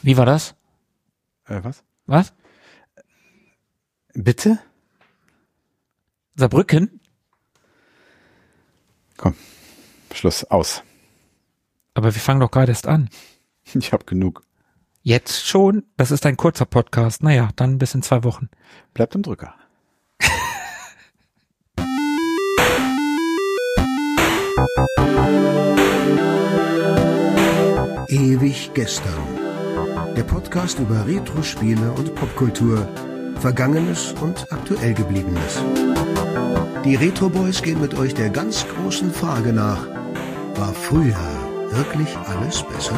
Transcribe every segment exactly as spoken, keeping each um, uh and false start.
Wie war das? Äh, was? Was? Bitte? Saarbrücken? Komm, Schluss, aus. Aber wir fangen doch gerade erst an. Ich hab genug. Jetzt schon? Das ist ein kurzer Podcast. Naja, dann bis in zwei Wochen. Bleibt im Drücker. Ewig gestern. Der Podcast über Retro-Spiele und Popkultur. Vergangenes und aktuell Gebliebenes. Die Retro Boys gehen mit euch der ganz großen Frage nach: War früher wirklich alles besser?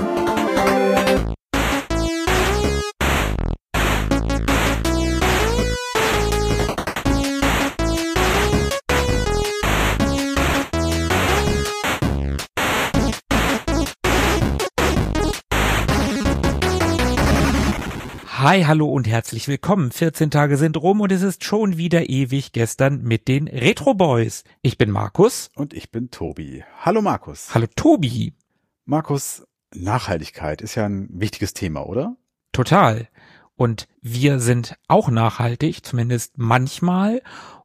Hi, hallo und herzlich willkommen. vierzehn Tage sind rum und es ist schon wieder ewig gestern mit den Retro Boys. Ich bin Markus. Und ich bin Tobi. Hallo Markus. Hallo Tobi. Markus, Nachhaltigkeit ist ja ein wichtiges Thema, oder? Total. Und wir sind auch nachhaltig, zumindest manchmal.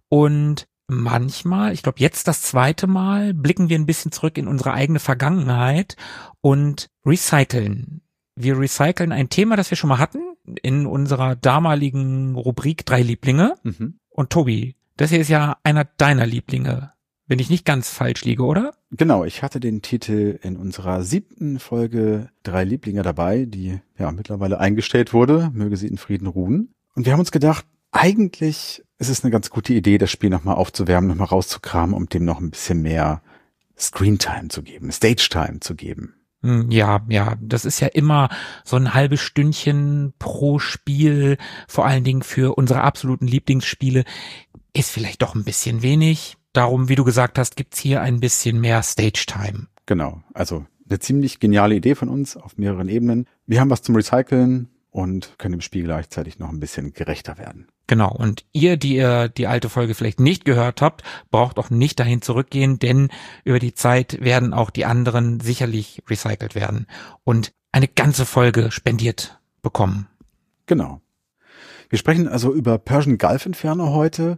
Und manchmal, ich glaube jetzt das zweite Mal, blicken wir ein bisschen zurück in unsere eigene Vergangenheit und recyceln. Wir recyceln ein Thema, das wir schon mal hatten in unserer damaligen Rubrik Drei Lieblinge. Mhm. Und Tobi, das hier ist ja einer deiner Lieblinge, wenn ich nicht ganz falsch liege, oder? Genau, ich hatte den Titel in unserer siebten Folge Drei Lieblinge dabei, die ja mittlerweile eingestellt wurde. Möge sie in Frieden ruhen. Und wir haben uns gedacht, eigentlich ist es eine ganz gute Idee, das Spiel nochmal aufzuwärmen, nochmal rauszukramen, um dem noch ein bisschen mehr Screentime zu geben, Stage-Time zu geben. Ja, ja, das ist ja immer so ein halbes Stündchen pro Spiel, vor allen Dingen für unsere absoluten Lieblingsspiele, ist vielleicht doch ein bisschen wenig. Darum, wie du gesagt hast, gibt's hier ein bisschen mehr Stage-Time. Genau, also eine ziemlich geniale Idee von uns auf mehreren Ebenen. Wir haben was zum Recyceln und können dem Spiel gleichzeitig noch ein bisschen gerechter werden. Genau, und ihr, die ihr die alte Folge vielleicht nicht gehört habt, braucht auch nicht dahin zurückgehen, denn über die Zeit werden auch die anderen sicherlich recycelt werden und eine ganze Folge spendiert bekommen. Genau. Wir sprechen also über Persian Gulf Inferno heute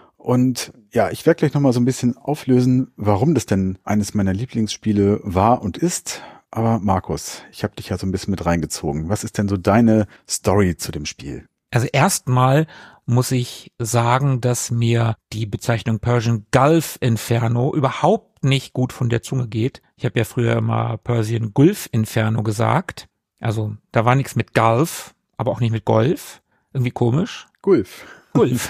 und ja, ich werde gleich nochmal so ein bisschen auflösen, warum das denn eines meiner Lieblingsspiele war und ist. Aber Markus, ich habe dich ja so ein bisschen mit reingezogen. Was ist denn so deine Story zu dem Spiel? Also erstmal muss ich sagen, dass mir die Bezeichnung Persian Gulf Inferno überhaupt nicht gut von der Zunge geht. Ich habe ja früher immer Persian Gulf Inferno gesagt. Also da war nichts mit Gulf, aber auch nicht mit Golf. Irgendwie komisch. Gulf. Gulf.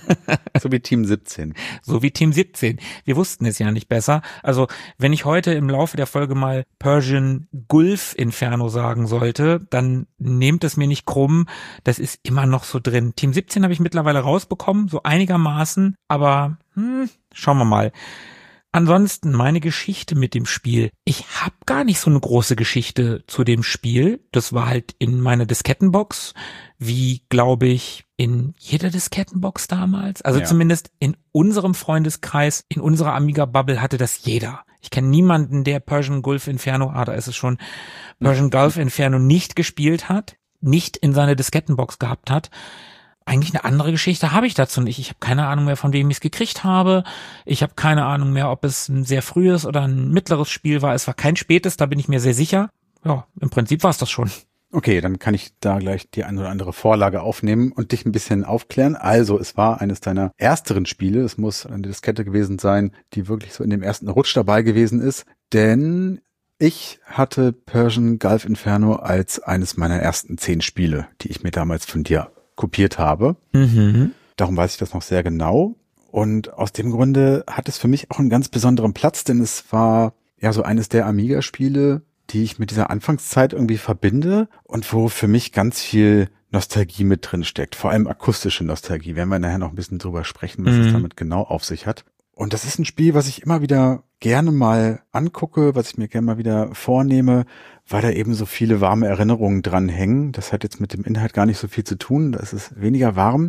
So wie Team siebzehn. So wie Team siebzehn. Wir wussten es ja nicht besser. Also wenn ich heute im Laufe der Folge mal Persian Gulf Inferno sagen sollte, dann nehmt es mir nicht krumm. Das ist immer noch so drin. Team siebzehn habe ich mittlerweile rausbekommen, so einigermaßen. Aber hm, schauen wir mal. Ansonsten meine Geschichte mit dem Spiel. Ich habe gar nicht so eine große Geschichte zu dem Spiel. Das war halt in meiner Diskettenbox, wie glaube ich in jeder Diskettenbox damals. Also ja. Zumindest in unserem Freundeskreis, in unserer Amiga-Bubble hatte das jeder. Ich kenne niemanden, der Persian Gulf Inferno, ah, da ist es schon, Persian Gulf Inferno nicht gespielt hat, nicht in seine Diskettenbox gehabt hat. Eigentlich eine andere Geschichte habe ich dazu nicht. Ich habe keine Ahnung mehr, von wem ich es gekriegt habe. Ich habe keine Ahnung mehr, ob es ein sehr frühes oder ein mittleres Spiel war. Es war kein spätes, da bin ich mir sehr sicher. Ja, im Prinzip war es das schon. Okay, dann kann ich da gleich die eine oder andere Vorlage aufnehmen und dich ein bisschen aufklären. Also, es war eines deiner ersteren Spiele. Es muss eine Diskette gewesen sein, die wirklich so in dem ersten Rutsch dabei gewesen ist. Denn ich hatte Persian Gulf Inferno als eines meiner ersten zehn Spiele, die ich mir damals von dir kopiert habe. Mhm. Darum weiß ich das noch sehr genau. Und aus dem Grunde hat es für mich auch einen ganz besonderen Platz, denn es war ja so eines der Amiga-Spiele, die ich mit dieser Anfangszeit irgendwie verbinde und wo für mich ganz viel Nostalgie mit drin steckt. Vor allem akustische Nostalgie. Werden wir nachher noch ein bisschen drüber sprechen, was Mhm. es damit genau auf sich hat. Und das ist ein Spiel, was ich immer wieder gerne mal angucke, was ich mir gerne mal wieder vornehme, weil da eben so viele warme Erinnerungen dran hängen. Das hat jetzt mit dem Inhalt gar nicht so viel zu tun, da ist es weniger warm.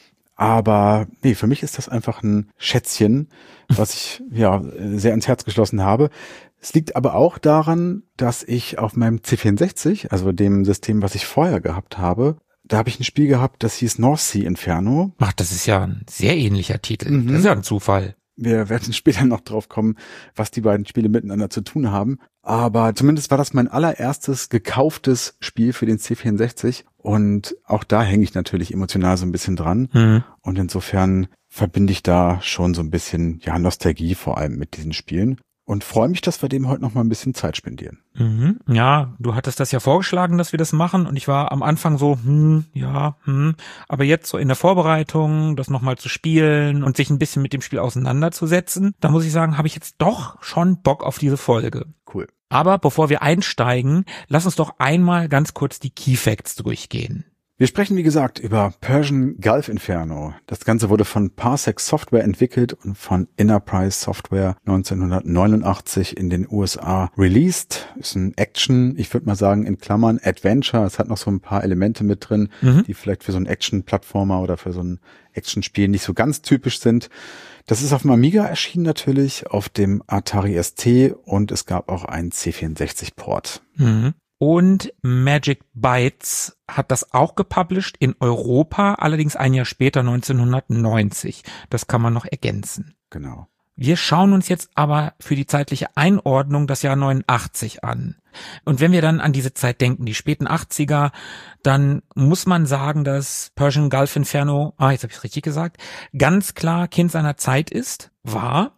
Aber nee, für mich ist das einfach ein Schätzchen, was ich ja sehr ans Herz geschlossen habe. Es liegt aber auch daran, dass ich auf meinem C vierundsechzig, also dem System, was ich vorher gehabt habe, da habe ich ein Spiel gehabt, das hieß North Sea Inferno. Ach, das ist ja ein sehr ähnlicher Titel. Mhm. Das ist ja ein Zufall. Wir werden später noch drauf kommen, was die beiden Spiele miteinander zu tun haben. Aber zumindest war das mein allererstes gekauftes Spiel für den C vierundsechzig. Und auch da hänge ich natürlich emotional so ein bisschen dran. Mhm. Und insofern verbinde ich da schon so ein bisschen, ja, Nostalgie vor allem mit diesen Spielen. Und freue mich, dass wir dem heute noch mal ein bisschen Zeit spendieren. Mhm. Ja, du hattest das ja vorgeschlagen, dass wir das machen und ich war am Anfang so, hm, ja, hm, aber jetzt so in der Vorbereitung, das nochmal zu spielen und sich ein bisschen mit dem Spiel auseinanderzusetzen, da muss ich sagen, habe ich jetzt doch schon Bock auf diese Folge. Cool. Aber bevor wir einsteigen, lass uns doch einmal ganz kurz die Key Facts durchgehen. Wir sprechen, wie gesagt, über Persian Gulf Inferno. Das Ganze wurde von Parsec Software entwickelt und von Enterprise Software neunzehnhundertneunundachtzig in den U S A released. Ist ein Action, ich würde mal sagen in Klammern Adventure. Es hat noch so ein paar Elemente mit drin, mhm. die vielleicht für so einen Action-Plattformer oder für so ein Action-Spiel nicht so ganz typisch sind. Das ist auf dem Amiga erschienen natürlich, auf dem Atari S T und es gab auch einen C vierundsechzig-Port. Mhm. Und Magic Bytes hat das auch gepublished in Europa, allerdings ein Jahr später, neunzehnhundertneunzig. Das kann man noch ergänzen. Genau. Wir schauen uns jetzt aber für die zeitliche Einordnung das Jahr neunundachtzig an. Und wenn wir dann an diese Zeit denken, die späten achtziger, dann muss man sagen, dass Persian Gulf Inferno, ah, jetzt habe ich es richtig gesagt, ganz klar Kind seiner Zeit ist, war.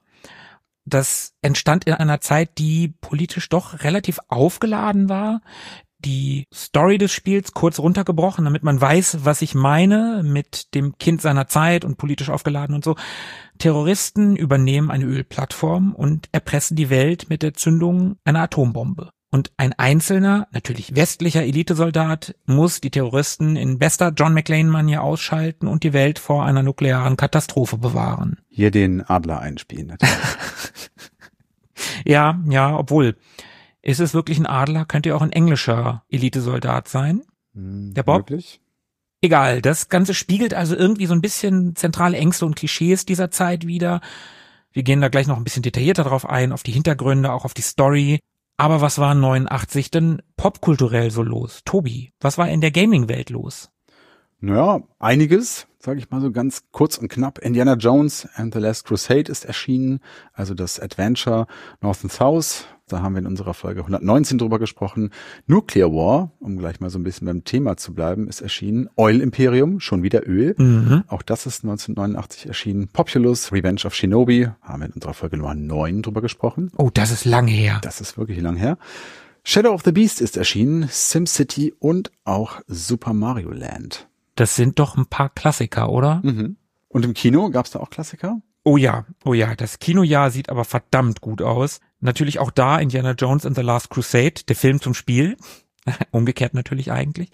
Das entstand in einer Zeit, die politisch doch relativ aufgeladen war. Die Story des Spiels kurz runtergebrochen, damit man weiß, was ich meine mit dem Kind seiner Zeit und politisch aufgeladen und so. Terroristen übernehmen eine Ölplattform und erpressen die Welt mit der Zündung einer Atombombe. Und ein einzelner, natürlich westlicher Elitesoldat muss die Terroristen in bester John McClane-Manier ausschalten und die Welt vor einer nuklearen Katastrophe bewahren. Hier den Adler einspielen natürlich. Ja, ja, obwohl, ist es wirklich ein Adler? Könnte ja auch ein englischer Elitesoldat sein. Hm, Der Bob? Wirklich? Egal, das Ganze spiegelt also irgendwie so ein bisschen zentrale Ängste und Klischees dieser Zeit wieder. Wir gehen da gleich noch ein bisschen detaillierter drauf ein, auf die Hintergründe, auch auf die Story. Aber was war neunundachtzig denn popkulturell so los? Tobi, was war in der Gaming-Welt los? Naja, einiges, sage ich mal so ganz kurz und knapp. Indiana Jones and the Last Crusade ist erschienen, also das Adventure North and South. Da haben wir in unserer Folge hundertneunzehn drüber gesprochen. Nuclear War, um gleich mal so ein bisschen beim Thema zu bleiben, ist erschienen. Oil Imperium, schon wieder Öl. Mhm. Auch das ist neunzehnhundertneunundachtzig erschienen. Populous, Revenge of Shinobi, haben wir in unserer Folge Nummer neun drüber gesprochen. Oh, das ist lang her. Das ist wirklich lang her. Shadow of the Beast ist erschienen, SimCity und auch Super Mario Land. Das sind doch ein paar Klassiker, oder? Mhm. Und im Kino gab's da auch Klassiker? Oh ja, oh ja, das Kinojahr sieht aber verdammt gut aus. Natürlich auch da Indiana Jones and the Last Crusade, der Film zum Spiel. Umgekehrt natürlich eigentlich.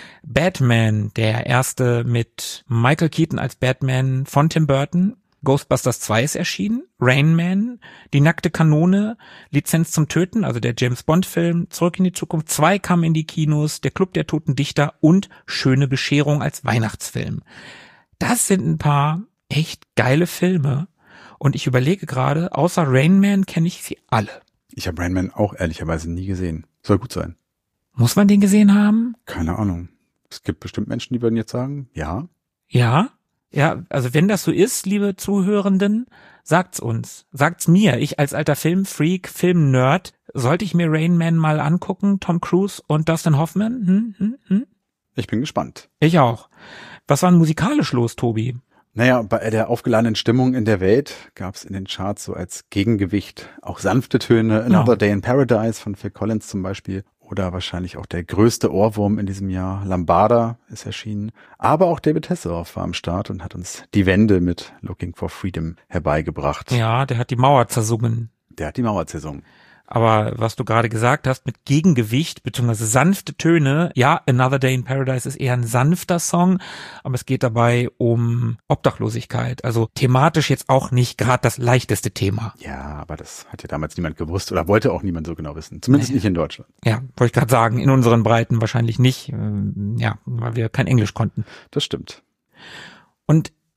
Batman, der erste mit Michael Keaton als Batman von Tim Burton. Ghostbusters zwei ist erschienen. Rain Man, Die nackte Kanone, Lizenz zum Töten, also der James Bond Film. Zurück in die Zukunft zwei kam in die Kinos. Der Club der Toten Dichter und Schöne Bescherung als Weihnachtsfilm. Das sind ein paar echt geile Filme. Und ich überlege gerade, außer Rain Man kenne ich sie alle. Ich habe Rain Man auch ehrlicherweise nie gesehen. Soll gut sein. Muss man den gesehen haben? Keine Ahnung. Es gibt bestimmt Menschen, die würden jetzt sagen, ja. Ja? Ja, also wenn das so ist, liebe Zuhörenden, sagt's uns. Sagt's mir. Ich als alter Filmfreak, Filmnerd, sollte ich mir Rain Man mal angucken? Tom Cruise und Dustin Hoffman? Hm, hm, hm? Ich bin gespannt. Ich auch. Was war denn musikalisch los, Tobi? Naja, bei der aufgeladenen Stimmung in der Welt gab's in den Charts so als Gegengewicht auch sanfte Töne. Another ja. Day in Paradise von Phil Collins zum Beispiel. Oder wahrscheinlich auch der größte Ohrwurm in diesem Jahr, Lambada, ist erschienen. Aber auch David Hasselhoff war am Start und hat uns die Wende mit Looking for Freedom herbeigebracht. Ja, der hat die Mauer zersungen. Der hat die Mauer zersungen. Aber was du gerade gesagt hast mit Gegengewicht bzw. sanfte Töne, ja, Another Day in Paradise ist eher ein sanfter Song, aber es geht dabei um Obdachlosigkeit. Also thematisch jetzt auch nicht gerade das leichteste Thema. Ja, aber das hat ja damals niemand gewusst oder wollte auch niemand so genau wissen. Zumindest nee. nicht in Deutschland. Ja, wollte ich gerade sagen, in unseren Breiten wahrscheinlich nicht. Ja, weil wir kein Englisch konnten. Das stimmt. Und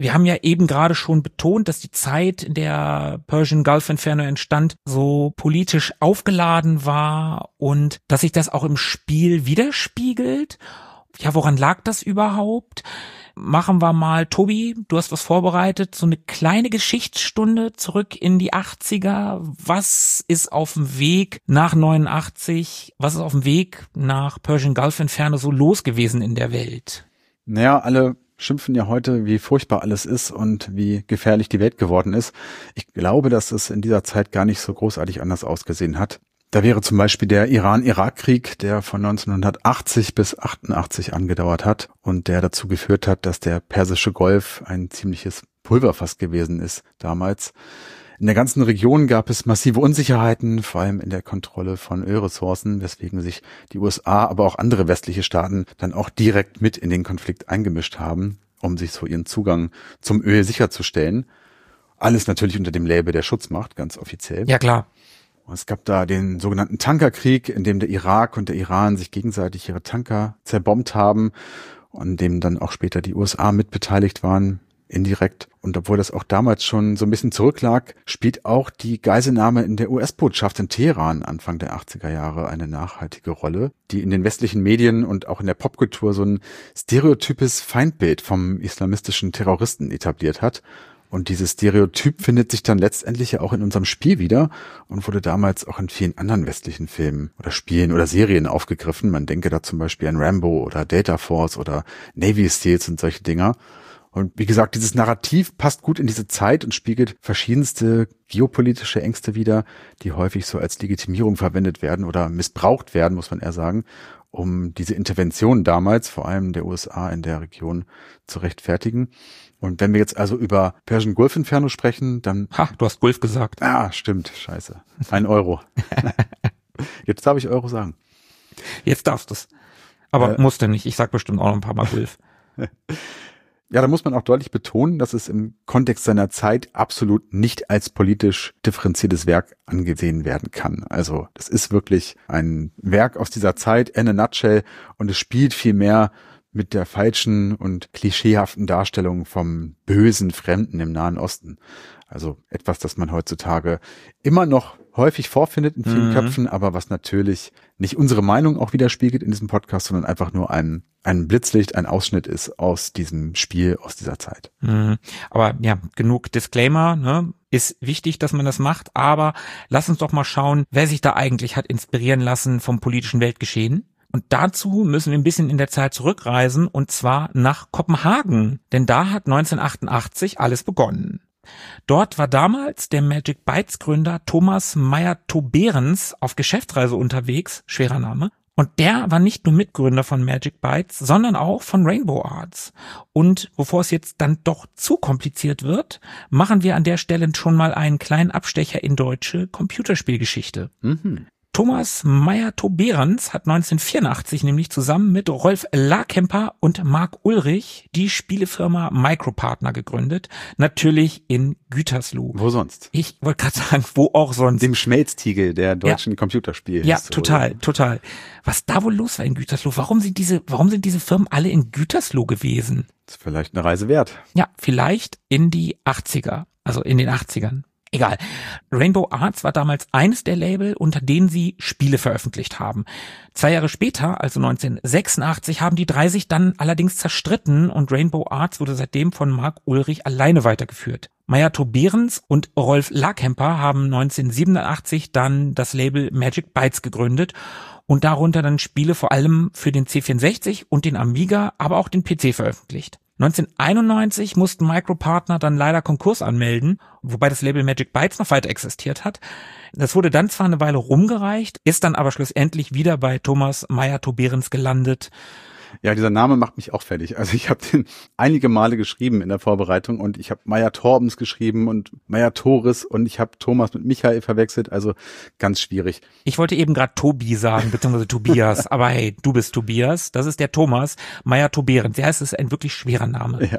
Wir haben ja eben gerade schon betont, dass die Zeit, in der Persian Gulf Inferno entstand, so politisch aufgeladen war und dass sich das auch im Spiel widerspiegelt. Ja, woran lag das überhaupt? Machen wir mal, Tobi, du hast was vorbereitet, so eine kleine Geschichtsstunde zurück in die achtziger. Was ist auf dem Weg nach neunundachtzig, was ist auf dem Weg nach Persian Gulf Inferno so los gewesen in der Welt? Naja, alle schimpfen ja heute, wie furchtbar alles ist und wie gefährlich die Welt geworden ist. Ich glaube, dass es in dieser Zeit gar nicht so großartig anders ausgesehen hat. Da wäre zum Beispiel der Iran-Irak-Krieg, der von neunzehnhundertachtzig bis achtundachtzig angedauert hat und der dazu geführt hat, dass der Persische Golf ein ziemliches Pulverfass gewesen ist damals. In der ganzen Region gab es massive Unsicherheiten, vor allem in der Kontrolle von Ölressourcen, weswegen sich die U S A, aber auch andere westliche Staaten dann auch direkt mit in den Konflikt eingemischt haben, um sich so ihren Zugang zum Öl sicherzustellen. Alles natürlich unter dem Label der Schutzmacht, ganz offiziell. Ja, klar. Es gab da den sogenannten Tankerkrieg, in dem der Irak und der Iran sich gegenseitig ihre Tanker zerbombt haben und in dem dann auch später die U S A mitbeteiligt waren, indirekt. Und obwohl das auch damals schon so ein bisschen zurücklag, spielt auch die Geiselnahme in der U S-Botschaft in Teheran Anfang der achtziger Jahre eine nachhaltige Rolle, die in den westlichen Medien und auch in der Popkultur so ein stereotypes Feindbild vom islamistischen Terroristen etabliert hat. Und dieses Stereotyp findet sich dann letztendlich ja auch in unserem Spiel wieder und wurde damals auch in vielen anderen westlichen Filmen oder Spielen oder Serien aufgegriffen. Man denke da zum Beispiel an Rambo oder Data Force oder Navy Seals und solche Dinger. Und wie gesagt, dieses Narrativ passt gut in diese Zeit und spiegelt verschiedenste geopolitische Ängste wider, die häufig so als Legitimierung verwendet werden oder missbraucht werden, muss man eher sagen, um diese Intervention damals, vor allem der U S A in der Region, zu rechtfertigen. Und wenn wir jetzt also über Persian Gulf Inferno sprechen, dann... Ha, du hast Gulf gesagt. Ah, stimmt, scheiße. Ein Euro. Jetzt darf ich Euro sagen. Jetzt darfst du's. Aber äh, musst du nicht. Ich sag bestimmt auch noch ein paar Mal Gulf. Ja, da muss man auch deutlich betonen, dass es im Kontext seiner Zeit absolut nicht als politisch differenziertes Werk angesehen werden kann. Also das ist wirklich ein Werk aus dieser Zeit, in a nutshell, und es spielt viel mehr mit der falschen und klischeehaften Darstellung vom bösen Fremden im Nahen Osten. Also etwas, das man heutzutage immer noch häufig vorfindet in vielen mhm. Köpfen, aber was natürlich nicht unsere Meinung auch widerspiegelt in diesem Podcast, sondern einfach nur ein, ein Blitzlicht, ein Ausschnitt ist aus diesem Spiel, aus dieser Zeit. Mhm. Aber ja, genug Disclaimer, ne? Ist wichtig, dass man das macht, aber lass uns doch mal schauen, wer sich da eigentlich hat inspirieren lassen vom politischen Weltgeschehen. Und dazu müssen wir ein bisschen in der Zeit zurückreisen, und zwar nach Kopenhagen, denn da hat neunzehnhundertachtundachtzig alles begonnen. Dort war damals der Magic Bytes Gründer Thomas Meyer-Toberens auf Geschäftsreise unterwegs, schwerer Name, und der war nicht nur Mitgründer von Magic Bytes, sondern auch von Rainbow Arts. Und bevor es jetzt dann doch zu kompliziert wird, machen wir an der Stelle schon mal einen kleinen Abstecher in deutsche Computerspielgeschichte. Mhm. Thomas Meyer-Toberens hat neunzehnhundertvierundachtzig nämlich zusammen mit Rolf Larkemper und Marc Ulrich die Spielefirma Micropartner gegründet, natürlich in Gütersloh. Wo sonst? Ich wollte gerade sagen, wo auch sonst. Dem Schmelztiegel der deutschen ja. Computerspiele. Ja, total, total. Was da wohl los war in Gütersloh? Warum sind diese, warum sind diese Firmen alle in Gütersloh gewesen? Das ist vielleicht eine Reise wert. Ja, vielleicht in die achtziger, also in den achtzigern. Egal. Rainbow Arts war damals eines der Label, unter denen sie Spiele veröffentlicht haben. Zwei Jahre später, also neunzehnhundertsechsundachtzig, haben die drei sich dann allerdings zerstritten und Rainbow Arts wurde seitdem von Marc Ulrich alleine weitergeführt. Meyer-Toberens und Rolf Larkemper haben neunzehnhundertsiebenundachtzig dann das Label Magic Bytes gegründet und darunter dann Spiele vor allem für den C vierundsechzig und den Amiga, aber auch den P C veröffentlicht. neunzehnhunderteinundneunzig mussten Micropartner dann leider Konkurs anmelden, wobei das Label Magic Bytes noch weiter existiert hat. Das wurde dann zwar eine Weile rumgereicht, ist dann aber schlussendlich wieder bei Thomas Meyer-Toberens gelandet. Ja, dieser Name macht mich auch fertig. Also ich habe den einige Male geschrieben in der Vorbereitung und ich habe Meyer-Torbens geschrieben und Meyer-Toris und ich habe Thomas mit Michael verwechselt, also ganz schwierig. Ich wollte eben gerade Tobi sagen, beziehungsweise Tobias, aber hey, du bist Tobias, das ist der Thomas Meyer-Toberens. Ja, es ist ein wirklich schwerer Name. Ja.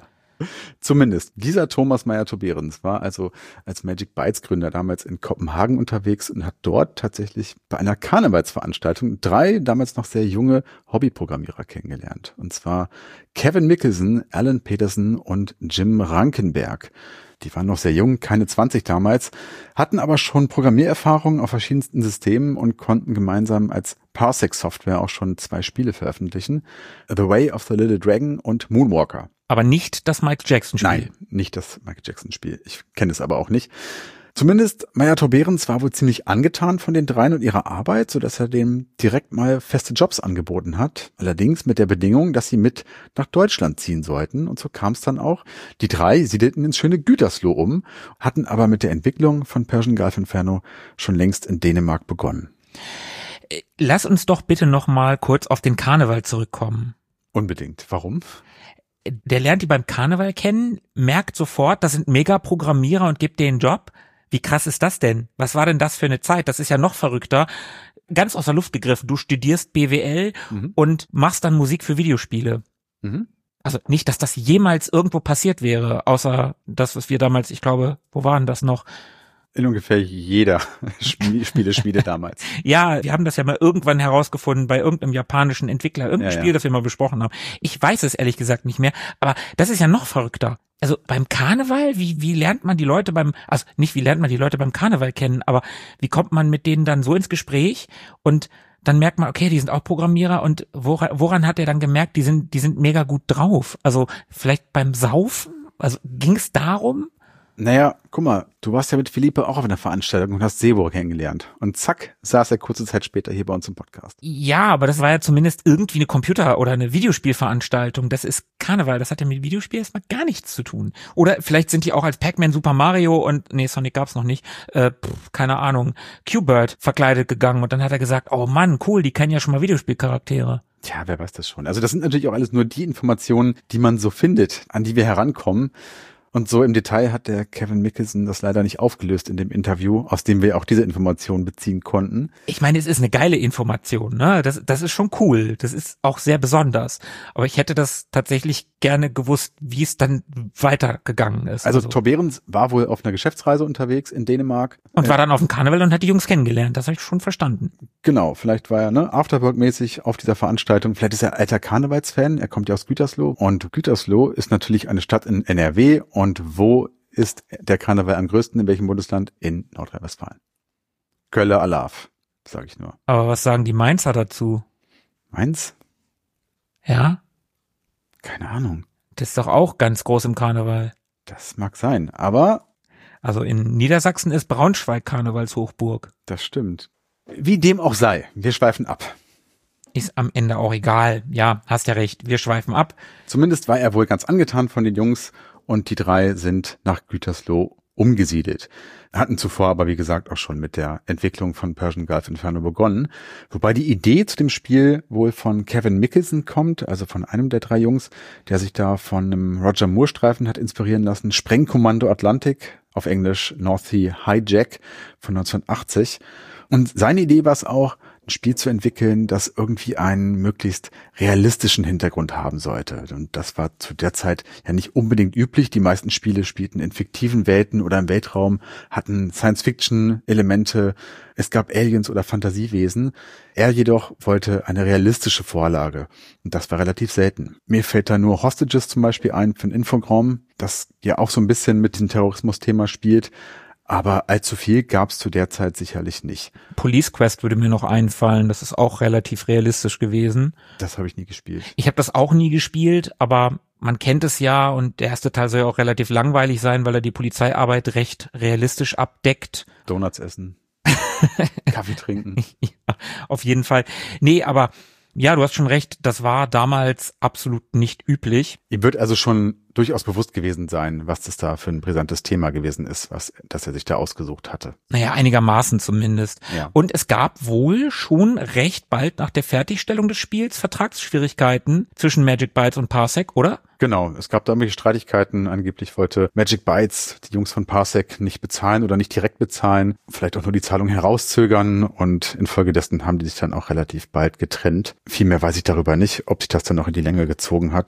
Zumindest. Dieser Thomas Meyer-Tobehrens war also als Magic Bytes Gründer damals in Kopenhagen unterwegs und hat dort tatsächlich bei einer Karnevalsveranstaltung drei damals noch sehr junge Hobbyprogrammierer kennengelernt. Und zwar Kevin Mickelson, Alan Peterson und Jim Rankenberg. Die waren noch sehr jung, keine zwanzig damals, hatten aber schon Programmiererfahrung auf verschiedensten Systemen und konnten gemeinsam als Parsec Software auch schon zwei Spiele veröffentlichen. The Way of the Little Dragon und Moonwalker. Aber nicht das Michael Jackson-Spiel. Nein, nicht das Michael Jackson-Spiel. Ich kenne es aber auch nicht. Zumindest Meyer-Tobehrens war wohl ziemlich angetan von den dreien und ihrer Arbeit, sodass er dem direkt mal feste Jobs angeboten hat. Allerdings mit der Bedingung, dass sie mit nach Deutschland ziehen sollten. Und so kam es dann auch. Die drei siedelten ins schöne Gütersloh um, hatten aber mit der Entwicklung von Persian Gulf Inferno schon längst in Dänemark begonnen. Lass uns doch bitte noch mal kurz auf den Karneval zurückkommen. Unbedingt. Warum? Der lernt die beim Karneval kennen, merkt sofort, das sind Mega-Programmierer und gibt denen einen Job. Wie krass ist das denn? Was war denn das für eine Zeit? Das ist ja noch verrückter. Ganz aus der Luft gegriffen. Du studierst B W L mhm. und machst dann Musik für Videospiele. Mhm. Also nicht, dass das jemals irgendwo passiert wäre, außer das, was wir damals, ich glaube, wo waren das noch? In ungefähr jeder Spieleschmiede damals. Ja, wir haben das ja mal irgendwann herausgefunden bei irgendeinem japanischen Entwickler, irgendein ja, Spiel, ja. das wir mal besprochen haben. Ich weiß es ehrlich gesagt nicht mehr, aber das ist ja noch verrückter. Also beim Karneval, wie wie lernt man die Leute beim, also nicht wie lernt man die Leute beim Karneval kennen, aber wie kommt man mit denen dann so ins Gespräch und dann merkt man, okay, die sind auch Programmierer und woran, woran hat er dann gemerkt, die sind die sind mega gut drauf? Also vielleicht beim Saufen? Also ging es darum? Naja, guck mal, du warst ja mit Philippe auch auf einer Veranstaltung und hast Sebo kennengelernt. Und zack, saß er kurze Zeit später hier bei uns im Podcast. Ja, aber das war ja zumindest irgendwie eine Computer- oder eine Videospielveranstaltung. Das ist Karneval, das hat ja mit Videospiel erstmal gar nichts zu tun. Oder vielleicht sind die auch als Pac-Man, Super Mario und, nee, Sonic gab's noch nicht, äh, pff, keine Ahnung, Q-Bird verkleidet gegangen. Und dann hat er gesagt, oh Mann, cool, die kennen ja schon mal Videospielcharaktere. Tja, wer weiß das schon. Also das sind natürlich auch alles nur die Informationen, die man so findet, an die wir herankommen. Und so im Detail hat der Kevin Mickelson das leider nicht aufgelöst in dem Interview, aus dem wir auch diese Informationen beziehen konnten. Ich meine, es ist eine geile Information, ne? Das, das ist schon cool. Das ist auch sehr besonders. Aber ich hätte das tatsächlich gerne gewusst, wie es dann weitergegangen ist. Also, also Tobehrens war wohl auf einer Geschäftsreise unterwegs in Dänemark. Und war dann auf dem Karneval und hat die Jungs kennengelernt. Das habe ich schon verstanden. Genau, vielleicht war er ne Afterwork-mäßig auf dieser Veranstaltung. Vielleicht ist er alter Karnevalsfan. Er kommt ja aus Gütersloh. Und Gütersloh ist natürlich eine Stadt in N R W. Und wo ist der Karneval am größten? In welchem Bundesland? In Nordrhein-Westfalen. Kölle Alav, sage ich nur. Aber was sagen die Mainzer dazu? Mainz? Ja? Keine Ahnung. Das ist doch auch ganz groß im Karneval. Das mag sein, aber... Also in Niedersachsen ist Braunschweig Karnevalshochburg. Das stimmt. Wie dem auch sei, wir schweifen ab. Ist am Ende auch egal. Ja, hast ja recht, wir schweifen ab. Zumindest war er wohl ganz angetan von den Jungs und die drei sind nach Gütersloh umgesiedelt. Hatten zuvor aber, wie gesagt, auch schon mit der Entwicklung von Persian Gulf Inferno begonnen. Wobei die Idee zu dem Spiel wohl von Kevin Mickelson kommt, also von einem der drei Jungs, der sich da von einem Roger Moore-Streifen hat inspirieren lassen. Sprengkommando Atlantik, auf Englisch North Sea Hijack von neunzehnhundertachtzig. Und seine Idee war es auch, ein Spiel zu entwickeln, das irgendwie einen möglichst realistischen Hintergrund haben sollte. Und das war zu der Zeit ja nicht unbedingt üblich. Die meisten Spiele spielten in fiktiven Welten oder im Weltraum, hatten Science-Fiction-Elemente, es gab Aliens oder Fantasiewesen. Er jedoch wollte eine realistische Vorlage. Und das war relativ selten. Mir fällt da nur Hostages zum Beispiel ein von Infogrames, das ja auch so ein bisschen mit dem Terrorismus-Thema spielt. Aber allzu viel gab es zu der Zeit sicherlich nicht. Police Quest würde mir noch einfallen, das ist auch relativ realistisch gewesen. Das habe ich nie gespielt. Ich habe das auch nie gespielt, aber man kennt es ja und der erste Teil soll ja auch relativ langweilig sein, weil er die Polizeiarbeit recht realistisch abdeckt. Donuts essen, Kaffee trinken. Ja, auf jeden Fall. Nee, aber ja, du hast schon recht, das war damals absolut nicht üblich. Ihm wird also schon durchaus bewusst gewesen sein, was das da für ein brisantes Thema gewesen ist, was, das er sich da ausgesucht hatte. Naja, einigermaßen zumindest. Ja. Und es gab wohl schon recht bald nach der Fertigstellung des Spiels Vertragsschwierigkeiten zwischen Magic Bytes und Parsec, oder? Genau, es gab da irgendwelche Streitigkeiten. Angeblich wollte Magic Bytes die Jungs von Parsec nicht bezahlen oder nicht direkt bezahlen, vielleicht auch nur die Zahlung herauszögern und infolgedessen haben die sich dann auch relativ bald getrennt. Viel mehr weiß ich darüber nicht, ob sich das dann noch in die Länge gezogen hat.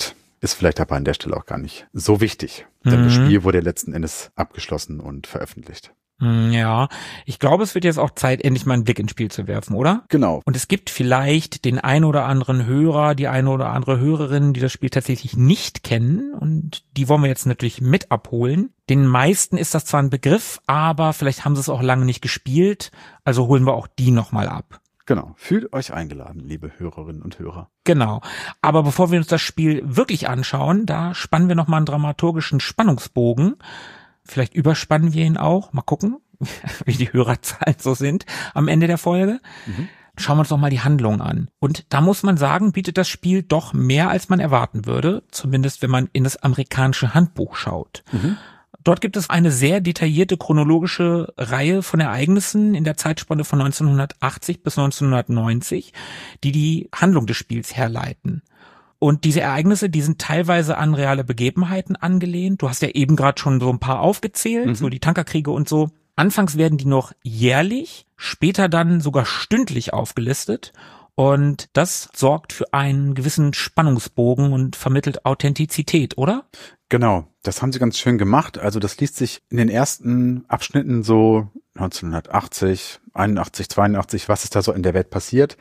Ist vielleicht aber an der Stelle auch gar nicht so wichtig, denn Mhm. das Spiel wurde letzten Endes abgeschlossen und veröffentlicht. Ja, ich glaube, es wird jetzt auch Zeit, endlich mal einen Blick ins Spiel zu werfen, oder? Genau. Und es gibt vielleicht den ein oder anderen Hörer, die eine oder andere Hörerin, die das Spiel tatsächlich nicht kennen, und die wollen wir jetzt natürlich mit abholen. Den meisten ist das zwar ein Begriff, aber vielleicht haben sie es auch lange nicht gespielt, also holen wir auch die nochmal ab. Genau. Fühlt euch eingeladen, liebe Hörerinnen und Hörer. Genau. Aber bevor wir uns das Spiel wirklich anschauen, da spannen wir nochmal einen dramaturgischen Spannungsbogen. Vielleicht überspannen wir ihn auch. Mal gucken, wie die Hörerzahlen so sind am Ende der Folge. Mhm. Schauen wir uns doch mal die Handlung an. Und da muss man sagen, bietet das Spiel doch mehr, als man erwarten würde. Zumindest, wenn man in das amerikanische Handbuch schaut. Mhm. Dort gibt es eine sehr detaillierte chronologische Reihe von Ereignissen in der Zeitspanne von neunzehnhundertachtzig bis neunzehnhundertneunzig, die die Handlung des Spiels herleiten. Und diese Ereignisse, die sind teilweise an reale Begebenheiten angelehnt. Du hast ja eben gerade schon so ein paar aufgezählt, Mhm. so die Tankerkriege und so. Anfangs werden die noch jährlich, später dann sogar stündlich aufgelistet. Und das sorgt für einen gewissen Spannungsbogen und vermittelt Authentizität, oder? Genau, das haben sie ganz schön gemacht. Also das liest sich in den ersten Abschnitten so neunzehnhundertachtzig, einundachtzig, zweiundachtzig, was ist da so in der Welt passiert.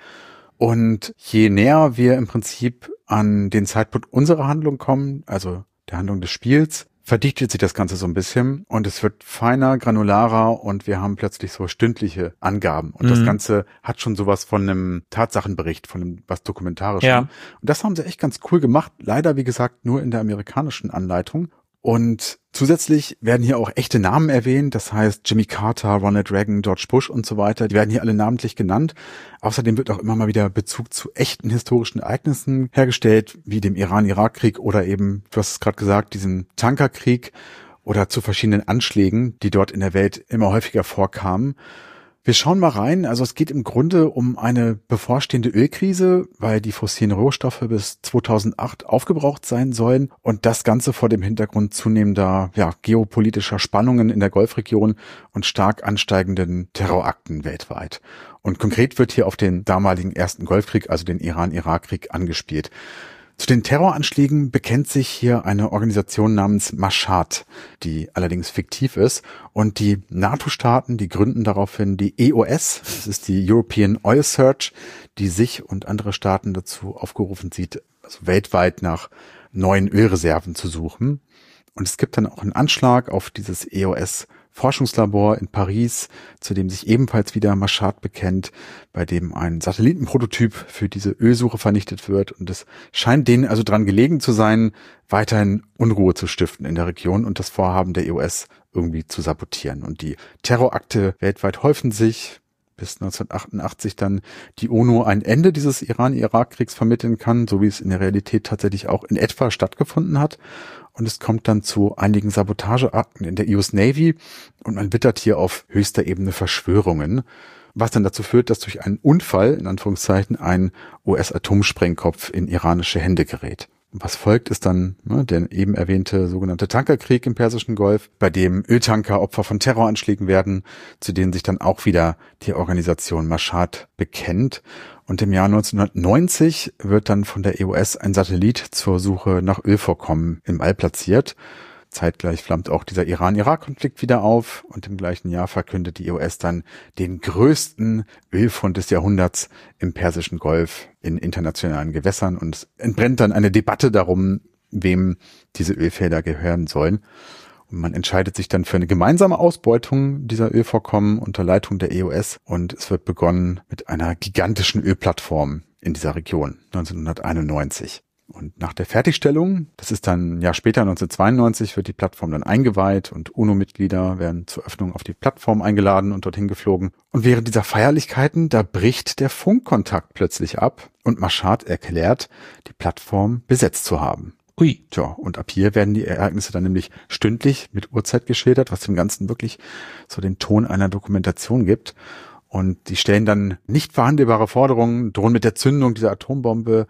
Und je näher wir im Prinzip an den Zeitpunkt unserer Handlung kommen, also der Handlung des Spiels, verdichtet sich das Ganze so ein bisschen und es wird feiner, granularer und wir haben plötzlich so stündliche Angaben. Und Mhm. das Ganze hat schon sowas von einem Tatsachenbericht, von einem was Dokumentarischem. Ja. Und das haben sie echt ganz cool gemacht. Leider, wie gesagt, nur in der amerikanischen Anleitung. Und zusätzlich werden hier auch echte Namen erwähnt, das heißt Jimmy Carter, Ronald Reagan, George Bush und so weiter, die werden hier alle namentlich genannt. Außerdem wird auch immer mal wieder Bezug zu echten historischen Ereignissen hergestellt, wie dem Iran-Irak-Krieg oder eben, du hast es gerade gesagt, diesem Tankerkrieg oder zu verschiedenen Anschlägen, die dort in der Welt immer häufiger vorkamen. Wir schauen mal rein. Also es geht im Grunde um eine bevorstehende Ölkrise, weil die fossilen Rohstoffe bis zweitausendacht aufgebraucht sein sollen und das Ganze vor dem Hintergrund zunehmender ja, geopolitischer Spannungen in der Golfregion und stark ansteigenden Terrorakten weltweit. Und konkret wird hier auf den damaligen ersten Golfkrieg, also den Iran-Irak-Krieg, angespielt. Zu den Terroranschlägen bekennt sich hier eine Organisation namens Mashhad, die allerdings fiktiv ist. Und die NATO-Staaten, die gründen daraufhin die E O S, das ist die European Oil Search, die sich und andere Staaten dazu aufgerufen sieht, also weltweit nach neuen Ölreserven zu suchen. Und es gibt dann auch einen Anschlag auf dieses E O S Forschungslabor in Paris, zu dem sich ebenfalls wieder Mashhad bekennt, bei dem ein Satellitenprototyp für diese Ölsuche vernichtet wird. Und es scheint denen also dran gelegen zu sein, weiterhin Unruhe zu stiften in der Region und das Vorhaben der E O S irgendwie zu sabotieren. Und die Terrorakte weltweit häufen sich, bis neunzehnhundertachtundachtzig dann die UNO ein Ende dieses Iran-Irak-Kriegs vermitteln kann, so wie es in der Realität tatsächlich auch in etwa stattgefunden hat. Und es kommt dann zu einigen Sabotageakten in der U S Navy und man wittert hier auf höchster Ebene Verschwörungen, was dann dazu führt, dass durch einen Unfall, in Anführungszeichen, ein U S-Atomsprengkopf in iranische Hände gerät. Und was folgt, ist dann ne, der eben erwähnte sogenannte Tankerkrieg im Persischen Golf, bei dem Öltanker Opfer von Terroranschlägen werden, zu denen sich dann auch wieder die Organisation Mashhad bekennt. Und im Jahr neunzehnhundertneunzig wird dann von der E O S ein Satellit zur Suche nach Ölvorkommen im All platziert. Zeitgleich flammt auch dieser Iran-Irak-Konflikt wieder auf und im gleichen Jahr verkündet die E O S dann den größten Ölfund des Jahrhunderts im Persischen Golf in internationalen Gewässern und es entbrennt dann eine Debatte darum, wem diese Ölfelder gehören sollen. Und man entscheidet sich dann für eine gemeinsame Ausbeutung dieser Ölvorkommen unter Leitung der E O S und es wird begonnen mit einer gigantischen Ölplattform in dieser Region neunzehnhunderteinundneunzig. Und nach der Fertigstellung, das ist dann ein Jahr später, neunzehnhundertzweiundneunzig, wird die Plattform dann eingeweiht und UNO-Mitglieder werden zur Öffnung auf die Plattform eingeladen und dorthin geflogen. Und während dieser Feierlichkeiten, da bricht der Funkkontakt plötzlich ab und Mashhad erklärt, die Plattform besetzt zu haben. Ui. Tja, und ab hier werden die Ereignisse dann nämlich stündlich mit Uhrzeit geschildert, was dem Ganzen wirklich so den Ton einer Dokumentation gibt. Und die stellen dann nicht verhandelbare Forderungen, drohen mit der Zündung dieser Atombombe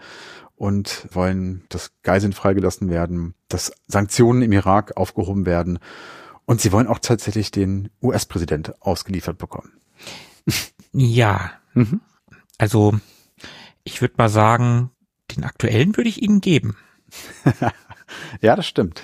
und wollen, dass Geiseln freigelassen werden, dass Sanktionen im Irak aufgehoben werden. Und sie wollen auch tatsächlich den U S-Präsident ausgeliefert bekommen. Ja, Mhm. also ich würde mal sagen, den aktuellen würde ich Ihnen geben. Ja, das stimmt.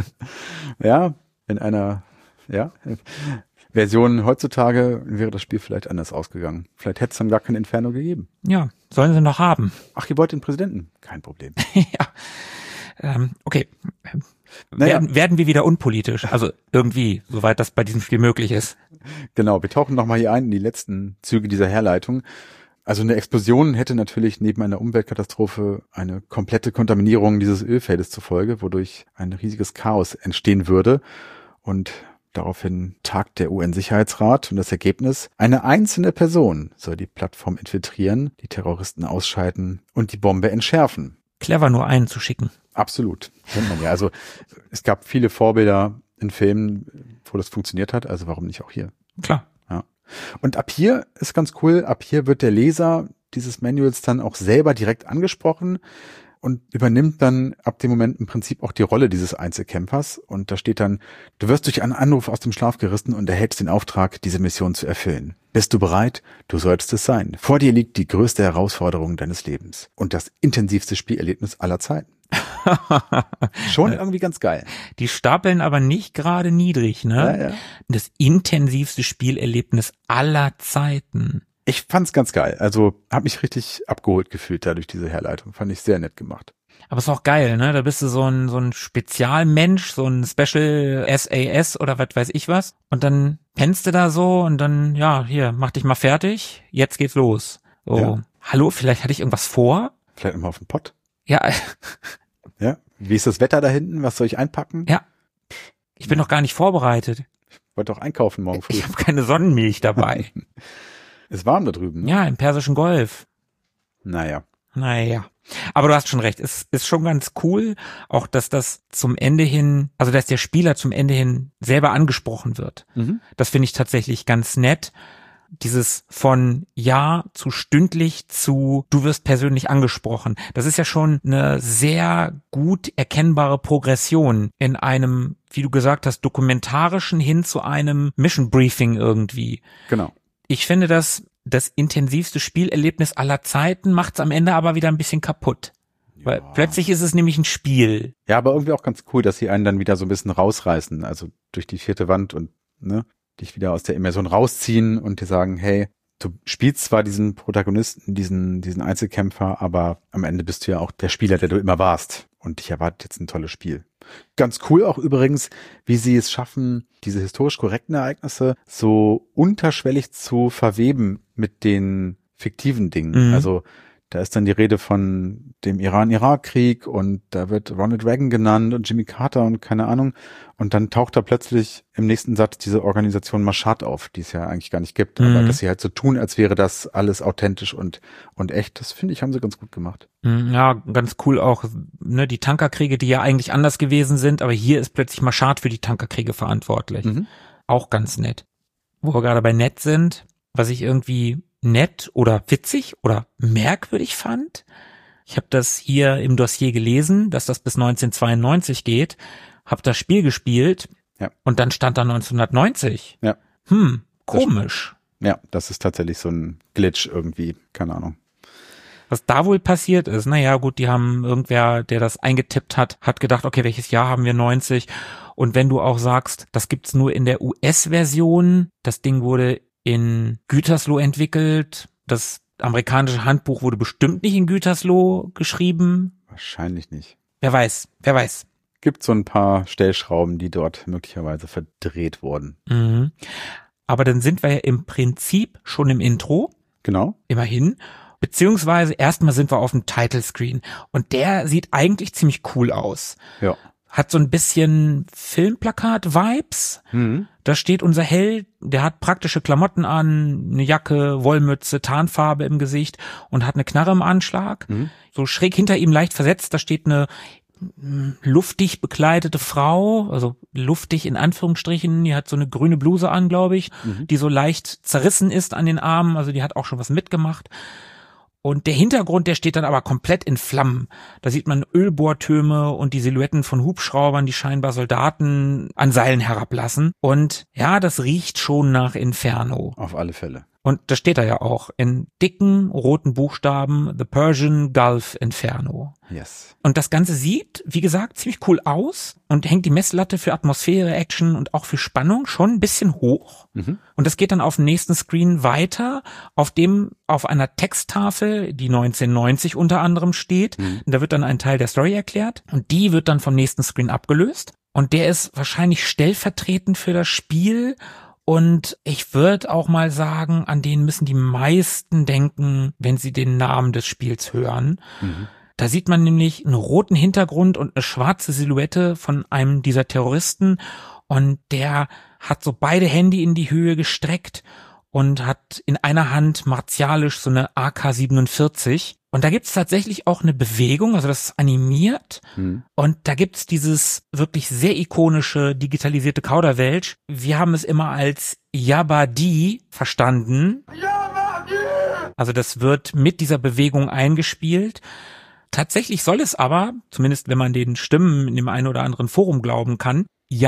Ja, in einer ja, Version heutzutage wäre das Spiel vielleicht anders ausgegangen. Vielleicht hätte es dann gar kein Inferno gegeben. Ja, sollen sie noch haben. Ach, ihr wollt den Präsidenten? Kein Problem. Ja, ähm, okay. Naja. Werden, werden wir wieder unpolitisch? Also irgendwie, soweit das bei diesem Spiel möglich ist. Genau, wir tauchen nochmal hier ein in die letzten Züge dieser Herleitung. Also eine Explosion hätte natürlich neben einer Umweltkatastrophe eine komplette Kontaminierung dieses Ölfeldes zur Folge, wodurch ein riesiges Chaos entstehen würde. Und daraufhin tagt der U N-Sicherheitsrat und das Ergebnis: eine einzelne Person soll die Plattform infiltrieren, die Terroristen ausschalten und die Bombe entschärfen. Clever, nur einen zu schicken. Absolut. Kennt man ja. Also es gab viele Vorbilder in Filmen, wo das funktioniert hat. Also warum nicht auch hier? Klar. Ja. Und ab hier ist ganz cool. Ab hier wird der Leser dieses Manuals dann auch selber direkt angesprochen und übernimmt dann ab dem Moment im Prinzip auch die Rolle dieses Einzelkämpfers. Und da steht dann: Du wirst durch einen Anruf aus dem Schlaf gerissen und erhältst den Auftrag, diese Mission zu erfüllen. Bist du bereit? Du solltest es sein. Vor dir liegt die größte Herausforderung deines Lebens und das intensivste Spielerlebnis aller Zeiten. Schon irgendwie ganz geil. Die stapeln aber nicht gerade niedrig, ne? Ja, ja. Das intensivste Spielerlebnis aller Zeiten. Ich fand's ganz geil. Also habe mich richtig abgeholt gefühlt dadurch diese Herleitung. Fand ich sehr nett gemacht. Aber ist auch geil, ne? Da bist du so ein so ein Spezialmensch, so ein Special S A S oder was weiß ich was. Und dann pennst du da so und dann, ja, hier, mach dich mal fertig. Jetzt geht's los. Oh, Ja. Hallo, vielleicht hatte ich irgendwas vor? Vielleicht nochmal auf den Pott. Ja, Ja. Wie ist das Wetter da hinten? Was soll ich einpacken? ja. Ich bin noch gar nicht vorbereitet. Wollte doch einkaufen morgen früh. Ich habe keine Sonnenmilch dabei. Ist warm da drüben. Ne? Ja, im Persischen Golf. Naja. Naja. Aber du hast schon recht, es ist schon ganz cool, auch dass das zum Ende hin, also dass der Spieler zum Ende hin selber angesprochen wird. Mhm. Das finde ich tatsächlich ganz nett. Dieses von ja zu stündlich zu du wirst persönlich angesprochen. Das ist ja schon eine sehr gut erkennbare Progression in einem, wie du gesagt hast, dokumentarischen hin zu einem Mission Briefing irgendwie. Genau. Ich finde das das intensivste Spielerlebnis aller Zeiten, macht's am Ende aber wieder ein bisschen kaputt. Weil Ja. plötzlich ist es nämlich ein Spiel. Ja, aber irgendwie auch ganz cool, dass sie einen dann wieder so ein bisschen rausreißen, also durch die vierte Wand und ne, dich wieder aus der Immersion rausziehen und dir sagen, hey, du spielst zwar diesen Protagonisten, diesen diesen Einzelkämpfer, aber am Ende bist du ja auch der Spieler, der du immer warst. Und dich erwartet jetzt ein tolles Spiel. Ganz cool auch übrigens, wie sie es schaffen, diese historisch korrekten Ereignisse so unterschwellig zu verweben mit den fiktiven Dingen. Mhm. Also da ist dann die Rede von dem Iran-Irak-Krieg und da wird Ronald Reagan genannt und Jimmy Carter und keine Ahnung. Und dann taucht da plötzlich im nächsten Satz diese Organisation Mossad auf, die es ja eigentlich gar nicht gibt. Mhm. Aber dass sie halt so tun, als wäre das alles authentisch und, und echt, das finde ich, haben sie ganz gut gemacht. Ja, ganz cool auch, ne, die Tankerkriege, die ja eigentlich anders gewesen sind, aber hier ist plötzlich Mossad für die Tankerkriege verantwortlich. Mhm. Auch ganz nett. Wo wir gerade bei nett sind, was ich irgendwie nett oder witzig oder merkwürdig fand. Ich habe das hier im Dossier gelesen, dass das bis neunzehnhundertzweiundneunzig geht, habe das Spiel gespielt Ja. und dann stand da neunzehnhundertneunzig. Ja. Hm, komisch. Ja, das ist tatsächlich so ein Glitch irgendwie, keine Ahnung. Was da wohl passiert ist, naja gut, die haben irgendwer, der das eingetippt hat, hat gedacht, okay, welches Jahr haben wir neunzig? Und wenn du auch sagst, das gibt's nur in der U S-Version, das Ding wurde in Gütersloh entwickelt, das amerikanische Handbuch wurde bestimmt nicht in Gütersloh geschrieben. Wahrscheinlich nicht. Wer weiß, wer weiß. Gibt so ein paar Stellschrauben, die dort möglicherweise verdreht wurden. Mhm. Aber dann sind wir ja im Prinzip schon im Intro, Genau. immerhin. Beziehungsweise erstmal sind wir auf dem Title Screen und der sieht eigentlich ziemlich cool aus. Ja. Hat so ein bisschen Filmplakat-Vibes. Mhm. Da steht unser Held, der hat praktische Klamotten an, eine Jacke, Wollmütze, Tarnfarbe im Gesicht und hat eine Knarre im Anschlag. Mhm. So schräg hinter ihm leicht versetzt, da steht eine mm, luftig bekleidete Frau, also luftig in Anführungsstrichen, die hat so eine grüne Bluse an, glaube ich, Mhm. die so leicht zerrissen ist an den Armen, also die hat auch schon was mitgemacht. Und der Hintergrund, der steht dann aber komplett in Flammen. Da sieht man Ölbohrtürme und die Silhouetten von Hubschraubern, die scheinbar Soldaten an Seilen herablassen. Und ja, das riecht schon nach Inferno. Auf alle Fälle. Und das steht da ja auch in dicken roten Buchstaben, The Persian Gulf Inferno. Yes. Und das Ganze sieht, wie gesagt, ziemlich cool aus und hängt die Messlatte für Atmosphäre, Action und auch für Spannung schon ein bisschen hoch. Mhm. Und das geht dann auf dem nächsten Screen weiter, auf dem auf einer Texttafel, die neunzehnhundertneunzig unter anderem steht. Mhm. Und da wird dann ein Teil der Story erklärt und die wird dann vom nächsten Screen abgelöst. Und der ist wahrscheinlich stellvertretend für das Spiel. Und ich würde auch mal sagen, an den müssen die meisten denken, wenn sie den Namen des Spiels hören. Mhm. Da sieht man nämlich einen roten Hintergrund und eine schwarze Silhouette von einem dieser Terroristen. Und der hat so beide Hände in die Höhe gestreckt und hat in einer Hand martialisch so eine A K siebenundvierzig. Und da gibt's tatsächlich auch eine Bewegung, also das ist animiert. Hm. Und da gibt's dieses wirklich sehr ikonische digitalisierte Kauderwelsch. Wir haben es immer als Yabadi verstanden. Yabadi! Also das wird mit dieser Bewegung eingespielt. Tatsächlich soll es aber, zumindest wenn man den Stimmen in dem einen oder anderen Forum glauben kann,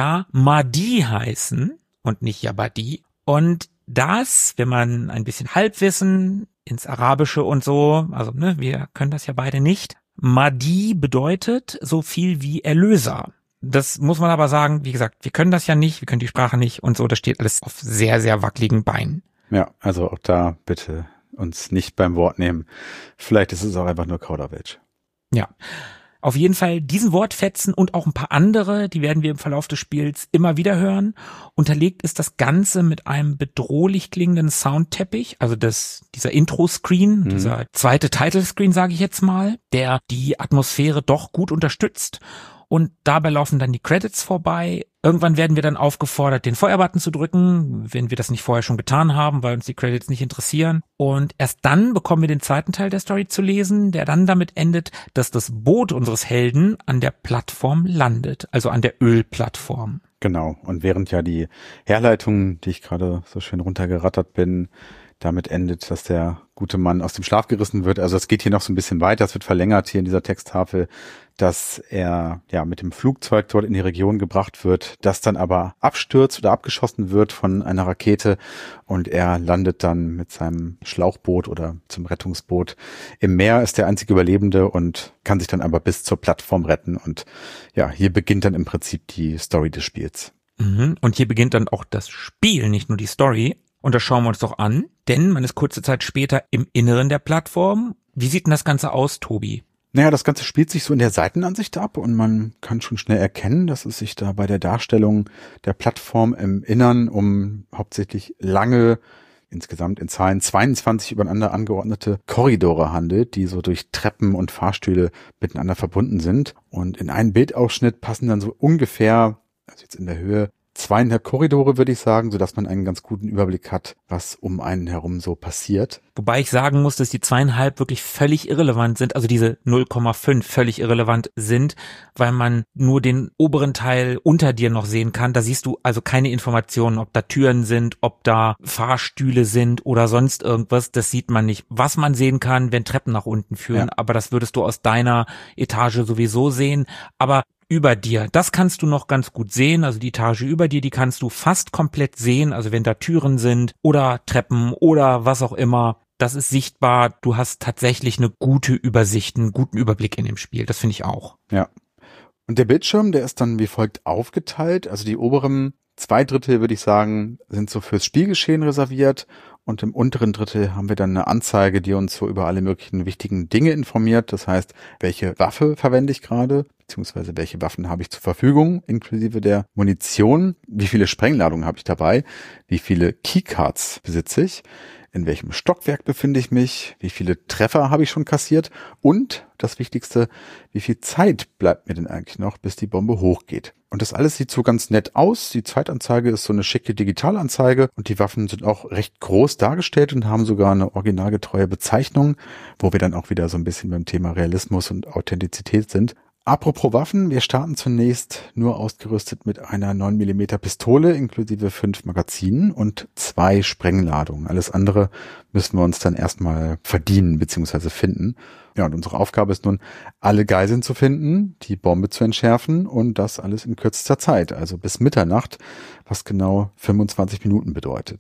Yamadi heißen und nicht Yabadi. Und das, wenn man ein bisschen Halbwissen ins Arabische und so, also ne, wir können das ja beide nicht. Mahdi bedeutet so viel wie Erlöser. Das muss man aber sagen, wie gesagt, wir können das ja nicht, wir können die Sprache nicht und so, das steht alles auf sehr, sehr wackeligen Beinen. Ja, also auch da bitte uns nicht beim Wort nehmen. Vielleicht ist es auch einfach nur Kauderwelsch. Ja. Auf jeden Fall diesen Wortfetzen und auch ein paar andere, die werden wir im Verlauf des Spiels immer wieder hören. Unterlegt ist das Ganze mit einem bedrohlich klingenden Soundteppich, also das, dieser Intro-Screen, mhm. dieser zweite Title-Screen, sage ich jetzt mal, der die Atmosphäre doch gut unterstützt. Und dabei laufen dann die Credits vorbei. Irgendwann werden wir dann aufgefordert, den Feuerbutton zu drücken, wenn wir das nicht vorher schon getan haben, weil uns die Credits nicht interessieren. Und erst dann bekommen wir den zweiten Teil der Story zu lesen, der dann damit endet, dass das Boot unseres Helden an der Plattform landet, also an der Ölplattform. Genau. Und während ja die Herleitung, die ich gerade so schön runtergerattert bin, damit endet, dass der gute Mann aus dem Schlaf gerissen wird. Also es geht hier noch so ein bisschen weiter, es wird verlängert hier in dieser Texttafel, dass er ja mit dem Flugzeug dort in die Region gebracht wird, das dann aber abstürzt oder abgeschossen wird von einer Rakete und er landet dann mit seinem Schlauchboot oder zum Rettungsboot im Meer, ist der einzige Überlebende und kann sich dann aber bis zur Plattform retten und ja, hier beginnt dann im Prinzip die Story des Spiels. Mhm. Und hier beginnt dann auch das Spiel, nicht nur die Story. Und das schauen wir uns doch an, denn man ist kurze Zeit später im Inneren der Plattform. Wie sieht denn das Ganze aus, Tobi? Naja, das Ganze spielt sich so in der Seitenansicht ab und man kann schon schnell erkennen, dass es sich da bei der Darstellung der Plattform im Innern um hauptsächlich lange, insgesamt in Zahlen zweiundzwanzig übereinander angeordnete Korridore handelt, die so durch Treppen und Fahrstühle miteinander verbunden sind. Und in einen Bildausschnitt passen dann so ungefähr, also jetzt in der Höhe, zweieinhalb Korridore, würde ich sagen, sodass man einen ganz guten Überblick hat, was um einen herum so passiert. Wobei ich sagen muss, dass die zweieinhalb wirklich völlig irrelevant sind, also diese null Komma fünf völlig irrelevant sind, weil man nur den oberen Teil unter dir noch sehen kann. Da siehst du also keine Informationen, ob da Türen sind, ob da Fahrstühle sind oder sonst irgendwas. Das sieht man nicht. Was man sehen kann, wenn Treppen nach unten führen, ja. Aber das würdest du aus deiner Etage sowieso sehen. Aber über dir, das kannst du noch ganz gut sehen, also die Etage über dir, die kannst du fast komplett sehen, also wenn da Türen sind oder Treppen oder was auch immer, das ist sichtbar, du hast tatsächlich eine gute Übersicht, einen guten Überblick in dem Spiel, das finde ich auch. Ja, und der Bildschirm, der ist dann wie folgt aufgeteilt, also die oberen zwei Drittel, würde ich sagen, sind so fürs Spielgeschehen reserviert und im unteren Drittel haben wir dann eine Anzeige, die uns so über alle möglichen wichtigen Dinge informiert, das heißt, welche Waffe verwende ich gerade, beziehungsweise welche Waffen habe ich zur Verfügung, inklusive der Munition, wie viele Sprengladungen habe ich dabei, wie viele Keycards besitze ich, in welchem Stockwerk befinde ich mich, wie viele Treffer habe ich schon kassiert und das Wichtigste, wie viel Zeit bleibt mir denn eigentlich noch, bis die Bombe hochgeht. Und das alles sieht so ganz nett aus. Die Zeitanzeige ist so eine schicke Digitalanzeige und die Waffen sind auch recht groß dargestellt und haben sogar eine originalgetreue Bezeichnung, wo wir dann auch wieder so ein bisschen beim Thema Realismus und Authentizität sind. Apropos Waffen, wir starten zunächst nur ausgerüstet mit einer neun Millimeter Pistole inklusive fünf Magazinen und zwei Sprengladungen. Alles andere müssen wir uns dann erstmal verdienen bzw. finden. Ja, und unsere Aufgabe ist nun, alle Geiseln zu finden, die Bombe zu entschärfen und das alles in kürzester Zeit, also bis Mitternacht, was genau fünfundzwanzig Minuten bedeutet.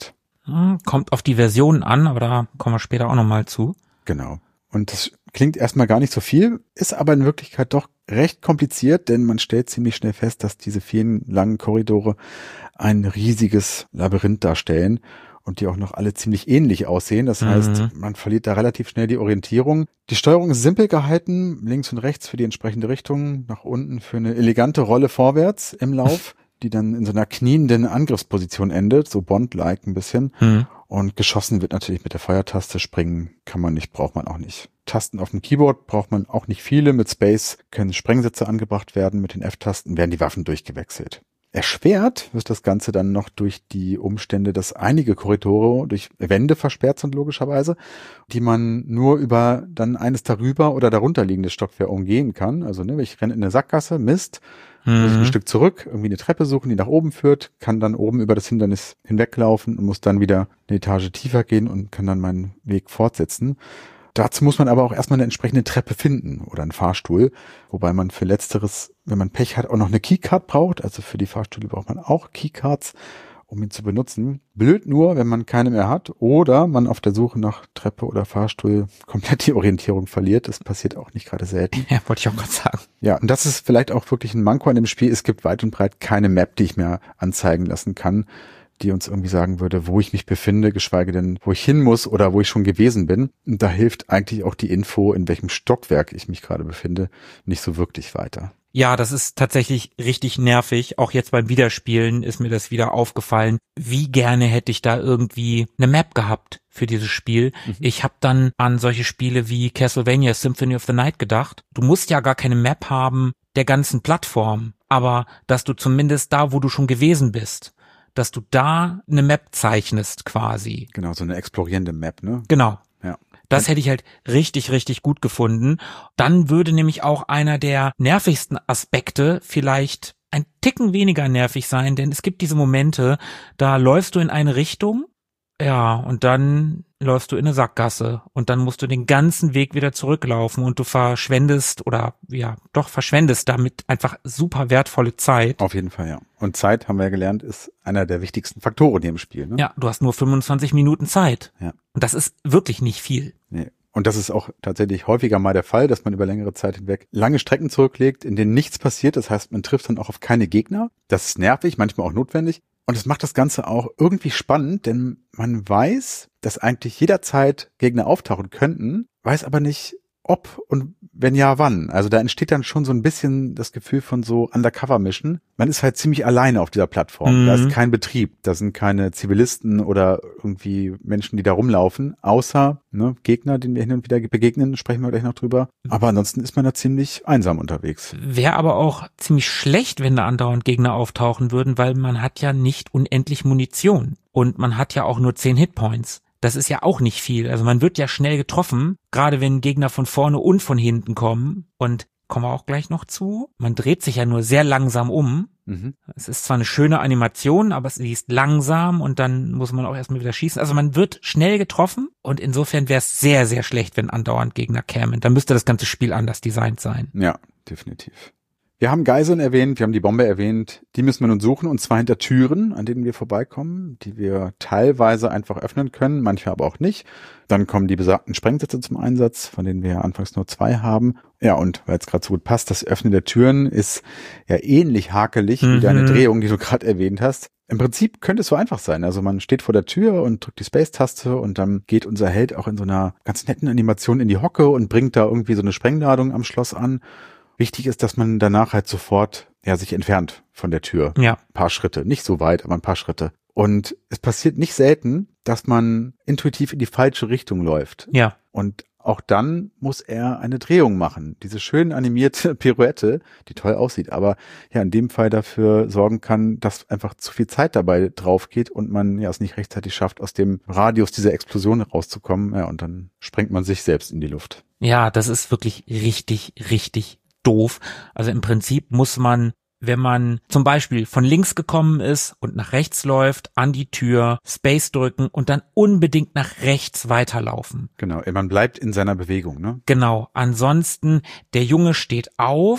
Hm, kommt auf die Version an, aber da kommen wir später auch nochmal zu. Genau. Und das klingt erstmal gar nicht so viel, ist aber in Wirklichkeit doch recht kompliziert, denn man stellt ziemlich schnell fest, dass diese vielen langen Korridore ein riesiges Labyrinth darstellen und die auch noch alle ziemlich ähnlich aussehen. Das heißt, Mhm. man verliert da relativ schnell die Orientierung. Die Steuerung ist simpel gehalten, links und rechts für die entsprechende Richtung, nach unten für eine elegante Rolle vorwärts im Lauf, die dann in so einer knienden Angriffsposition endet, so Bond-like ein bisschen. Mhm. Und geschossen wird natürlich mit der Feuertaste, springen kann man nicht, braucht man auch nicht. Tasten auf dem Keyboard braucht man auch nicht viele. Mit Space können Sprengsätze angebracht werden, mit den F-Tasten werden die Waffen durchgewechselt. Erschwert wird das Ganze dann noch durch die Umstände, dass einige Korridore durch Wände versperrt sind, logischerweise, die man nur über dann eines darüber oder darunter liegende Stockwerk umgehen kann. Also ne, ich renne in eine Sackgasse, Mist, muss ich ein Stück zurück, irgendwie eine Treppe suchen, die nach oben führt, kann dann oben über das Hindernis hinweglaufen und muss dann wieder eine Etage tiefer gehen und kann dann meinen Weg fortsetzen. Dazu muss man aber auch erstmal eine entsprechende Treppe finden oder einen Fahrstuhl, wobei man für Letzteres, wenn man Pech hat, auch noch eine Keycard braucht. Also für die Fahrstühle braucht man auch Keycards, um ihn zu benutzen. Blöd nur, wenn man keine mehr hat oder man auf der Suche nach Treppe oder Fahrstuhl komplett die Orientierung verliert. Das passiert auch nicht gerade selten. Ja, wollte ich auch gerade sagen. Ja, und das ist vielleicht auch wirklich ein Manko an dem Spiel. Es gibt weit und breit keine Map, die ich mir anzeigen lassen kann, die uns irgendwie sagen würde, wo ich mich befinde, geschweige denn, wo ich hin muss oder wo ich schon gewesen bin. Und da hilft eigentlich auch die Info, in welchem Stockwerk ich mich gerade befinde, nicht so wirklich weiter. Ja, das ist tatsächlich richtig nervig. Auch jetzt beim Wiederspielen ist mir das wieder aufgefallen. Wie gerne hätte ich da irgendwie eine Map gehabt für dieses Spiel. Mhm. Ich habe dann an solche Spiele wie Castlevania Symphony of the Night gedacht. Du musst ja gar keine Map haben der ganzen Plattform, aber dass du zumindest da, wo du schon gewesen bist, dass du da eine Map zeichnest quasi. Genau, so eine explorierende Map, ne? Genau. Ja. Das hätte ich halt richtig, richtig gut gefunden. Dann würde nämlich auch einer der nervigsten Aspekte vielleicht ein Ticken weniger nervig sein, denn es gibt diese Momente, da läufst du in eine Richtung, ja, und dann läufst du in eine Sackgasse und dann musst du den ganzen Weg wieder zurücklaufen und du verschwendest oder ja, doch verschwendest damit einfach super wertvolle Zeit. Auf jeden Fall, ja. Und Zeit, haben wir ja gelernt, ist einer der wichtigsten Faktoren hier im Spiel, ne? Ja, du hast nur fünfundzwanzig Minuten Zeit. Ja. Und das ist wirklich nicht viel. Nee. Und das ist auch tatsächlich häufiger mal der Fall, dass man über längere Zeit hinweg lange Strecken zurücklegt, in denen nichts passiert. Das heißt, man trifft dann auch auf keine Gegner. Das ist nervig, manchmal auch notwendig. Und es macht das Ganze auch irgendwie spannend, denn man weiß, dass eigentlich jederzeit Gegner auftauchen könnten, weiß aber nicht, ob und wenn ja, wann. Also da entsteht dann schon so ein bisschen das Gefühl von so Undercover-Mischen. Man ist halt ziemlich alleine auf dieser Plattform. Mhm. Da ist kein Betrieb, da sind keine Zivilisten oder irgendwie Menschen, die da rumlaufen, außer ne, Gegner, denen wir hin und wieder begegnen, sprechen wir gleich noch drüber. Aber ansonsten ist man da ziemlich einsam unterwegs. Wäre aber auch ziemlich schlecht, wenn da andauernd Gegner auftauchen würden, weil man hat ja nicht unendlich Munition und man hat ja auch nur zehn Hitpoints. Das ist ja auch nicht viel. Also man wird ja schnell getroffen, gerade wenn Gegner von vorne und von hinten kommen. Und kommen wir auch gleich noch zu. Man dreht sich ja nur sehr langsam um. Mhm. Es ist zwar eine schöne Animation, aber sie ist langsam und dann muss man auch erstmal wieder schießen. Also man wird schnell getroffen und insofern wäre es sehr, sehr schlecht, wenn andauernd Gegner kämen. Dann müsste das ganze Spiel anders designt sein. Ja, definitiv. Wir haben Geiseln erwähnt, wir haben die Bombe erwähnt. Die müssen wir nun suchen und zwar hinter Türen, an denen wir vorbeikommen, die wir teilweise einfach öffnen können, manchmal aber auch nicht. Dann kommen die besagten Sprengsätze zum Einsatz, von denen wir ja anfangs nur zwei haben. Ja, und weil es gerade so gut passt, das Öffnen der Türen ist ja ähnlich hakelig mhm. wie deine Drehung, die du gerade erwähnt hast. Im Prinzip könnte es so einfach sein. Also man steht vor der Tür und drückt die Space-Taste und dann geht unser Held auch in so einer ganz netten Animation in die Hocke und bringt da irgendwie so eine Sprengladung am Schloss an. Wichtig ist, dass man danach halt sofort ja sich entfernt von der Tür. Ja. Ein paar Schritte. Nicht so weit, aber ein paar Schritte. Und es passiert nicht selten, dass man intuitiv in die falsche Richtung läuft. Ja. Und auch dann muss er eine Drehung machen. Diese schön animierte Pirouette, die toll aussieht, aber ja in dem Fall dafür sorgen kann, dass einfach zu viel Zeit dabei drauf geht und man ja es nicht rechtzeitig schafft, aus dem Radius dieser Explosion rauszukommen. Ja, und dann sprengt man sich selbst in die Luft. Ja, das ist wirklich richtig, richtig doof. Also im Prinzip muss man, wenn man zum Beispiel von links gekommen ist und nach rechts läuft, an die Tür, Space drücken und dann unbedingt nach rechts weiterlaufen. Genau, man bleibt in seiner Bewegung, ne? Genau, ansonsten, der Junge steht auf,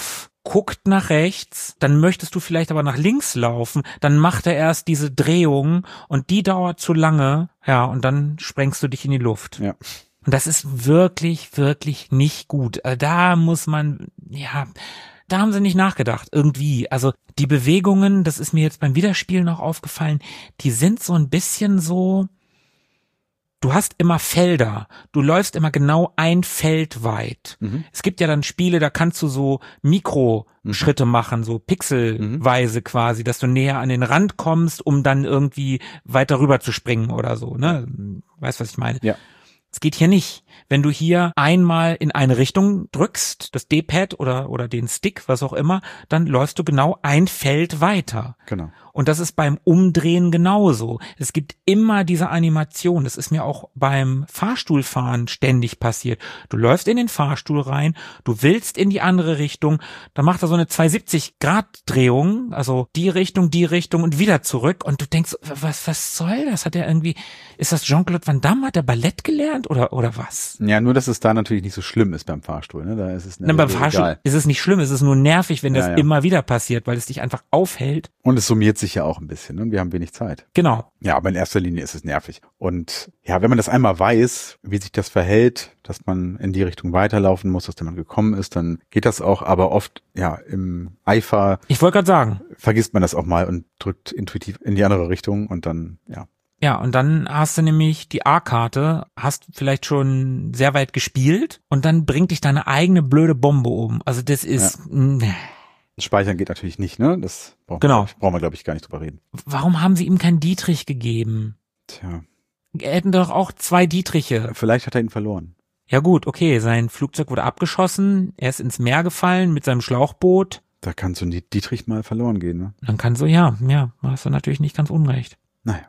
guckt nach rechts, dann möchtest du vielleicht aber nach links laufen, dann macht er erst diese Drehung und die dauert zu lange, ja, und dann sprengst du dich in die Luft. Ja. Und das ist wirklich, wirklich nicht gut. Also da muss man, ja, da haben sie nicht nachgedacht, irgendwie. Also die Bewegungen, das ist mir jetzt beim Wiederspielen noch aufgefallen, die sind so ein bisschen so, du hast immer Felder, du läufst immer genau ein Feld weit. Mhm. Es gibt ja dann Spiele, da kannst du so Mikroschritte mhm. machen, so pixelweise mhm. quasi, dass du näher an den Rand kommst, um dann irgendwie weiter rüber zu springen oder so, ne? Weißt, was ich meine? Ja. Es geht hier nicht. Wenn du hier einmal in eine Richtung drückst, das D-Pad oder oder den Stick, was auch immer, dann läufst du genau ein Feld weiter. Genau. Und das ist beim Umdrehen genauso. Es gibt immer diese Animation. Das ist mir auch beim Fahrstuhlfahren ständig passiert. Du läufst in den Fahrstuhl rein, du willst in die andere Richtung, dann macht er so eine zweihundertsiebzig Grad Drehung, also die Richtung, die Richtung und wieder zurück. Und du denkst, was was soll das? Hat er irgendwie, ist das Jean-Claude Van Damme? Hat er Ballett gelernt oder oder was? Ja, nur, dass es da natürlich nicht so schlimm ist beim Fahrstuhl. Ne? Da ist es Na, beim Fahrstuhl egal. Ist es nicht schlimm, es ist nur nervig, wenn das ja, ja. immer wieder passiert, weil es dich einfach aufhält. Und es summiert sich ja auch ein bisschen, ne? Wir haben wenig Zeit. Genau. Ja, aber in erster Linie ist es nervig. Und ja, wenn man das einmal weiß, wie sich das verhält, dass man in die Richtung weiterlaufen muss, aus der man gekommen ist, dann geht das auch, aber oft, ja, im Eifer. Ich wollte gerade sagen. Vergisst man das auch mal und drückt intuitiv in die andere Richtung und dann, ja. Ja, und dann hast du nämlich die A-Karte, hast vielleicht schon sehr weit gespielt und dann bringt dich deine eigene blöde Bombe um. Also das ist... Ja. Speichern geht natürlich nicht, ne? Das brauchen genau. wir, brauchen wir, glaube ich, gar nicht drüber reden. Warum haben sie ihm keinen Dietrich gegeben? Tja. Er hätten doch auch zwei Dietriche. Vielleicht hat er ihn verloren. Ja gut, okay, sein Flugzeug wurde abgeschossen, er ist ins Meer gefallen mit seinem Schlauchboot. Da kann so ein Dietrich mal verloren gehen, ne? Dann kann so, ja, ja, hast du natürlich nicht ganz unrecht. Naja.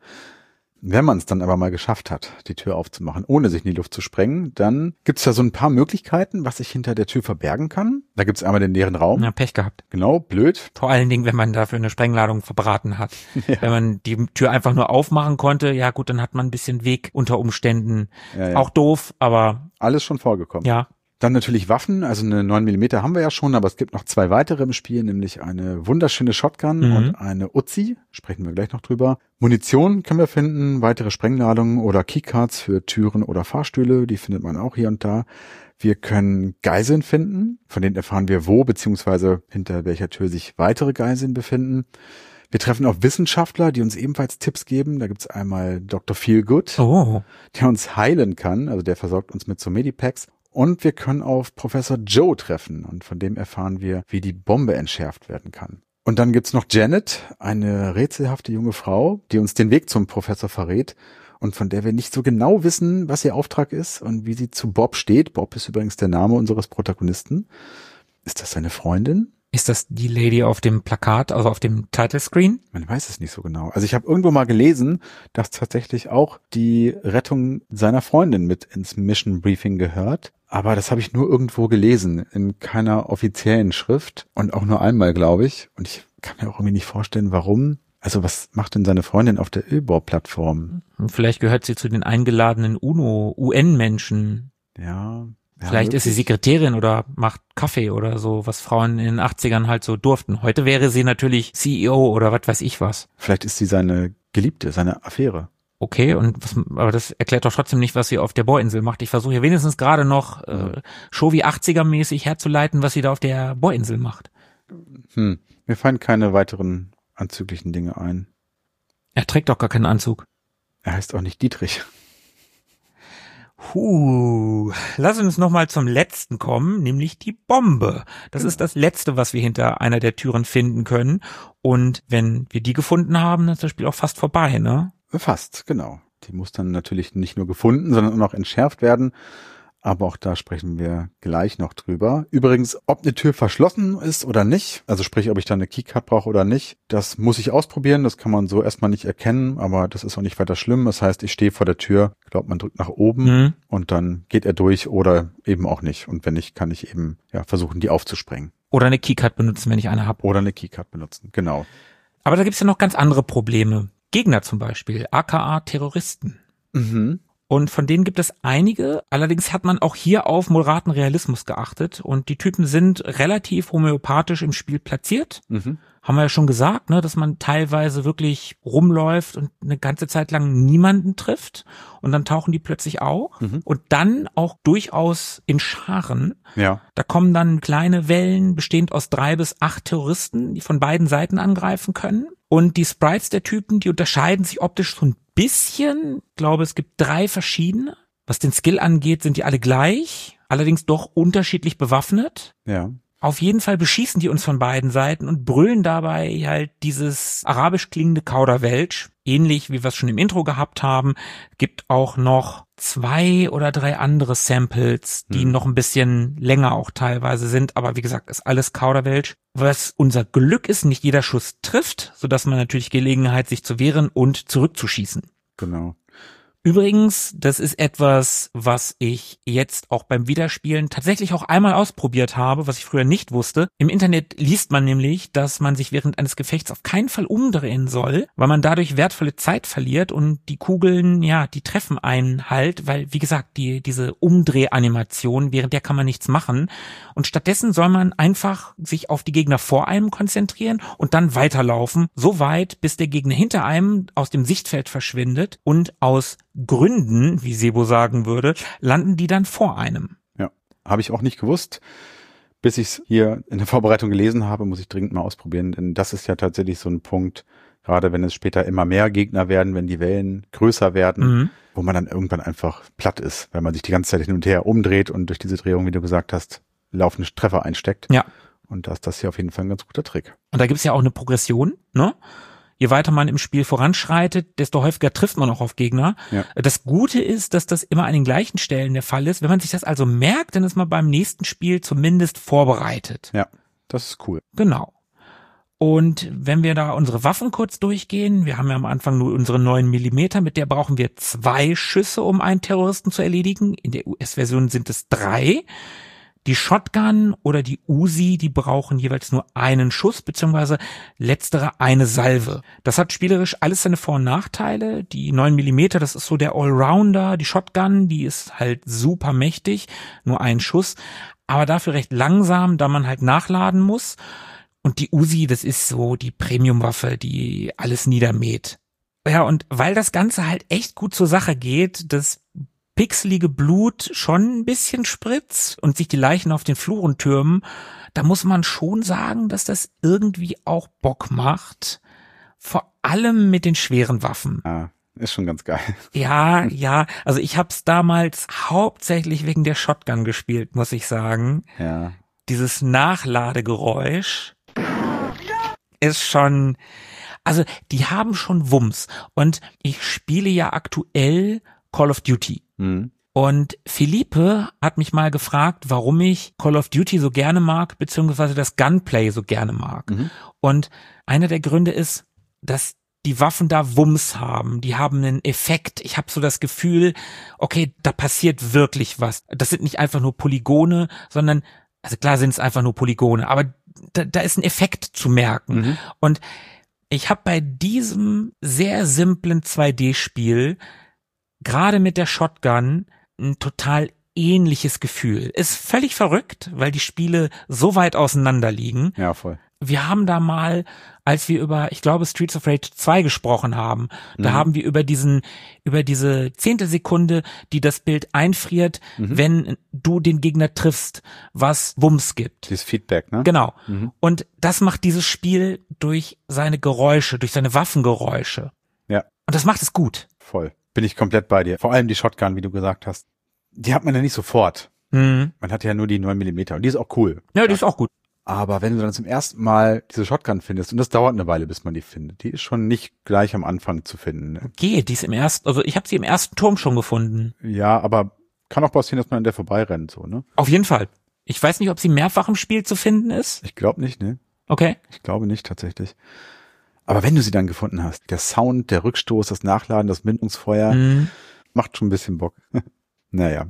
Wenn man es dann aber mal geschafft hat, die Tür aufzumachen, ohne sich in die Luft zu sprengen, dann gibt's da so ein paar Möglichkeiten, was sich hinter der Tür verbergen kann. Da gibt's einmal den leeren Raum. Ja, Pech gehabt. Genau, blöd. Vor allen Dingen, wenn man dafür eine Sprengladung verbraten hat. Ja. Wenn man die Tür einfach nur aufmachen konnte, ja gut, dann hat man ein bisschen Weg unter Umständen. Ja, ja. Auch doof, aber... Alles schon vorgekommen. Ja. Dann natürlich Waffen, also eine neun Millimeter haben wir ja schon, aber es gibt noch zwei weitere im Spiel, nämlich eine wunderschöne Shotgun mhm. und eine Uzi, sprechen wir gleich noch drüber. Munition können wir finden, weitere Sprengladungen oder Keycards für Türen oder Fahrstühle, die findet man auch hier und da. Wir können Geiseln finden, von denen erfahren wir wo, beziehungsweise hinter welcher Tür sich weitere Geiseln befinden. Wir treffen auf Wissenschaftler, die uns ebenfalls Tipps geben. Da gibt's einmal Doktor Feelgood, oh. der uns heilen kann, also der versorgt uns mit so Medipacks. Und wir können auf Professor Joe treffen und von dem erfahren wir, wie die Bombe entschärft werden kann. Und dann gibt's noch Janet, eine rätselhafte junge Frau, die uns den Weg zum Professor verrät und von der wir nicht so genau wissen, was ihr Auftrag ist und wie sie zu Bob steht. Bob ist übrigens der Name unseres Protagonisten. Ist das seine Freundin? Ist das die Lady auf dem Plakat, also auf dem Title Screen? Man weiß es nicht so genau. Also ich habe irgendwo mal gelesen, dass tatsächlich auch die Rettung seiner Freundin mit ins Mission Briefing gehört. Aber das habe ich nur irgendwo gelesen, in keiner offiziellen Schrift und auch nur einmal, glaube ich. Und ich kann mir auch irgendwie nicht vorstellen, warum. Also was macht denn seine Freundin auf der Ölbau-Plattform? Vielleicht gehört sie zu den eingeladenen UNO, U N-Menschen. Ja. Ja, Vielleicht wirklich? ist sie Sekretärin oder macht Kaffee oder so, was Frauen in den achtzigern halt so durften. Heute wäre sie natürlich C E O oder was weiß ich was. Vielleicht ist sie seine Geliebte, seine Affäre. Okay, und was, aber das erklärt doch trotzdem nicht, was sie auf der Bohrinsel macht. Ich versuche hier wenigstens gerade noch äh, Show-wie achtziger-mäßig herzuleiten, was sie da auf der Bohrinsel macht. Hm, mir fallen keine weiteren anzüglichen Dinge ein. Er trägt doch gar keinen Anzug. Er heißt auch nicht Dietrich. Huh, lass uns noch mal zum letzten kommen, nämlich die Bombe. Das genau. ist das Letzte, was wir hinter einer der Türen finden können. Und wenn wir die gefunden haben, dann ist das Spiel auch fast vorbei, ne? Fast, genau. Die muss dann natürlich nicht nur gefunden, sondern auch noch entschärft werden. Aber auch da sprechen wir gleich noch drüber. Übrigens, ob eine Tür verschlossen ist oder nicht, also sprich, ob ich da eine Keycard brauche oder nicht, das muss ich ausprobieren. Das kann man so erstmal nicht erkennen, aber das ist auch nicht weiter schlimm. Das heißt, ich stehe vor der Tür, ich glaube, man drückt nach oben mhm. und dann geht er durch oder eben auch nicht. Und wenn nicht, kann ich eben ja versuchen, die aufzusprengen. Oder eine Keycard benutzen, wenn ich eine habe. Oder eine Keycard benutzen, genau. Aber da gibt's ja noch ganz andere Probleme. Gegner zum Beispiel, aka Terroristen. Mhm. Und von denen gibt es einige. Allerdings hat man auch hier auf moderaten Realismus geachtet. Und die Typen sind relativ homöopathisch im Spiel platziert. Mhm. Haben wir ja schon gesagt, ne, dass man teilweise wirklich rumläuft und eine ganze Zeit lang niemanden trifft. Und dann tauchen die plötzlich auch. Mhm. Und dann auch durchaus in Scharen. Ja. Da kommen dann kleine Wellen, bestehend aus drei bis acht Terroristen, die von beiden Seiten angreifen können. Und die Sprites der Typen, die unterscheiden sich optisch so ein bisschen. Ich glaube, es gibt drei verschiedene. Was den Skill angeht, sind die alle gleich, allerdings doch unterschiedlich bewaffnet. Ja. Auf jeden Fall beschießen die uns von beiden Seiten und brüllen dabei halt dieses arabisch klingende Kauderwelsch. Ähnlich wie wir es schon im Intro gehabt haben, gibt auch noch zwei oder drei andere Samples, die Hm. noch ein bisschen länger auch teilweise sind. Aber wie gesagt, ist alles Kauderwelsch. Was unser Glück ist, nicht jeder Schuss trifft, sodass man natürlich Gelegenheit, sich zu wehren und zurückzuschießen. Genau. Übrigens, das ist etwas, was ich jetzt auch beim Wiederspielen tatsächlich auch einmal ausprobiert habe, was ich früher nicht wusste. Im Internet liest man nämlich, dass man sich während eines Gefechts auf keinen Fall umdrehen soll, weil man dadurch wertvolle Zeit verliert und die Kugeln, ja, die treffen einen halt, weil, wie gesagt, die diese Umdrehanimation, während der kann man nichts machen. Und stattdessen soll man einfach sich auf die Gegner vor einem konzentrieren und dann weiterlaufen, so weit, bis der Gegner hinter einem aus dem Sichtfeld verschwindet und aus Gründen, wie Sebo sagen würde, landen die dann vor einem. Ja, habe ich auch nicht gewusst. Bis ich es hier in der Vorbereitung gelesen habe, muss ich dringend mal ausprobieren, denn das ist ja tatsächlich so ein Punkt, gerade wenn es später immer mehr Gegner werden, wenn die Wellen größer werden, Mhm. wo man dann irgendwann einfach platt ist, weil man sich die ganze Zeit hin und her umdreht und durch diese Drehung, wie du gesagt hast, laufende Treffer einsteckt. Ja. Und da ist das hier auf jeden Fall ein ganz guter Trick. Und da gibt's ja auch eine Progression, ne? Je weiter man im Spiel voranschreitet, desto häufiger trifft man auch auf Gegner. Ja. Das Gute ist, dass das immer an den gleichen Stellen der Fall ist. Wenn man sich das also merkt, dann ist man beim nächsten Spiel zumindest vorbereitet. Ja, das ist cool. Genau. Und wenn wir da unsere Waffen kurz durchgehen, wir haben ja am Anfang nur unsere neun Millimeter, mit der brauchen wir zwei Schüsse, um einen Terroristen zu erledigen. In der U S-Version sind es drei. Die Shotgun oder die Uzi, die brauchen jeweils nur einen Schuss, beziehungsweise letztere eine Salve. Das hat spielerisch alles seine Vor- und Nachteile. Die neun Millimeter, das ist so der Allrounder. Die Shotgun, die ist halt super mächtig, nur ein Schuss, aber dafür recht langsam, da man halt nachladen muss. Und die Uzi, das ist so die Premium-Waffe, die alles niedermäht. Ja, und weil das Ganze halt echt gut zur Sache geht, das pixelige Blut schon ein bisschen spritzt und sich die Leichen auf den Fluren türmen, da muss man schon sagen, dass das irgendwie auch Bock macht. Vor allem mit den schweren Waffen. Ja, ist schon ganz geil. Ja, ja, also ich hab's damals hauptsächlich wegen der Shotgun gespielt, muss ich sagen. Ja. Dieses Nachladegeräusch ist schon, also die haben schon Wumms. Und ich spiele ja aktuell Call of Duty. Mhm. Und Philippe hat mich mal gefragt, warum ich Call of Duty so gerne mag, beziehungsweise das Gunplay so gerne mag. Mhm. Und einer der Gründe ist, dass die Waffen da Wumms haben. Die haben einen Effekt. Ich habe so das Gefühl, okay, da passiert wirklich was. Das sind nicht einfach nur Polygone, sondern, also klar sind es einfach nur Polygone, aber da, da ist ein Effekt zu merken. Mhm. Und ich habe bei diesem sehr simplen zwei D-Spiel gerade mit der Shotgun ein total ähnliches Gefühl. Ist völlig verrückt, weil die Spiele so weit auseinander liegen. Ja, voll. Wir haben da mal, als wir über, ich glaube, Streets of Rage zwei gesprochen haben, da Mhm. haben wir über diesen, über diese Zehntelsekunde, die das Bild einfriert, Mhm. wenn du den Gegner triffst, was Wumms gibt. Dieses Feedback, ne? Genau. Mhm. Und das macht dieses Spiel durch seine Geräusche, durch seine Waffengeräusche. Ja. Und das macht es gut. Voll. Bin ich komplett bei dir. Vor allem die Shotgun, wie du gesagt hast. Die hat man ja nicht sofort. Mhm. Man hat ja nur die neun Millimeter und die ist auch cool. Ja, die ist auch gut. Aber wenn du dann zum ersten Mal diese Shotgun findest, und das dauert eine Weile, bis man die findet, die ist schon nicht gleich am Anfang zu finden. Ne? Geht, die ist im ersten, also ich habe sie im ersten Turm schon gefunden. Ja, aber kann auch passieren, dass man an der vorbeirennt, so, ne? Auf jeden Fall. Ich weiß nicht, ob sie mehrfach im Spiel zu finden ist. Ich glaube nicht, ne? Okay. Ich glaube nicht, tatsächlich. Aber wenn du sie dann gefunden hast, der Sound, der Rückstoß, das Nachladen, das Mündungsfeuer, Mhm. macht schon ein bisschen Bock. Naja.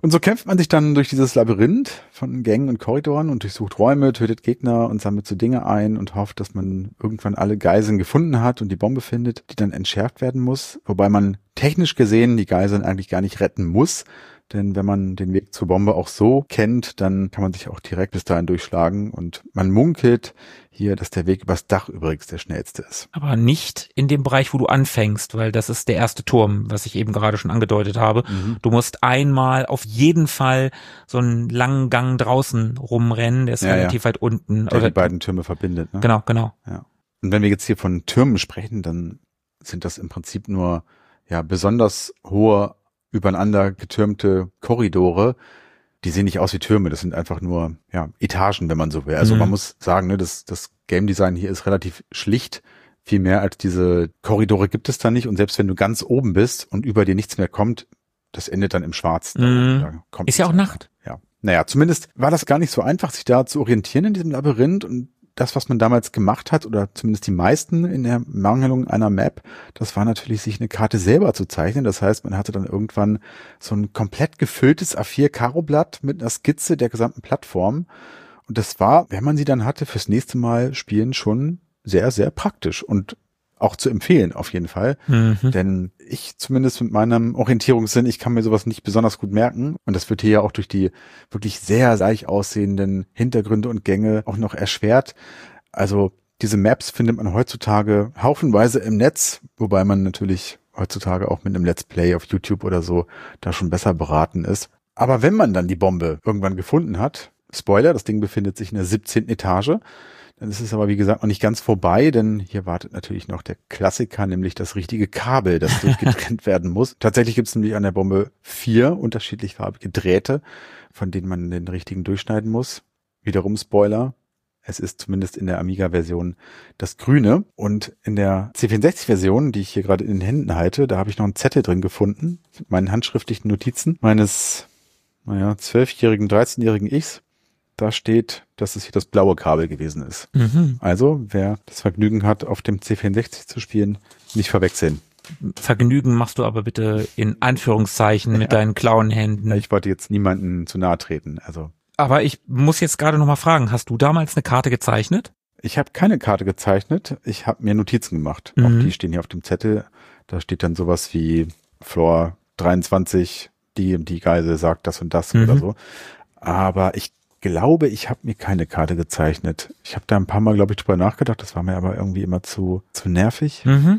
Und so kämpft man sich dann durch dieses Labyrinth von Gängen und Korridoren und durchsucht Räume, tötet Gegner und sammelt so Dinge ein und hofft, dass man irgendwann alle Geiseln gefunden hat und die Bombe findet, die dann entschärft werden muss. Wobei man technisch gesehen die Geiseln eigentlich gar nicht retten muss. Denn wenn man den Weg zur Bombe auch so kennt, dann kann man sich auch direkt bis dahin durchschlagen. Und man munkelt hier, dass der Weg übers Dach übrigens der schnellste ist. Aber nicht in dem Bereich, wo du anfängst, weil das ist der erste Turm, was ich eben gerade schon angedeutet habe. Mhm. Du musst einmal auf jeden Fall so einen langen Gang draußen rumrennen, der ist ja, relativ ja. weit unten. Der oder die beiden Türme verbindet. Ne? Genau, genau. Ja. Und wenn wir jetzt hier von Türmen sprechen, dann sind das im Prinzip nur ja besonders hohe übereinander getürmte Korridore, die sehen nicht aus wie Türme, das sind einfach nur ja Etagen, wenn man so will. Also mhm. man muss sagen, ne, das, das Game Design hier ist relativ schlicht. Viel mehr als diese Korridore gibt es da nicht. Und selbst wenn du ganz oben bist und über dir nichts mehr kommt, das endet dann im Schwarz. Mhm. Da, da kommt ist ja auch Nacht. Ja. Naja, zumindest war das gar nicht so einfach, sich da zu orientieren in diesem Labyrinth. Und das, was man damals gemacht hat, oder zumindest die meisten in der Mangelung einer Map, das war natürlich, sich eine Karte selber zu zeichnen. Das heißt, man hatte dann irgendwann so ein komplett gefülltes A vier Karoblatt mit einer Skizze der gesamten Plattform. Und das war, wenn man sie dann hatte, fürs nächste Mal spielen schon sehr, sehr praktisch und auch zu empfehlen auf jeden Fall. Mhm. Denn ich zumindest mit meinem Orientierungssinn, ich kann mir sowas nicht besonders gut merken. Und das wird hier ja auch durch die wirklich sehr seich aussehenden Hintergründe und Gänge auch noch erschwert. Also diese Maps findet man heutzutage haufenweise im Netz, wobei man natürlich heutzutage auch mit einem Let's Play auf YouTube oder so da schon besser beraten ist. Aber wenn man dann die Bombe irgendwann gefunden hat, Spoiler, das Ding befindet sich in der siebzehnten Etage, dann ist es aber, wie gesagt, noch nicht ganz vorbei, denn hier wartet natürlich noch der Klassiker, nämlich das richtige Kabel, das durchgetrennt werden muss. Tatsächlich gibt es nämlich an der Bombe vier unterschiedlich farbige Drähte, von denen man den richtigen durchschneiden muss. Wiederum Spoiler, es ist zumindest in der Amiga-Version das Grüne. Und in der C vierundsechzig-Version, die ich hier gerade in den Händen halte, da habe ich noch einen Zettel drin gefunden, mit meinen handschriftlichen Notizen meines, naja, zwölfjährigen, dreizehnjährigen Ichs. Da steht, dass es hier das blaue Kabel gewesen ist. Mhm. Also, wer das Vergnügen hat, auf dem C vierundsechzig zu spielen, nicht verwechseln. Vergnügen machst du aber bitte in Anführungszeichen mit ja. deinen klauen Händen. Ja, ich wollte jetzt niemanden zu nahe treten. Also. Aber ich muss jetzt gerade noch mal fragen, hast du damals eine Karte gezeichnet? Ich habe keine Karte gezeichnet. Ich habe mir Notizen gemacht. Mhm. Auch die stehen hier auf dem Zettel. Da steht dann sowas wie Floor dreiundzwanzig, die die Geisel sagt das und das mhm. oder so. Aber ich glaube, ich habe mir keine Karte gezeichnet. Ich habe da ein paar Mal, glaube ich, drüber nachgedacht. Das war mir aber irgendwie immer zu zu nervig. Mhm.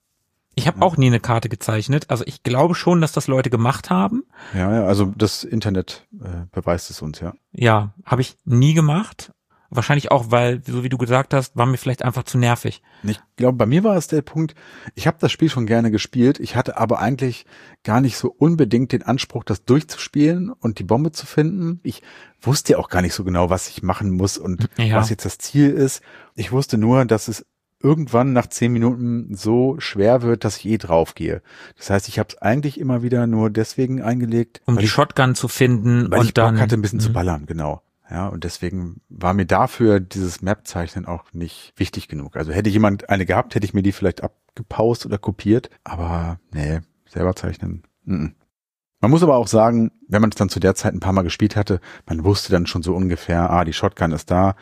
Ich habe ja. auch nie eine Karte gezeichnet. Also ich glaube schon, dass das Leute gemacht haben. Ja, ja, also das Internet äh, beweist es uns, ja. Ja, habe ich nie gemacht. Wahrscheinlich auch, weil, so wie du gesagt hast, war mir vielleicht einfach zu nervig. Ich glaube, bei mir war es der Punkt, ich habe das Spiel schon gerne gespielt, ich hatte aber eigentlich gar nicht so unbedingt den Anspruch, das durchzuspielen und die Bombe zu finden. Ich wusste ja auch gar nicht so genau, was ich machen muss und ja. was jetzt das Ziel ist. Ich wusste nur, dass es irgendwann nach zehn Minuten so schwer wird, dass ich eh draufgehe. Das heißt, ich habe es eigentlich immer wieder nur deswegen eingelegt, um die ich, Shotgun zu finden weil und ich dann Bock hatte, ein bisschen mh. zu ballern, genau. Ja, und deswegen war mir dafür dieses Map-Zeichnen auch nicht wichtig genug. Also hätte jemand eine gehabt, hätte ich mir die vielleicht abgepaust oder kopiert. Aber nee, selber zeichnen. N-n. Man muss aber auch sagen, wenn man es dann zu der Zeit ein paar Mal gespielt hatte, man wusste dann schon so ungefähr, ah, die Shotgun ist da.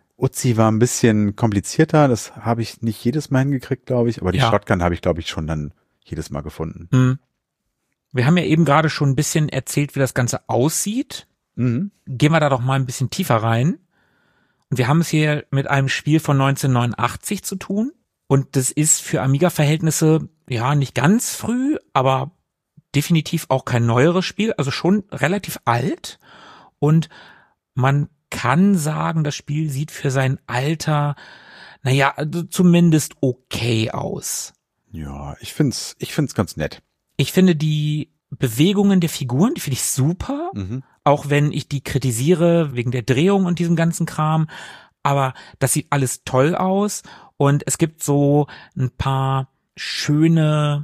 Uzi war ein bisschen komplizierter, das habe ich nicht jedes Mal hingekriegt, glaube ich. Aber die ja. Shotgun habe ich, glaube ich, schon dann jedes Mal gefunden. Mhm. Wir haben ja eben gerade schon ein bisschen erzählt, wie das Ganze aussieht. Mhm. Gehen wir da doch mal ein bisschen tiefer rein. Und wir haben es hier mit einem Spiel von neunzehnhundertneunundachtzig zu tun. Und das ist für Amiga-Verhältnisse, ja, nicht ganz früh, aber definitiv auch kein neueres Spiel. Also schon relativ alt. Und man kann sagen, das Spiel sieht für sein Alter, naja, also zumindest okay aus. Ja, ich find's, ich find's ganz nett. Ich finde die Bewegungen der Figuren, die finde ich super. Mhm. Auch wenn ich die kritisiere wegen der Drehung und diesem ganzen Kram. Aber das sieht alles toll aus. Und es gibt so ein paar schöne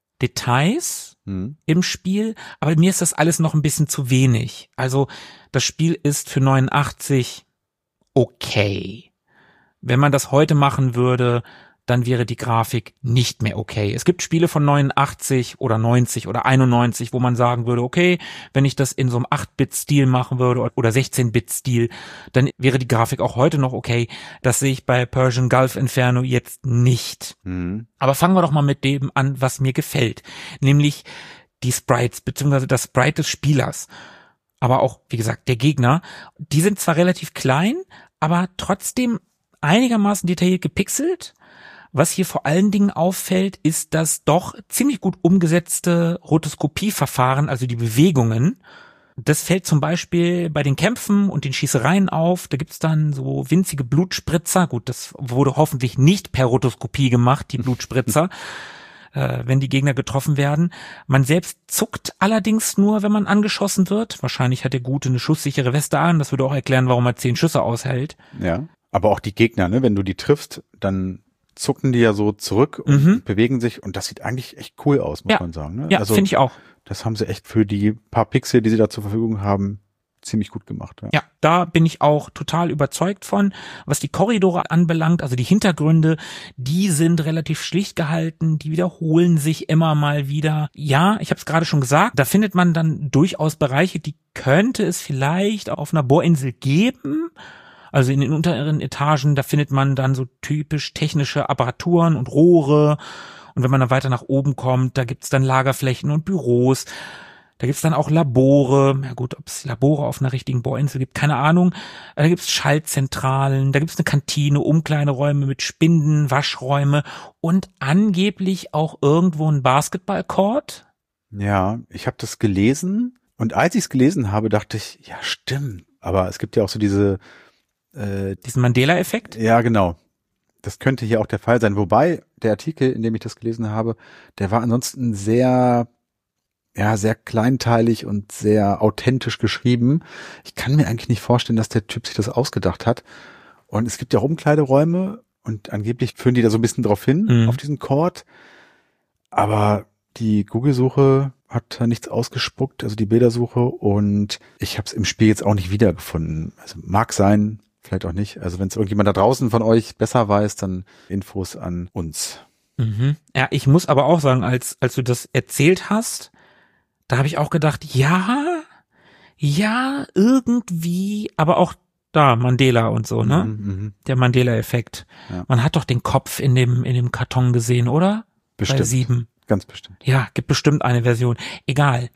Details mhm. im Spiel. Aber mir ist das alles noch ein bisschen zu wenig. Also das Spiel ist für neunundachtzig okay. Wenn man das heute machen würde, dann wäre die Grafik nicht mehr okay. Es gibt Spiele von neunundachtzig oder neunzig oder einundneunzig, wo man sagen würde, okay, wenn ich das in so einem acht-Bit-Stil machen würde oder sechzehn-Bit-Stil, dann wäre die Grafik auch heute noch okay. Das sehe ich bei Persian Gulf Inferno jetzt nicht. Mhm. Aber fangen wir doch mal mit dem an, was mir gefällt. Nämlich die Sprites, beziehungsweise das Sprite des Spielers. Aber auch, wie gesagt, der Gegner. Die sind zwar relativ klein, aber trotzdem einigermaßen detailliert gepixelt. Was hier vor allen Dingen auffällt, ist das doch ziemlich gut umgesetzte Rotoskopieverfahren, also die Bewegungen. Das fällt zum Beispiel bei den Kämpfen und den Schießereien auf. Da gibt's dann so winzige Blutspritzer. Gut, das wurde hoffentlich nicht per Rotoskopie gemacht, die Blutspritzer, äh, wenn die Gegner getroffen werden. Man selbst zuckt allerdings nur, wenn man angeschossen wird. Wahrscheinlich hat der Gute eine schusssichere Weste an. Das würde auch erklären, warum er zehn Schüsse aushält. Ja, aber auch die Gegner, ne? Wenn du die triffst, dann zucken die ja so zurück und Mhm. bewegen sich. Und das sieht eigentlich echt cool aus, muss Ja. man sagen. Ne? Ja, Also finde ich auch. das haben sie echt für die paar Pixel, die sie da zur Verfügung haben, ziemlich gut gemacht. Ja. Ja, da bin ich auch total überzeugt von. Was die Korridore anbelangt, also die Hintergründe, die sind relativ schlicht gehalten, die wiederholen sich immer mal wieder. Ja, ich habe es gerade schon gesagt, da findet man dann durchaus Bereiche, die könnte es vielleicht auf einer Bohrinsel geben. Also in den unteren Etagen, da findet man dann so typisch technische Apparaturen und Rohre. Und wenn man dann weiter nach oben kommt, da gibt's dann Lagerflächen und Büros. Da gibt's dann auch Labore. Ja gut, ob es Labore auf einer richtigen Bohrinsel gibt, keine Ahnung. Da gibt's Schaltzentralen, da gibt's eine Kantine, Umkleideräume mit Spinden, Waschräume und angeblich auch irgendwo ein Basketballcourt. Ja, ich habe das gelesen und als ich es gelesen habe, dachte ich, ja stimmt. Aber es gibt ja auch so diese äh, Diesen Mandela-Effekt. Ja, genau. Das könnte hier auch der Fall sein. Wobei der Artikel, in dem ich das gelesen habe, der war ansonsten sehr, ja, sehr kleinteilig und sehr authentisch geschrieben. Ich kann mir eigentlich nicht vorstellen, dass der Typ sich das ausgedacht hat. Und es gibt ja Umkleideräume und angeblich führen die da so ein bisschen drauf hin, Mhm. auf diesen Court. Aber die Google-Suche hat da nichts ausgespuckt, also die Bildersuche. Und ich habe es im Spiel jetzt auch nicht wiedergefunden. Also mag sein, vielleicht auch nicht. Also wenn es irgendjemand da draußen von euch besser weiß, dann Infos an uns. Mhm. Ja, ich muss aber auch sagen, als als du das erzählt hast, da habe ich auch gedacht, ja, ja, irgendwie, aber auch da Mandela und so, ne? Mhm, mhm. Der Mandela-Effekt. Ja. Man hat doch den Kopf in dem in dem Karton gesehen, oder? Bei Bestimmt. sieben. Ganz bestimmt. Ja, gibt bestimmt eine Version. Egal.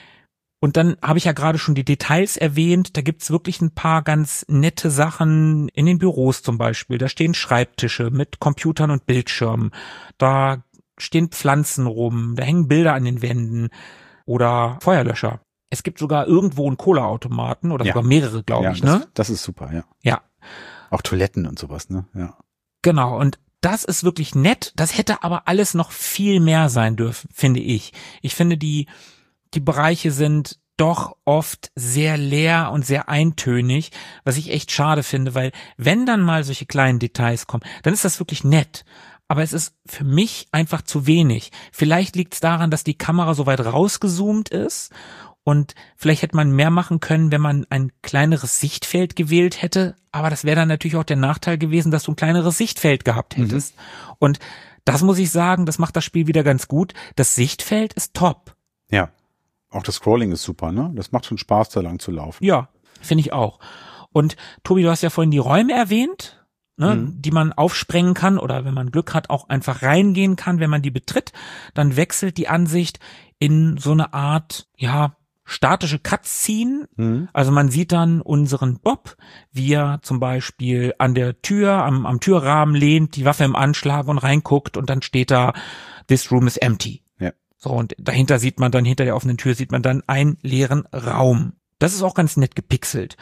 Und dann habe ich ja gerade schon die Details erwähnt. Da gibt's wirklich ein paar ganz nette Sachen in den Büros zum Beispiel. Da stehen Schreibtische mit Computern und Bildschirmen. Da stehen Pflanzen rum. Da hängen Bilder an den Wänden oder Feuerlöscher. Es gibt sogar irgendwo einen Cola-Automaten oder Ja. sogar mehrere, glaube Ja, ich, das, ne? das ist super, ja. Ja, Auch Toiletten und sowas, ne? Ja. genau. Und das ist wirklich nett. Das hätte aber alles noch viel mehr sein dürfen, finde ich. Ich finde, die die Bereiche sind doch oft sehr leer und sehr eintönig, was ich echt schade finde, weil wenn dann mal solche kleinen Details kommen, dann ist das wirklich nett. Aber es ist für mich einfach zu wenig. Vielleicht liegt es daran, dass die Kamera so weit rausgezoomt ist und vielleicht hätte man mehr machen können, wenn man ein kleineres Sichtfeld gewählt hätte. Aber das wäre dann natürlich auch der Nachteil gewesen, dass du ein kleineres Sichtfeld gehabt hättest. Mhm. Und das muss ich sagen, das macht das Spiel wieder ganz gut. Das Sichtfeld ist top. Ja. Auch das Scrolling ist super, ne? Das macht schon Spaß, da lang zu laufen. Ja, finde ich auch. Und Tobi, du hast ja vorhin die Räume erwähnt, ne, Mhm. die man aufsprengen kann oder wenn man Glück hat, auch einfach reingehen kann, wenn man die betritt. Dann wechselt die Ansicht in so eine Art, ja, statische Cutscene. Mhm. Also man sieht dann unseren Bob, wie er zum Beispiel an der Tür, am, am Türrahmen lehnt, die Waffe im Anschlag und reinguckt und dann steht da, this room is empty. Ja. So, und dahinter sieht man dann, hinter der offenen Tür sieht man dann einen leeren Raum. Das ist auch ganz nett gepixelt.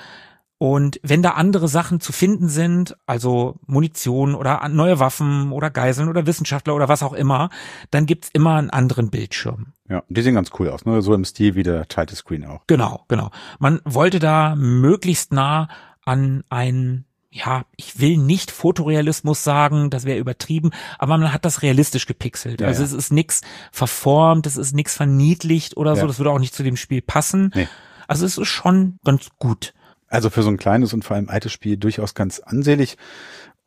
Und wenn da andere Sachen zu finden sind, also Munition oder neue Waffen oder Geiseln oder Wissenschaftler oder was auch immer, dann gibt's immer einen anderen Bildschirm. Ja, die sehen ganz cool aus, ne? So im Stil wie der Title Screen auch. Genau, genau. Man wollte da möglichst nah an einen, ja, ich will nicht Fotorealismus sagen, das wäre übertrieben, aber man hat das realistisch gepixelt. Ja, also ja. es ist nix verformt, es ist nix verniedlicht oder so, Ja. das würde auch nicht zu dem Spiel passen. Nee. Also es ist schon ganz gut. Also für so ein kleines und vor allem altes Spiel durchaus ganz ansehlich.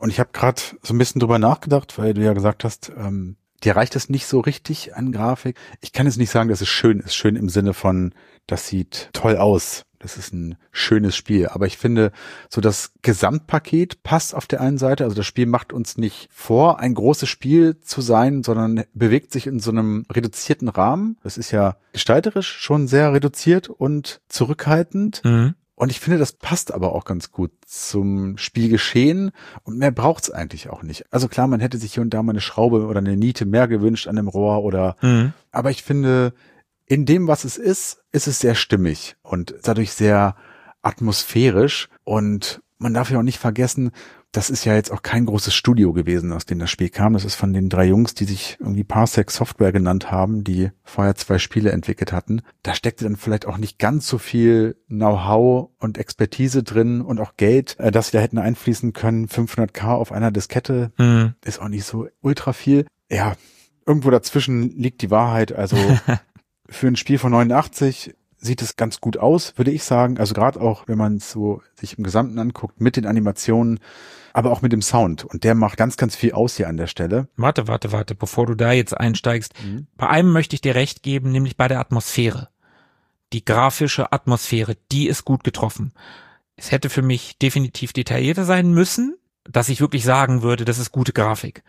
Und ich habe gerade so ein bisschen drüber nachgedacht, weil du ja gesagt hast, ähm, dir reicht es nicht so richtig an Grafik. Ich kann jetzt nicht sagen, dass es schön ist. Schön im Sinne von, das sieht toll aus. Das ist ein schönes Spiel. Aber ich finde, so das Gesamtpaket passt auf der einen Seite. Also das Spiel macht uns nicht vor, ein großes Spiel zu sein, sondern bewegt sich in so einem reduzierten Rahmen. Das ist ja gestalterisch schon sehr reduziert und zurückhaltend. Mhm. Und ich finde, das passt aber auch ganz gut zum Spielgeschehen und mehr braucht's eigentlich auch nicht. Also klar, man hätte sich hier und da mal eine Schraube oder eine Niete mehr gewünscht an dem Rohr oder, Mhm. aber ich finde, in dem, was es ist, ist es sehr stimmig und dadurch sehr atmosphärisch und man darf ja auch nicht vergessen, das ist ja jetzt auch kein großes Studio gewesen, aus dem das Spiel kam. Das ist von den drei Jungs, die sich irgendwie Parsec Software genannt haben, die vorher zwei Spiele entwickelt hatten. Da steckte dann vielleicht auch nicht ganz so viel Know-how und Expertise drin und auch Geld, dass sie da hätten einfließen können. fünfhunderttausend auf einer Diskette Mhm. ist auch nicht so ultra viel. Ja, irgendwo dazwischen liegt die Wahrheit. Also für ein Spiel von neunundachtzig sieht es ganz gut aus, würde ich sagen. Also gerade auch, wenn man es so sich im Gesamten anguckt, mit den Animationen, aber auch mit dem Sound. Und der macht ganz, ganz viel aus hier an der Stelle. Warte, warte, warte, bevor du da jetzt einsteigst. Mhm. Bei einem möchte ich dir recht geben, nämlich bei der Atmosphäre. Die grafische Atmosphäre, die ist gut getroffen. Es hätte für mich definitiv detaillierter sein müssen, dass ich wirklich sagen würde, das ist gute Grafik.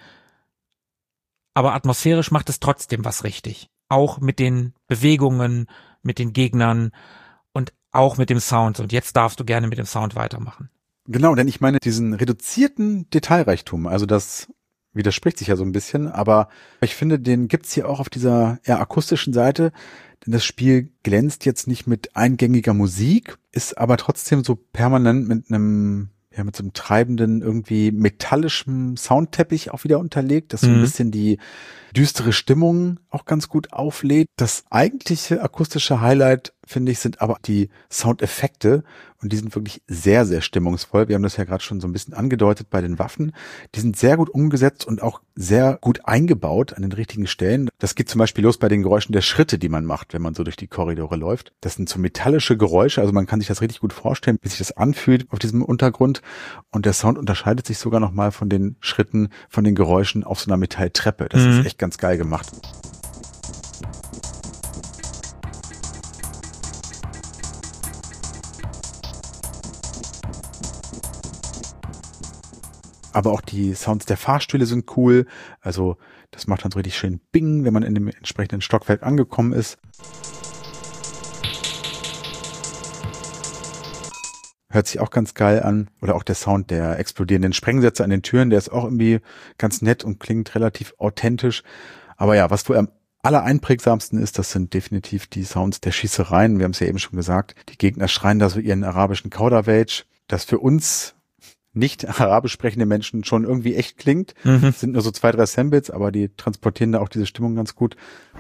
Aber atmosphärisch macht es trotzdem was richtig. Auch mit den Bewegungen, mit den Gegnern und auch mit dem Sound. Und jetzt darfst du gerne mit dem Sound weitermachen. Genau, denn ich meine diesen reduzierten Detailreichtum, also das widerspricht sich ja so ein bisschen, aber ich finde, den gibt's hier auch auf dieser eher akustischen Seite, denn das Spiel glänzt jetzt nicht mit eingängiger Musik, ist aber trotzdem so permanent mit einem, ja, mit so einem treibenden, irgendwie metallischen Soundteppich auch wieder unterlegt, das so ein Mhm. bisschen die düstere Stimmung auch ganz gut auflädt. Das eigentliche akustische Highlight, finde ich, sind aber die Soundeffekte und die sind wirklich sehr, sehr stimmungsvoll. Wir haben das ja gerade schon so ein bisschen angedeutet bei den Waffen. Die sind sehr gut umgesetzt und auch sehr gut eingebaut an den richtigen Stellen. Das geht zum Beispiel los bei den Geräuschen der Schritte, die man macht, wenn man so durch die Korridore läuft. Das sind so metallische Geräusche, also man kann sich das richtig gut vorstellen, wie sich das anfühlt auf diesem Untergrund. Und der Sound unterscheidet sich sogar nochmal von den Schritten, von den Geräuschen auf so einer Metalltreppe. Das Mhm. ist echt ganz geil gemacht. Aber auch die Sounds der Fahrstühle sind cool. Also das macht dann so richtig schön Bing, wenn man in dem entsprechenden Stockwerk angekommen ist. Hört sich auch ganz geil an. Oder auch der Sound der explodierenden Sprengsätze an den Türen, der ist auch irgendwie ganz nett und klingt relativ authentisch. Aber ja, was wohl am allereinprägsamsten ist, das sind definitiv die Sounds der Schießereien. Wir haben es ja eben schon gesagt. Die Gegner schreien da so ihren arabischen Kauderwelsch, das für uns nicht arabisch sprechende Menschen schon irgendwie echt klingt. Mhm. Es sind nur so zwei, drei Samples, aber die transportieren da auch diese Stimmung ganz gut.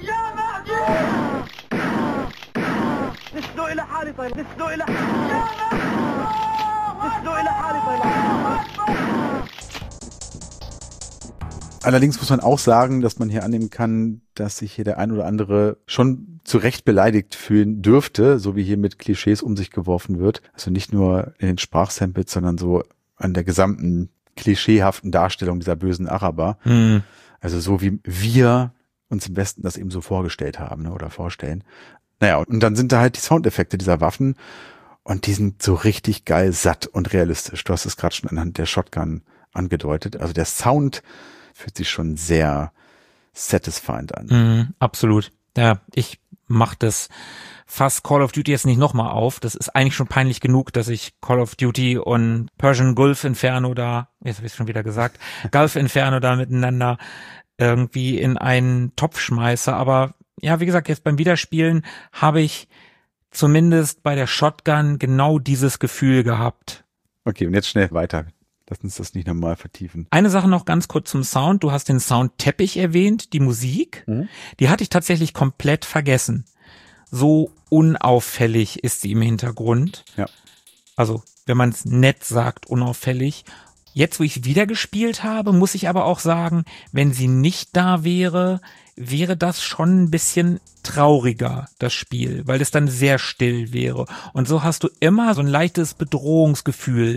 Allerdings muss man auch sagen, dass man hier annehmen kann, dass sich hier der ein oder andere schon zu Recht beleidigt fühlen dürfte, so wie hier mit Klischees um sich geworfen wird. Also nicht nur in den Sprachsamples, sondern so an der gesamten klischeehaften Darstellung dieser bösen Araber. Mhm. Also so wie wir uns im Westen das eben so vorgestellt haben, ne, oder vorstellen. Naja, und dann sind da halt die Soundeffekte dieser Waffen und die sind so richtig geil satt und realistisch. Du hast es gerade schon anhand der Shotgun angedeutet. Also der Sound fühlt sich schon sehr satisfying an. Mhm, absolut. Ja, ich mach das fass Call of Duty jetzt nicht nochmal auf. Das ist eigentlich schon peinlich genug, dass ich Call of Duty und Persian Gulf Inferno da, jetzt habe ich es schon wieder gesagt, Gulf Inferno da miteinander irgendwie in einen Topf schmeiße. Aber ja, wie gesagt, jetzt beim Wiederspielen habe ich zumindest bei der Shotgun genau dieses Gefühl gehabt. Okay, und jetzt schnell weiter. Lass uns das nicht nochmal vertiefen. Eine Sache noch ganz kurz zum Sound. Du hast den Soundteppich erwähnt, die Musik. Mhm. Die hatte ich tatsächlich komplett vergessen. So unauffällig ist sie im Hintergrund. Ja. Also, wenn man es nett sagt, unauffällig. Jetzt, wo ich wieder gespielt habe, muss ich aber auch sagen, wenn sie nicht da wäre, wäre das schon ein bisschen trauriger, das Spiel, weil es dann sehr still wäre. Und so hast du immer so ein leichtes Bedrohungsgefühl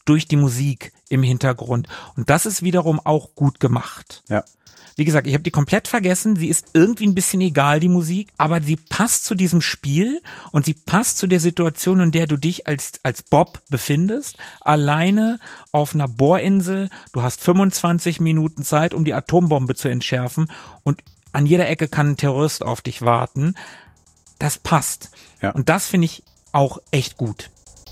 durch die Musik im Hintergrund. Und das ist wiederum auch gut gemacht. Ja. Wie gesagt, ich habe die komplett vergessen. Sie ist irgendwie ein bisschen egal, die Musik, aber sie passt zu diesem Spiel und sie passt zu der Situation, in der du dich als als Bob befindest, alleine auf einer Bohrinsel. Du hast fünfundzwanzig Minuten Zeit, um die Atombombe zu entschärfen und an jeder Ecke kann ein Terrorist auf dich warten. Das passt. Ja. Und das finde ich auch echt gut.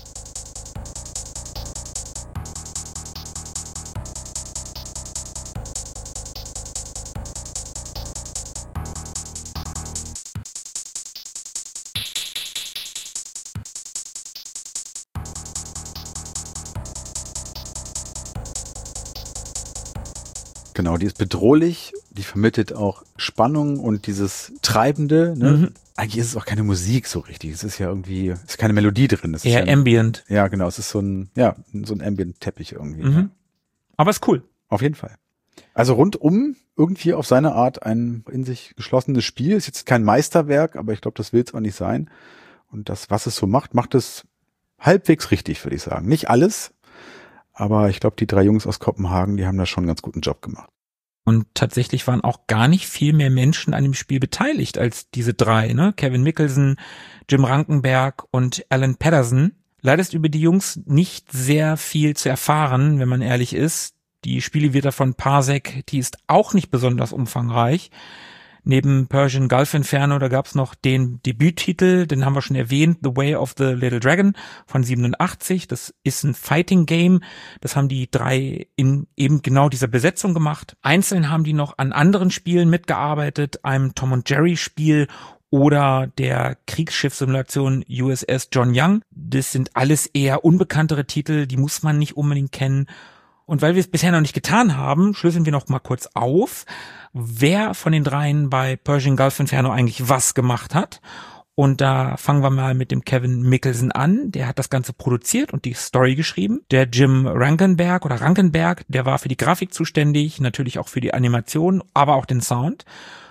Genau, die ist bedrohlich, die vermittelt auch Spannung und dieses Treibende. Ne? Mhm. Eigentlich ist es auch keine Musik so richtig. Es ist ja irgendwie, es ist keine Melodie drin. Es Eher ist ja Ambient. Ja, genau. Es ist so ein, ja, so ein Ambient-Teppich irgendwie. Mhm. Ja. Aber ist cool. Auf jeden Fall. Also rundum irgendwie auf seine Art ein in sich geschlossenes Spiel. Ist jetzt kein Meisterwerk, aber ich glaube, das will es auch nicht sein. Und das, was es so macht, macht es halbwegs richtig, würde ich sagen. Nicht alles. Aber ich glaube, die drei Jungs aus Kopenhagen, die haben da schon einen ganz guten Job gemacht. Und tatsächlich waren auch gar nicht viel mehr Menschen an dem Spiel beteiligt als diese drei, ne? Kevin Mickelson, Jim Rankenberg und Alan Patterson. Leider ist über die Jungs nicht sehr viel zu erfahren, wenn man ehrlich ist. Die Spielevita von Parsec, die ist auch nicht besonders umfangreich. Neben Persian Gulf Inferno, da gab's noch den Debüttitel, den haben wir schon erwähnt, The Way of the Little Dragon von siebenundachtzig. Das ist ein Fighting Game. Das haben die drei in eben genau dieser Besetzung gemacht. Einzeln haben die noch an anderen Spielen mitgearbeitet, einem Tom und Jerry Spiel oder der Kriegsschiffssimulation U S S John Young. Das sind alles eher unbekanntere Titel, die muss man nicht unbedingt kennen. Und weil wir es bisher noch nicht getan haben, schlüsseln wir noch mal kurz auf, wer von den dreien bei Persian Gulf Inferno eigentlich was gemacht hat. Und da fangen wir mal mit dem Kevin Mickelson an. Der hat das Ganze produziert und die Story geschrieben. Der Jim Rankenberg oder Rankenberg, der war für die Grafik zuständig, natürlich auch für die Animation, aber auch den Sound.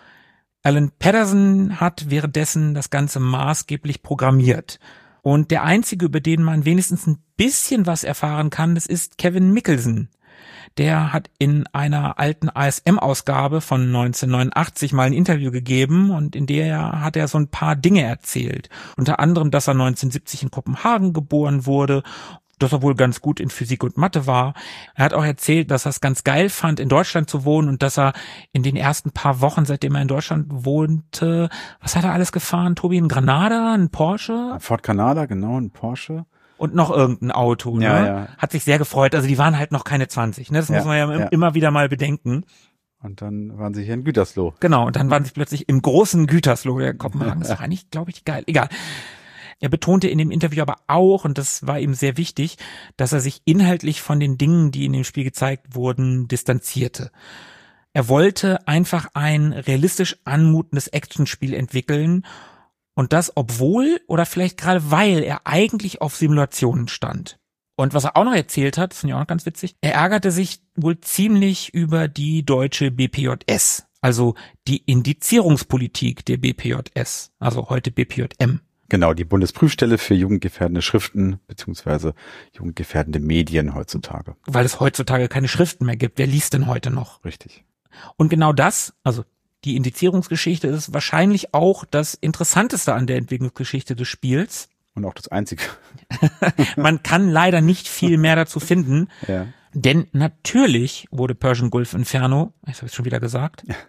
Alan Patterson hat währenddessen das Ganze maßgeblich programmiert. Und der einzige, über den man wenigstens ein bisschen was erfahren kann, das ist Kevin Mickelson. Der hat in einer alten A S M-Ausgabe von neunzehnhundertneunundachtzig mal ein Interview gegeben und in der hat er so ein paar Dinge erzählt. Unter anderem, dass er neunzehnhundertsiebzig in Kopenhagen geboren wurde, dass er wohl ganz gut in Physik und Mathe war. Er hat auch erzählt, dass er es ganz geil fand, in Deutschland zu wohnen und dass er in den ersten paar Wochen, seitdem er in Deutschland wohnte, was hat er alles gefahren, Tobi? Ein Granada, ein Porsche? Ford Granada, genau, ein Porsche. Und noch irgendein Auto, ne? Ja, ja. Hat sich sehr gefreut. Also die waren halt noch keine zwanzig, ne? Das ja, muss man ja, ja immer wieder mal bedenken. Und dann waren sie hier in Gütersloh. Genau, und dann waren sie plötzlich im großen Gütersloh der Kopenhagen. Das war eigentlich, glaube ich, geil. Egal. Er betonte in dem Interview aber auch, und das war ihm sehr wichtig, dass er sich inhaltlich von den Dingen, die in dem Spiel gezeigt wurden, distanzierte. Er wollte einfach ein realistisch anmutendes Actionspiel entwickeln und das obwohl oder vielleicht gerade weil er eigentlich auf Simulationen stand. Und was er auch noch erzählt hat, das finde ich auch noch ganz witzig, er ärgerte sich wohl ziemlich über die deutsche B P J S, also die Indizierungspolitik der B P J S, also heute B P J M. Genau, die Bundesprüfstelle für jugendgefährdende Schriften beziehungsweise jugendgefährdende Medien heutzutage. Weil es heutzutage keine Schriften mehr gibt. Wer liest denn heute noch? Richtig. Und genau das, also die Indizierungsgeschichte, ist wahrscheinlich auch das Interessanteste an der Entwicklungsgeschichte des Spiels. Und auch das Einzige. Man kann leider nicht viel mehr dazu finden, ja. Denn natürlich wurde Persian Gulf Inferno, ich habe es schon wieder gesagt, ja.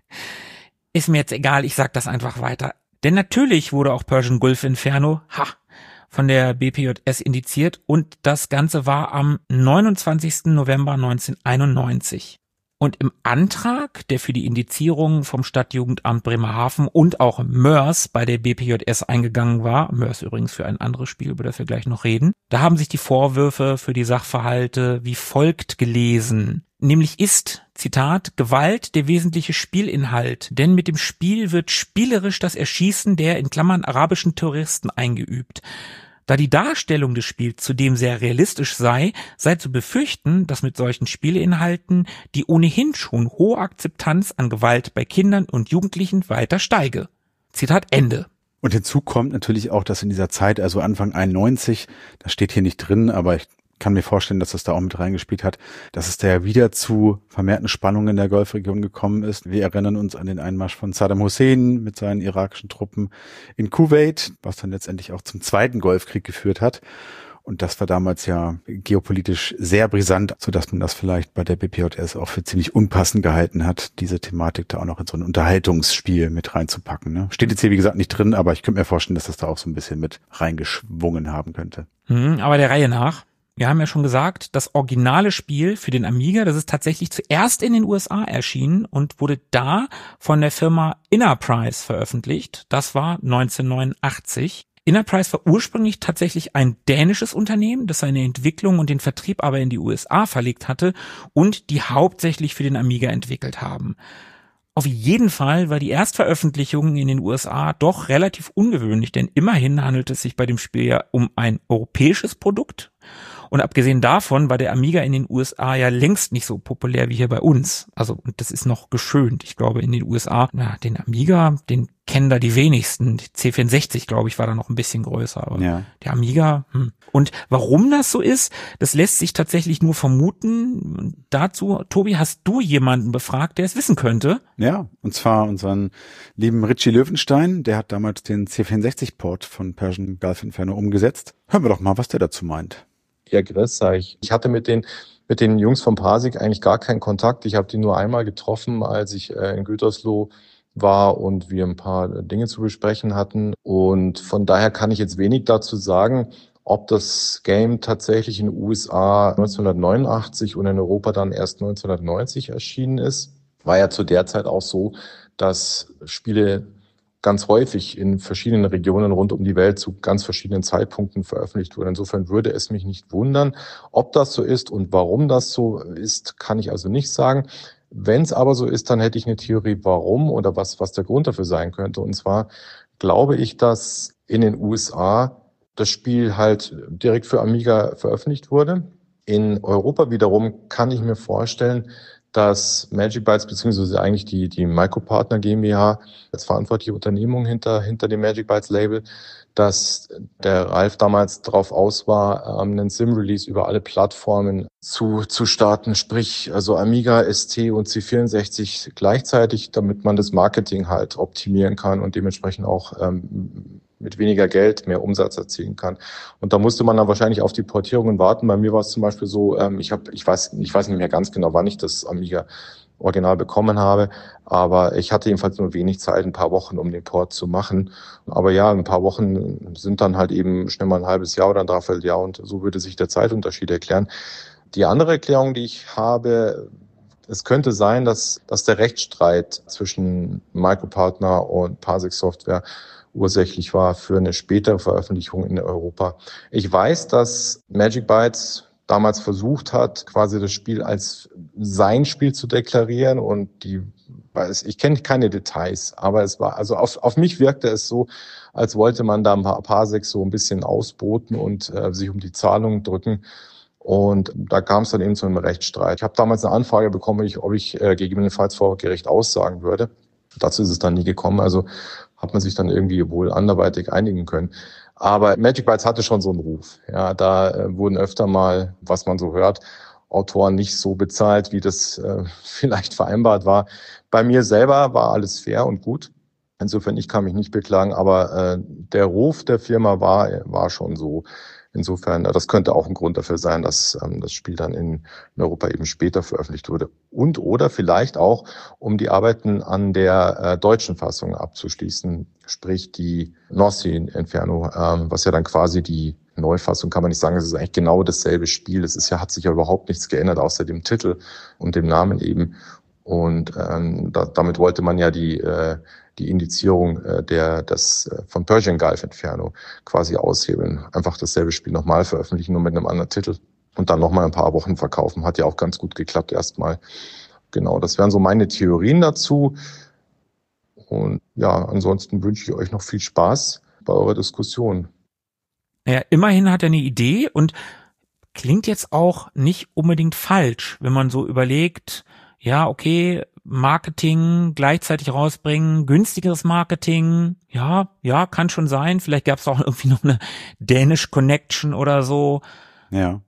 Ist mir jetzt egal, ich sag das einfach weiter. Denn natürlich wurde auch Persian Gulf Inferno, ha, von der B P J S indiziert und das Ganze war am neunundzwanzigsten November neunzehnhunderteinundneunzig. Und im Antrag, der für die Indizierung vom Stadtjugendamt Bremerhaven und auch Mörs bei der B P J S eingegangen war, Mörs übrigens für ein anderes Spiel, über das wir gleich noch reden, da haben sich die Vorwürfe für die Sachverhalte wie folgt gelesen. Nämlich ist, Zitat, Gewalt der wesentliche Spielinhalt, denn mit dem Spiel wird spielerisch das Erschießen der in Klammern arabischen Terroristen eingeübt. Da die Darstellung des Spiels zudem sehr realistisch sei, sei zu befürchten, dass mit solchen Spieleinhalten die ohnehin schon hohe Akzeptanz an Gewalt bei Kindern und Jugendlichen weiter steige. Zitat Ende. Und hinzu kommt natürlich auch, dass in dieser Zeit, also Anfang einundneunzig, das steht hier nicht drin, aber ich kann mir vorstellen, dass das da auch mit reingespielt hat, dass es da ja wieder zu vermehrten Spannungen in der Golfregion gekommen ist. Wir erinnern uns an den Einmarsch von Saddam Hussein mit seinen irakischen Truppen in Kuwait, was dann letztendlich auch zum zweiten Golfkrieg geführt hat. Und das war damals ja geopolitisch sehr brisant, sodass man das vielleicht bei der B P J S auch für ziemlich unpassend gehalten hat, diese Thematik da auch noch in so ein Unterhaltungsspiel mit reinzupacken. Ne? Steht jetzt hier, wie gesagt, nicht drin, aber ich könnte mir vorstellen, dass das da auch so ein bisschen mit reingeschwungen haben könnte. Hm, aber der Reihe nach. Wir haben ja schon gesagt, das originale Spiel für den Amiga, das ist tatsächlich zuerst in den U S A erschienen und wurde da von der Firma Innerprise veröffentlicht. Das war neunzehnhundertneunundachtzig. Innerprise war ursprünglich tatsächlich ein dänisches Unternehmen, das seine Entwicklung und den Vertrieb aber in die U S A verlegt hatte und die hauptsächlich für den Amiga entwickelt haben. Auf jeden Fall war die Erstveröffentlichung in den U S A doch relativ ungewöhnlich, denn immerhin handelt es sich bei dem Spiel ja um ein europäisches Produkt. Und abgesehen davon war der Amiga in den U S A ja längst nicht so populär wie hier bei uns. Also, und das ist noch geschönt. Ich glaube, in den U S A, na, den Amiga, den kennen da die wenigsten. Die C vierundsechzig, glaube ich, war da noch ein bisschen größer. Aber ja. Der Amiga, hm. Und warum das so ist, das lässt sich tatsächlich nur vermuten. Dazu, Tobi, hast du jemanden befragt, der es wissen könnte? Ja, und zwar unseren lieben Richie Löwenstein. Der hat damals den C vierundsechzig-Port von Persian Gulf Inferno umgesetzt. Hören wir doch mal, was der dazu meint. Ja, grüß sag ich. Ich hatte mit den mit den Jungs von Parsec eigentlich gar keinen Kontakt. Ich habe die nur einmal getroffen, als ich äh, in Gütersloh war und wir ein paar Dinge zu besprechen hatten. Und von daher kann ich jetzt wenig dazu sagen, ob das Game tatsächlich in den U S A neunzehnhundertneunundachtzig und in Europa dann erst neunzehnhundertneunzig erschienen ist. War ja zu der Zeit auch so, dass Spiele ganz häufig in verschiedenen Regionen rund um die Welt zu ganz verschiedenen Zeitpunkten veröffentlicht wurde. Insofern würde es mich nicht wundern, ob das so ist und warum das so ist, kann ich also nicht sagen. Wenn es aber so ist, dann hätte ich eine Theorie, warum oder was, was der Grund dafür sein könnte. Und zwar glaube ich, dass in den U S A das Spiel halt direkt für Amiga veröffentlicht wurde. In Europa wiederum kann ich mir vorstellen, dass Magic Bytes beziehungsweise eigentlich die die Micropartner GmbH als verantwortliche Unternehmung hinter hinter dem Magic Bytes Label, dass der Ralf damals darauf aus war, einen Sim-Release über alle Plattformen zu zu starten, sprich also Amiga, S T und C vierundsechzig gleichzeitig, damit man das Marketing halt optimieren kann und dementsprechend auch ähm, mit weniger Geld mehr Umsatz erzielen kann. Und da musste man dann wahrscheinlich auf die Portierungen warten. Bei mir war es zum Beispiel so, ähm, ich habe, ich weiß, ich weiß nicht mehr ganz genau, wann ich das Amiga Original bekommen habe, aber ich hatte jedenfalls nur wenig Zeit, ein paar Wochen, um den Port zu machen. Aber ja, ein paar Wochen sind dann halt eben schnell mal ein halbes Jahr oder ein Dreivierteljahr und so würde sich der Zeitunterschied erklären. Die andere Erklärung, die ich habe, es könnte sein, dass, dass der Rechtsstreit zwischen Micropartner und Parsec Software ursächlich war für eine spätere Veröffentlichung in Europa. Ich weiß, dass Magic Bytes damals versucht hat, quasi das Spiel als sein Spiel zu deklarieren und die, ich kenne keine Details, aber es war, also auf, auf mich wirkte es so, als wollte man da ein paar Parsec so ein bisschen ausboten und äh, sich um die Zahlungen drücken. Und da kam es dann eben zu einem Rechtsstreit. Ich habe damals eine Anfrage bekommen, ob ich äh, gegebenenfalls vor Gericht aussagen würde. Dazu ist es dann nie gekommen. Also hat man sich dann irgendwie wohl anderweitig einigen können. Aber Magic Bytes hatte schon so einen Ruf. Ja, da äh, wurden öfter mal, was man so hört, Autoren nicht so bezahlt, wie das äh, vielleicht vereinbart war. Bei mir selber war alles fair und gut. Insofern, ich kann mich nicht beklagen, aber äh, der Ruf der Firma war war schon so. Insofern, das könnte auch ein Grund dafür sein, dass ähm, das Spiel dann in, in Europa eben später veröffentlicht wurde. Und oder vielleicht auch, um die Arbeiten an der äh, deutschen Fassung abzuschließen, sprich die North Sea Inferno, ähm, was ja dann quasi die Neufassung, kann man nicht sagen, es ist eigentlich genau dasselbe Spiel. Es ist ja, hat sich ja überhaupt nichts geändert, außer dem Titel und dem Namen eben. Und ähm, da, damit wollte man ja die äh, die Indizierung äh, der das äh, von Persian Gulf Inferno quasi aushebeln. Einfach dasselbe Spiel nochmal veröffentlichen, nur mit einem anderen Titel und dann nochmal ein paar Wochen verkaufen. Hat ja auch ganz gut geklappt erstmal. Genau, das wären so meine Theorien dazu. Und ja, ansonsten wünsche ich euch noch viel Spaß bei eurer Diskussion. Ja, immerhin hat er eine Idee und klingt jetzt auch nicht unbedingt falsch, wenn man so überlegt, ja, okay, Marketing gleichzeitig rausbringen, günstigeres Marketing, ja, ja, kann schon sein. Vielleicht gab es auch irgendwie noch eine Danish Connection oder so. Ja.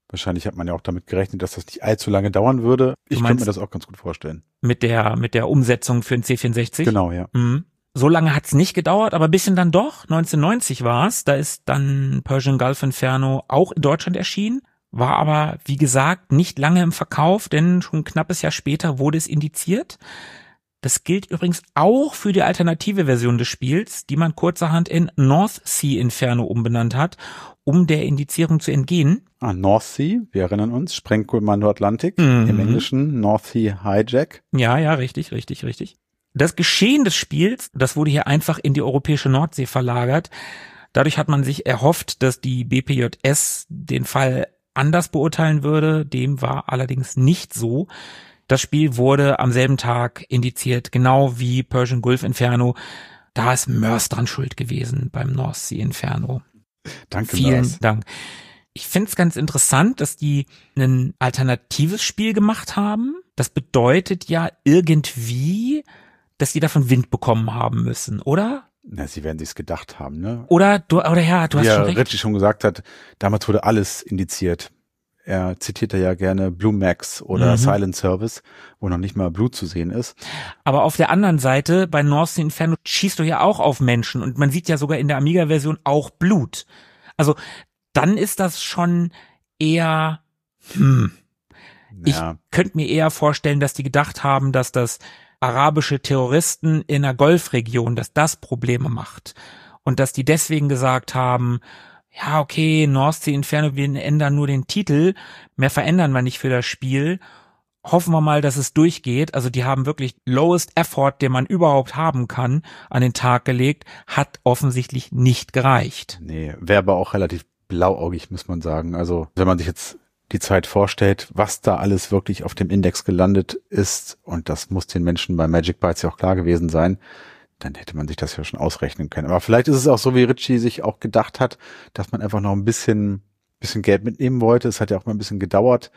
Wahrscheinlich hat man ja auch damit gerechnet, dass das nicht allzu lange dauern würde. Ich könnte mir das auch ganz gut vorstellen. Mit der, mit der Umsetzung für den C vierundsechzig? Genau, ja. Mhm. So lange hat's nicht gedauert, aber ein bisschen dann doch. neunzehnhundertneunzig war's. Da ist dann Persian Gulf Inferno auch in Deutschland erschienen. War aber, wie gesagt, nicht lange im Verkauf, denn schon ein knappes Jahr später wurde es indiziert. Das gilt übrigens auch für die alternative Version des Spiels, die man kurzerhand in North Sea Inferno umbenannt hat, um der Indizierung zu entgehen. Ah, North Sea, wir erinnern uns, Sprengkommando Atlantik, Mhm. im Englischen North Sea Hijack. Ja, ja, richtig, richtig, richtig. Das Geschehen des Spiels, das wurde hier einfach in die europäische Nordsee verlagert. Dadurch hat man sich erhofft, dass die B P J S den Fall anders beurteilen würde. Dem war allerdings nicht so. Das Spiel wurde am selben Tag indiziert, genau wie Persian Gulf Inferno. Da ist Mörs dran schuld gewesen beim North Sea Inferno. Danke, Vielen Mörs. Dank. Ich finde es ganz interessant, dass die ein alternatives Spiel gemacht haben. Das bedeutet ja irgendwie, dass die davon Wind bekommen haben müssen, oder? Na, sie werden sich's gedacht haben, ne? Oder du, oder ja, du hast Wie schon ja recht. Ritchie schon gesagt hat, damals wurde alles indiziert. Er zitiert ja gerne Blue Max oder Mhm. Silent Service, wo noch nicht mal Blut zu sehen ist. Aber auf der anderen Seite, bei North Sea Inferno schießt du ja auch auf Menschen und man sieht ja sogar in der Amiga-Version auch Blut. Also dann ist das schon eher, hm. Ich Ja, könnte mir eher vorstellen, dass die gedacht haben, dass das arabische Terroristen in der Golfregion, dass das Probleme macht. Und dass die deswegen gesagt haben, ja, okay, North Sea Inferno, wir ändern nur den Titel, mehr verändern wir nicht für das Spiel. Hoffen wir mal, dass es durchgeht. Also die haben wirklich lowest effort, den man überhaupt haben kann, an den Tag gelegt, hat offensichtlich nicht gereicht. nee, wäre aber auch relativ blauäugig, muss man sagen. Also, wenn man sich jetzt die Zeit vorstellt, was da alles wirklich auf dem Index gelandet ist, und das muss den Menschen bei Magic Bytes ja auch klar gewesen sein, dann hätte man sich das ja schon ausrechnen können. Aber vielleicht ist es auch so, wie Ritchie sich auch gedacht hat, dass man einfach noch ein bisschen, bisschen Geld mitnehmen wollte. Es hat ja auch mal ein bisschen gedauert,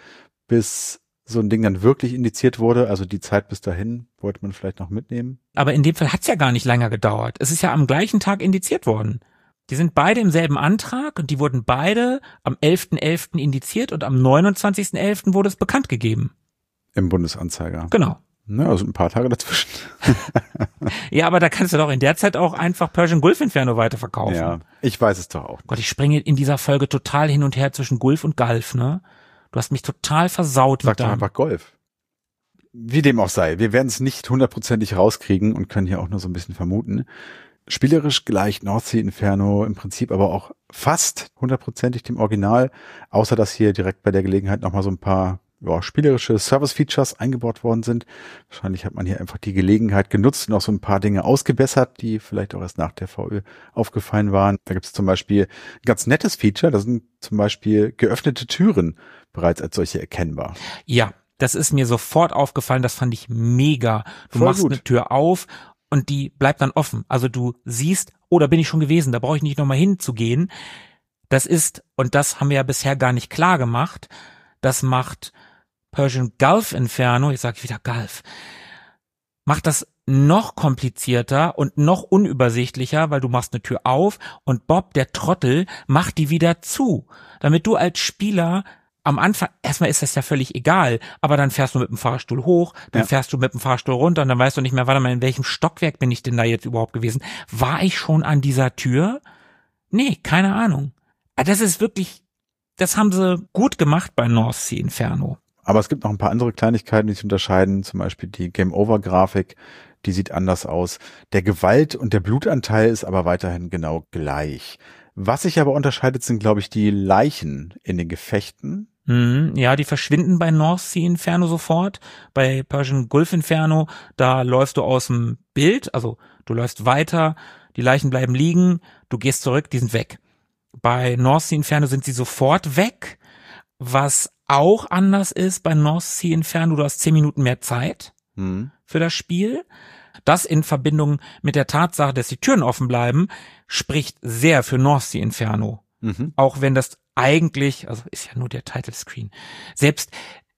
bis so ein Ding dann wirklich indiziert wurde. Also die Zeit bis dahin wollte man vielleicht noch mitnehmen. Aber in dem Fall hat's ja gar nicht länger gedauert. Es ist ja am gleichen Tag indiziert worden. Die sind beide im selben Antrag und die wurden beide am elften elften indiziert und am neunundzwanzigsten elften wurde es bekannt gegeben. Im Bundesanzeiger. Genau. Ne, also ein paar Tage dazwischen. Ja, aber da kannst du doch in der Zeit auch einfach Persian Gulf Inferno weiterverkaufen. Ja, ich weiß es doch auch. Gott, ich springe in dieser Folge total hin und her zwischen Gulf und Galf, ne? Du hast mich total versaut. Sag mit doch deinem- einfach Golf. Wie dem auch sei, wir werden es nicht hundertprozentig rauskriegen und können hier auch nur so ein bisschen vermuten. Spielerisch gleicht North Sea Inferno im Prinzip aber auch fast hundertprozentig dem Original, außer dass hier direkt bei der Gelegenheit nochmal so ein paar ja, spielerische Service-Features eingebaut worden sind. Wahrscheinlich hat man hier einfach die Gelegenheit genutzt und auch so ein paar Dinge ausgebessert, die vielleicht auch erst nach der V Ö aufgefallen waren. Da gibt es zum Beispiel ein ganz nettes Feature, da sind zum Beispiel geöffnete Türen bereits als solche erkennbar. Ja, das ist mir sofort aufgefallen, das fand ich mega. Du Voll machst gut. eine Tür auf und die bleibt dann offen. Also du siehst, oh, da bin ich schon gewesen, da brauche ich nicht nochmal hinzugehen. Das ist, und das haben wir ja bisher gar nicht klar gemacht, das macht Persian Gulf Inferno, ich sage wieder Gulf, macht das noch komplizierter und noch unübersichtlicher, weil du machst eine Tür auf und Bob, der Trottel, macht die wieder zu, damit du als Spieler am Anfang, erstmal ist das ja völlig egal, aber dann fährst du mit dem Fahrstuhl hoch, dann Ja. fährst du mit dem Fahrstuhl runter und dann weißt du nicht mehr, warte mal, in welchem Stockwerk bin ich denn da jetzt überhaupt gewesen? War ich schon an dieser Tür? Nee, keine Ahnung. Das ist wirklich, das haben sie gut gemacht bei North Sea Inferno. Aber es gibt noch ein paar andere Kleinigkeiten, die sich unterscheiden. Zum Beispiel die Game-Over-Grafik, die sieht anders aus. Der Gewalt- und der Blutanteil ist aber weiterhin genau gleich. Was sich aber unterscheidet, sind, glaube ich, die Leichen in den Gefechten. Mhm, ja, die verschwinden bei North Sea Inferno sofort. Bei Persian Gulf Inferno, da läufst du aus dem Bild, also du läufst weiter, die Leichen bleiben liegen, du gehst zurück, die sind weg. Bei North Sea Inferno sind sie sofort weg. Was auch anders ist bei North Sea Inferno, du hast zehn Minuten mehr Zeit Hm. für das Spiel. Das in Verbindung mit der Tatsache, dass die Türen offen bleiben, spricht sehr für North Sea Inferno. Mhm. Auch wenn das eigentlich, also ist ja nur der Title Screen, selbst,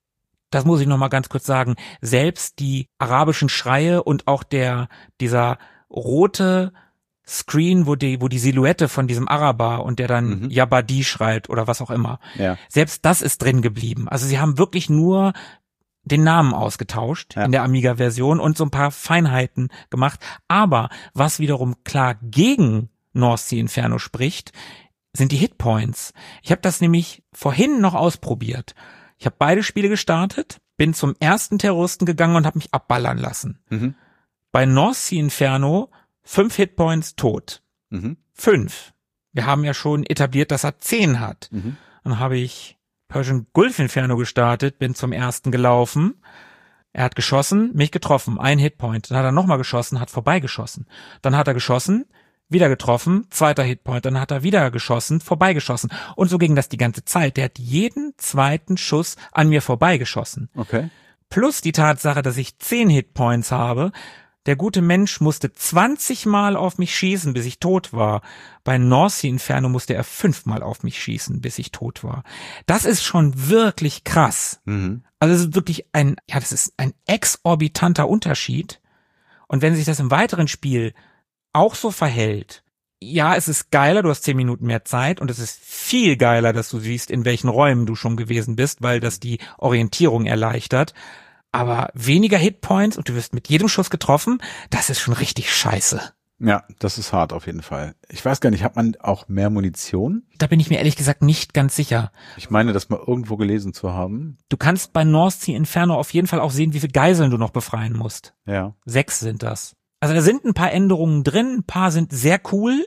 das muss ich noch mal ganz kurz sagen, selbst die arabischen Schreie und auch der, dieser rote Screen, wo die, wo die Silhouette von diesem Araber und der dann Mhm. Yabadi schreibt oder was auch immer. Ja. Selbst das ist drin geblieben. Also sie haben wirklich nur den Namen ausgetauscht Ja. in der Amiga-Version und so ein paar Feinheiten gemacht. Aber was wiederum klar gegen North Sea Inferno spricht, sind die Hitpoints. Ich habe das nämlich vorhin noch ausprobiert. Ich habe beide Spiele gestartet, bin zum ersten Terroristen gegangen und habe mich abballern lassen. Mhm. Bei North Sea Inferno fünf Hitpoints tot. Mhm. Fünf. Wir haben ja schon etabliert, dass er zehn hat. Mhm. Dann habe ich Persian Gulf Inferno gestartet, bin zum ersten gelaufen. Er hat geschossen, mich getroffen, ein Hitpoint. Dann hat er nochmal geschossen, hat vorbeigeschossen. Dann hat er geschossen, wieder getroffen, zweiter Hitpoint. Dann hat er wieder geschossen, vorbeigeschossen. Und so ging das die ganze Zeit. Der hat jeden zweiten Schuss an mir vorbeigeschossen. Okay. Plus die Tatsache, dass ich zehn Hitpoints habe. Der gute Mensch musste zwanzig Mal auf mich schießen, bis ich tot war. Bei North Sea Inferno musste er fünfmal auf mich schießen, bis ich tot war. Das ist schon wirklich krass. Mhm. Also es ist wirklich ein, ja, das ist ein exorbitanter Unterschied. Und wenn sich das im weiteren Spiel auch so verhält, ja, es ist geiler, du hast zehn Minuten mehr Zeit und es ist viel geiler, dass du siehst, in welchen Räumen du schon gewesen bist, weil das die Orientierung erleichtert. Aber weniger Hitpoints und du wirst mit jedem Schuss getroffen, das ist schon richtig scheiße. Ja, das ist hart auf jeden Fall. Ich weiß gar nicht, hat man auch mehr Munition? Da bin ich mir ehrlich gesagt nicht ganz sicher. Ich meine, das mal irgendwo gelesen zu haben. Du kannst bei North Sea Inferno auf jeden Fall auch sehen, wie viele Geiseln du noch befreien musst. Ja. Sechs sind das. Also da sind ein paar Änderungen drin, ein paar sind sehr cool,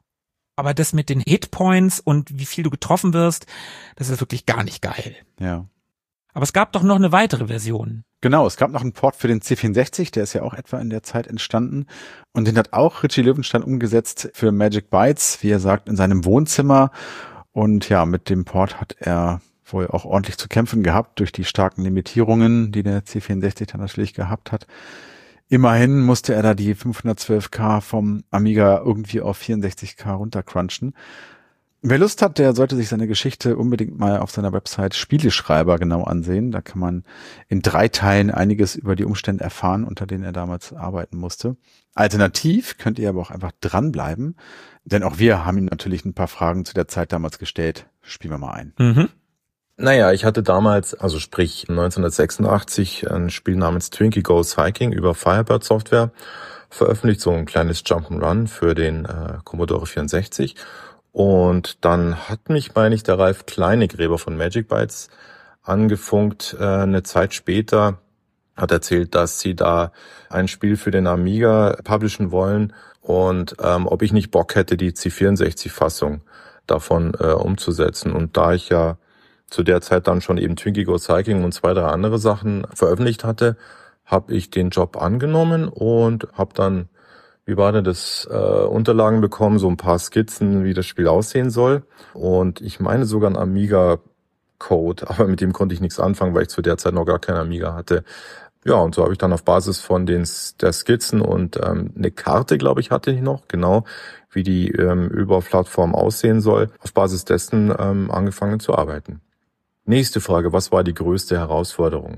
aber das mit den Hitpoints und wie viel du getroffen wirst, das ist wirklich gar nicht geil. Ja. Aber es gab doch noch eine weitere Version. Genau, es gab noch einen Port für den C vierundsechzig, der ist ja auch etwa in der Zeit entstanden. Und den hat auch Richie Löwenstein umgesetzt für Magic Bytes, wie er sagt, in seinem Wohnzimmer. Und ja, mit dem Port hat er wohl auch ordentlich zu kämpfen gehabt durch die starken Limitierungen, die der C vierundsechzig dann natürlich gehabt hat. Immerhin musste er da die fünfhundertzwölf K vom Amiga irgendwie auf vierundsechzig K runtercrunchen. Wer Lust hat, der sollte sich seine Geschichte unbedingt mal auf seiner Website Spieleschreiber genau ansehen. Da kann man in drei Teilen einiges über die Umstände erfahren, unter denen er damals arbeiten musste. Alternativ könnt ihr aber auch einfach dranbleiben, denn auch wir haben ihm natürlich ein paar Fragen zu der Zeit damals gestellt. Spielen wir mal ein. Mhm. Naja, ich hatte damals, also sprich neunzehnhundertsechsundachtzig, ein Spiel namens Twinkie Goes Hiking über Firebird Software veröffentlicht, so ein kleines Jump'n'Run für den äh, Commodore vierundsechzig. Und dann hat mich, meine ich, der Ralf Kleinegräber von Magic Bytes angefunkt. Äh, eine Zeit später hat erzählt, dass sie da ein Spiel für den Amiga publishen wollen und ähm, ob ich nicht Bock hätte, die C vierundsechzig-Fassung davon äh, umzusetzen. Und da ich ja zu der Zeit dann schon eben Twinkie Goes Hiking und zwei, drei andere Sachen veröffentlicht hatte, habe ich den Job angenommen und habe dann, wie war denn das, äh, Unterlagen bekommen, so ein paar Skizzen, wie das Spiel aussehen soll. Und ich meine sogar einen Amiga-Code, aber mit dem konnte ich nichts anfangen, weil ich zu der Zeit noch gar keinen Amiga hatte. Ja, und so habe ich dann auf Basis von den der Skizzen und ähm, eine Karte, glaube ich, hatte ich noch, genau, wie die ähm, Überplattform aussehen soll, auf Basis dessen ähm, angefangen zu arbeiten. Nächste Frage, was war die größte Herausforderung?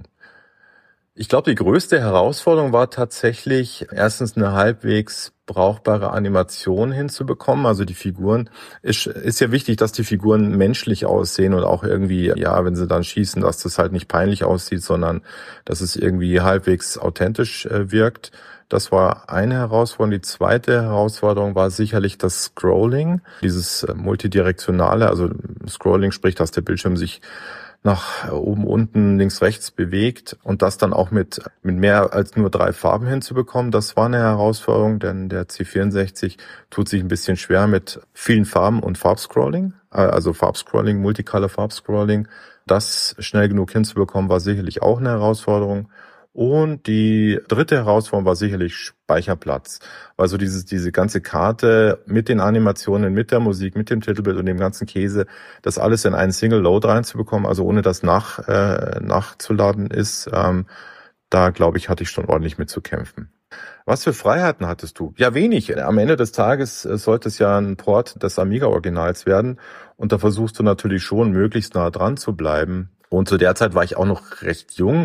Ich glaube, die größte Herausforderung war tatsächlich erstens eine halbwegs brauchbare Animation hinzubekommen. Also die Figuren, ist, ist ja wichtig, dass die Figuren menschlich aussehen und auch irgendwie, ja, wenn sie dann schießen, dass das halt nicht peinlich aussieht, sondern dass es irgendwie halbwegs authentisch äh, wirkt. Das war eine Herausforderung. Die zweite Herausforderung war sicherlich das Scrolling, dieses äh, multidirektionale, also Scrolling, sprich, dass der Bildschirm sich nach oben, unten, links, rechts bewegt und das dann auch mit mit mehr als nur drei Farben hinzubekommen, das war eine Herausforderung, denn der C vierundsechzig tut sich ein bisschen schwer mit vielen Farben und Farbscrolling, also Farbscrolling, Multicolor Farbscrolling. Das schnell genug hinzubekommen, war sicherlich auch eine Herausforderung. Und die dritte Herausforderung war sicherlich Speicherplatz. Also dieses, diese ganze Karte mit den Animationen, mit der Musik, mit dem Titelbild und dem ganzen Käse, das alles in einen Single Load reinzubekommen, also ohne das nach, äh, nachzuladen ist, ähm, da glaube ich, hatte ich schon ordentlich mit zu kämpfen. Was für Freiheiten hattest du? Ja, wenig. Am Ende des Tages sollte es ja ein Port des Amiga-Originals werden. Und da versuchst du natürlich schon, möglichst nah dran zu bleiben. Und zu der Zeit war ich auch noch recht jung.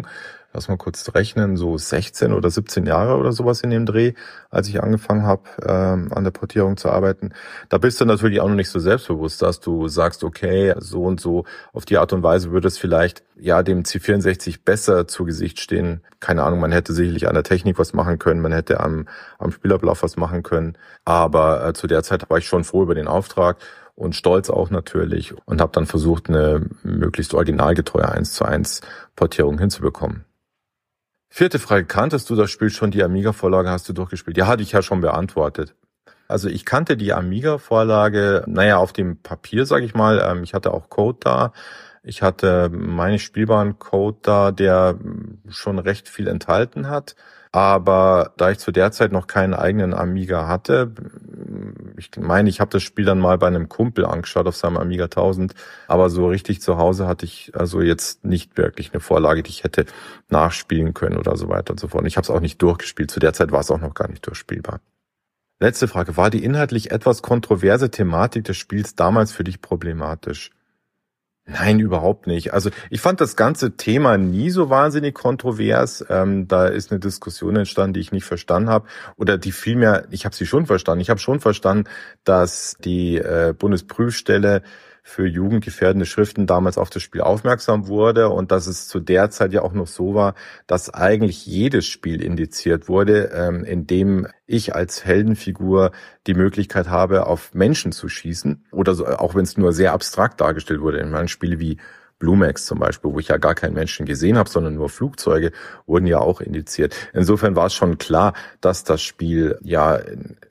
lass mal kurz rechnen, so sechzehn oder siebzehn Jahre oder sowas in dem Dreh, als ich angefangen habe, ähm, an der Portierung zu arbeiten. Da bist du natürlich auch noch nicht so selbstbewusst, dass du sagst, okay, so und so, auf die Art und Weise würde es vielleicht ja dem C vierundsechzig besser zu Gesicht stehen. Keine Ahnung, man hätte sicherlich an der Technik was machen können, man hätte am, am Spielablauf was machen können. Aber äh, zu der Zeit war ich schon froh über den Auftrag und stolz auch natürlich und habe dann versucht, eine möglichst originalgetreue eins zu eins Portierung hinzubekommen. Vierte Frage, kanntest du das Spiel schon? Die Amiga-Vorlage hast du durchgespielt? Ja, hatte ich ja schon beantwortet. Also ich kannte die Amiga-Vorlage, naja, auf dem Papier, sage ich mal. Ich hatte auch Code da. Ich hatte meine spielbaren Code da, der schon recht viel enthalten hat. Aber da ich zu der Zeit noch keinen eigenen Amiga hatte, ich meine, ich habe das Spiel dann mal bei einem Kumpel angeschaut auf seinem Amiga tausend, aber so richtig zu Hause hatte ich also jetzt nicht wirklich eine Vorlage, die ich hätte nachspielen können oder so weiter und so fort. Und ich habe es auch nicht durchgespielt. Zu der Zeit war es auch noch gar nicht durchspielbar. Letzte Frage. War die inhaltlich etwas kontroverse Thematik des Spiels damals für dich problematisch? Nein, überhaupt nicht. Also ich fand das ganze Thema nie so wahnsinnig kontrovers. Ähm, da ist eine Diskussion entstanden, die ich nicht verstanden habe. Oder die vielmehr, ich habe sie schon verstanden. Ich habe schon verstanden, dass die äh, Bundesprüfstelle für jugendgefährdende Schriften damals auf das Spiel aufmerksam wurde und dass es zu der Zeit ja auch noch so war, dass eigentlich jedes Spiel indiziert wurde, ähm, in dem ich als Heldenfigur die Möglichkeit habe, auf Menschen zu schießen oder so, auch wenn es nur sehr abstrakt dargestellt wurde. In meinen Spielen wie Blumex zum Beispiel, wo ich ja gar keinen Menschen gesehen habe, sondern nur Flugzeuge, wurden ja auch indiziert. Insofern war es schon klar, dass das Spiel ja,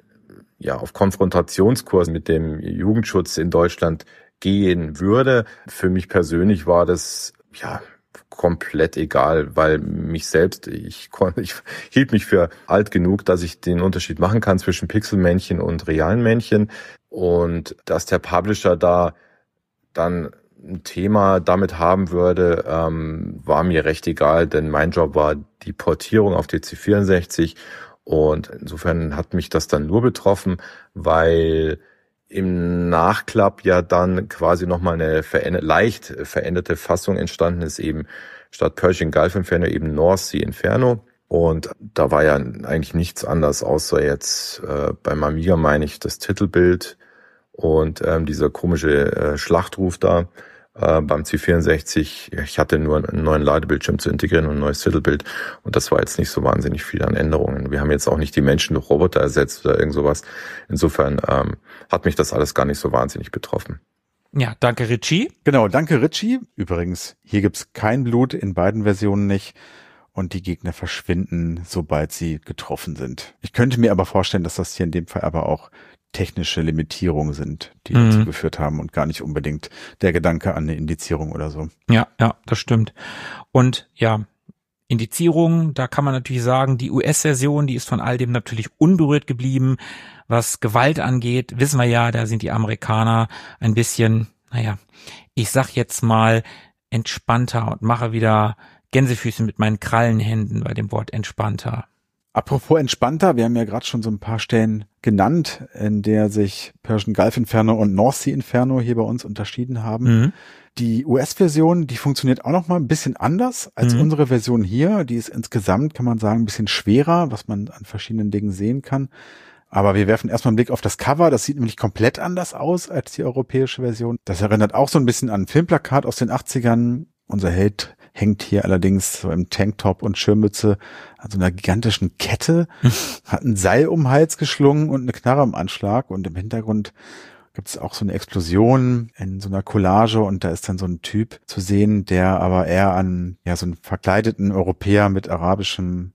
ja auf Konfrontationskurs mit dem Jugendschutz in Deutschland gehen würde. Für mich persönlich war das ja komplett egal, weil mich selbst, ich konnte, ich hielt mich für alt genug, dass ich den Unterschied machen kann zwischen Pixelmännchen und realen Männchen und dass der Publisher da dann ein Thema damit haben würde, ähm, war mir recht egal, denn mein Job war die Portierung auf die C vierundsechzig und insofern hat mich das dann nur betroffen, weil im Nachklapp ja dann quasi nochmal eine veränder- leicht veränderte Fassung entstanden ist, eben statt Persian Gulf Inferno eben North Sea Inferno. Und da war ja eigentlich nichts anders, außer jetzt äh, beim Amiga, meine ich, das Titelbild und ähm, dieser komische äh, Schlachtruf da. Äh, beim C vierundsechzig, ich hatte nur einen neuen Ladebildschirm zu integrieren und ein neues Titelbild und das war jetzt nicht so wahnsinnig viel an Änderungen. Wir haben jetzt auch nicht die Menschen durch Roboter ersetzt oder irgend sowas. Insofern ähm, hat mich das alles gar nicht so wahnsinnig betroffen. Ja, danke Richie. Genau, danke Richie. Übrigens, hier gibt's kein Blut, in beiden Versionen nicht. Und die Gegner verschwinden, sobald sie getroffen sind. Ich könnte mir aber vorstellen, dass das hier in dem Fall aber auch technische Limitierungen sind, die mhm. dazu geführt haben und gar nicht unbedingt der Gedanke an eine Indizierung oder so. Ja, ja, das stimmt. Und ja, Indizierung, da kann man natürlich sagen, die U S-Version, die ist von all dem natürlich unberührt geblieben. Was Gewalt angeht, wissen wir ja, da sind die Amerikaner ein bisschen, naja, ich sag jetzt mal entspannter und mache wieder Gänsefüße mit meinen Krallenhänden bei dem Wort entspannter. Apropos entspannter, wir haben ja gerade schon so ein paar Stellen genannt, in der sich Persian Gulf Inferno und North Sea Inferno hier bei uns unterschieden haben. Mhm. Die U S-Version, die funktioniert auch noch mal ein bisschen anders als mhm. unsere Version hier. Die ist insgesamt, kann man sagen, ein bisschen schwerer, was man an verschiedenen Dingen sehen kann. Aber wir werfen erstmal einen Blick auf das Cover. Das sieht nämlich komplett anders aus als die europäische Version. Das erinnert auch so ein bisschen an ein Filmplakat aus den achtzigern. Unser Held hängt hier allerdings so im Tanktop und Schirmmütze an so einer gigantischen Kette, hat ein Seil um den Hals geschlungen und eine Knarre am Anschlag. Und im Hintergrund gibt es auch so eine Explosion in so einer Collage und da ist dann so ein Typ zu sehen, der aber eher an ja so einen verkleideten Europäer mit arabischem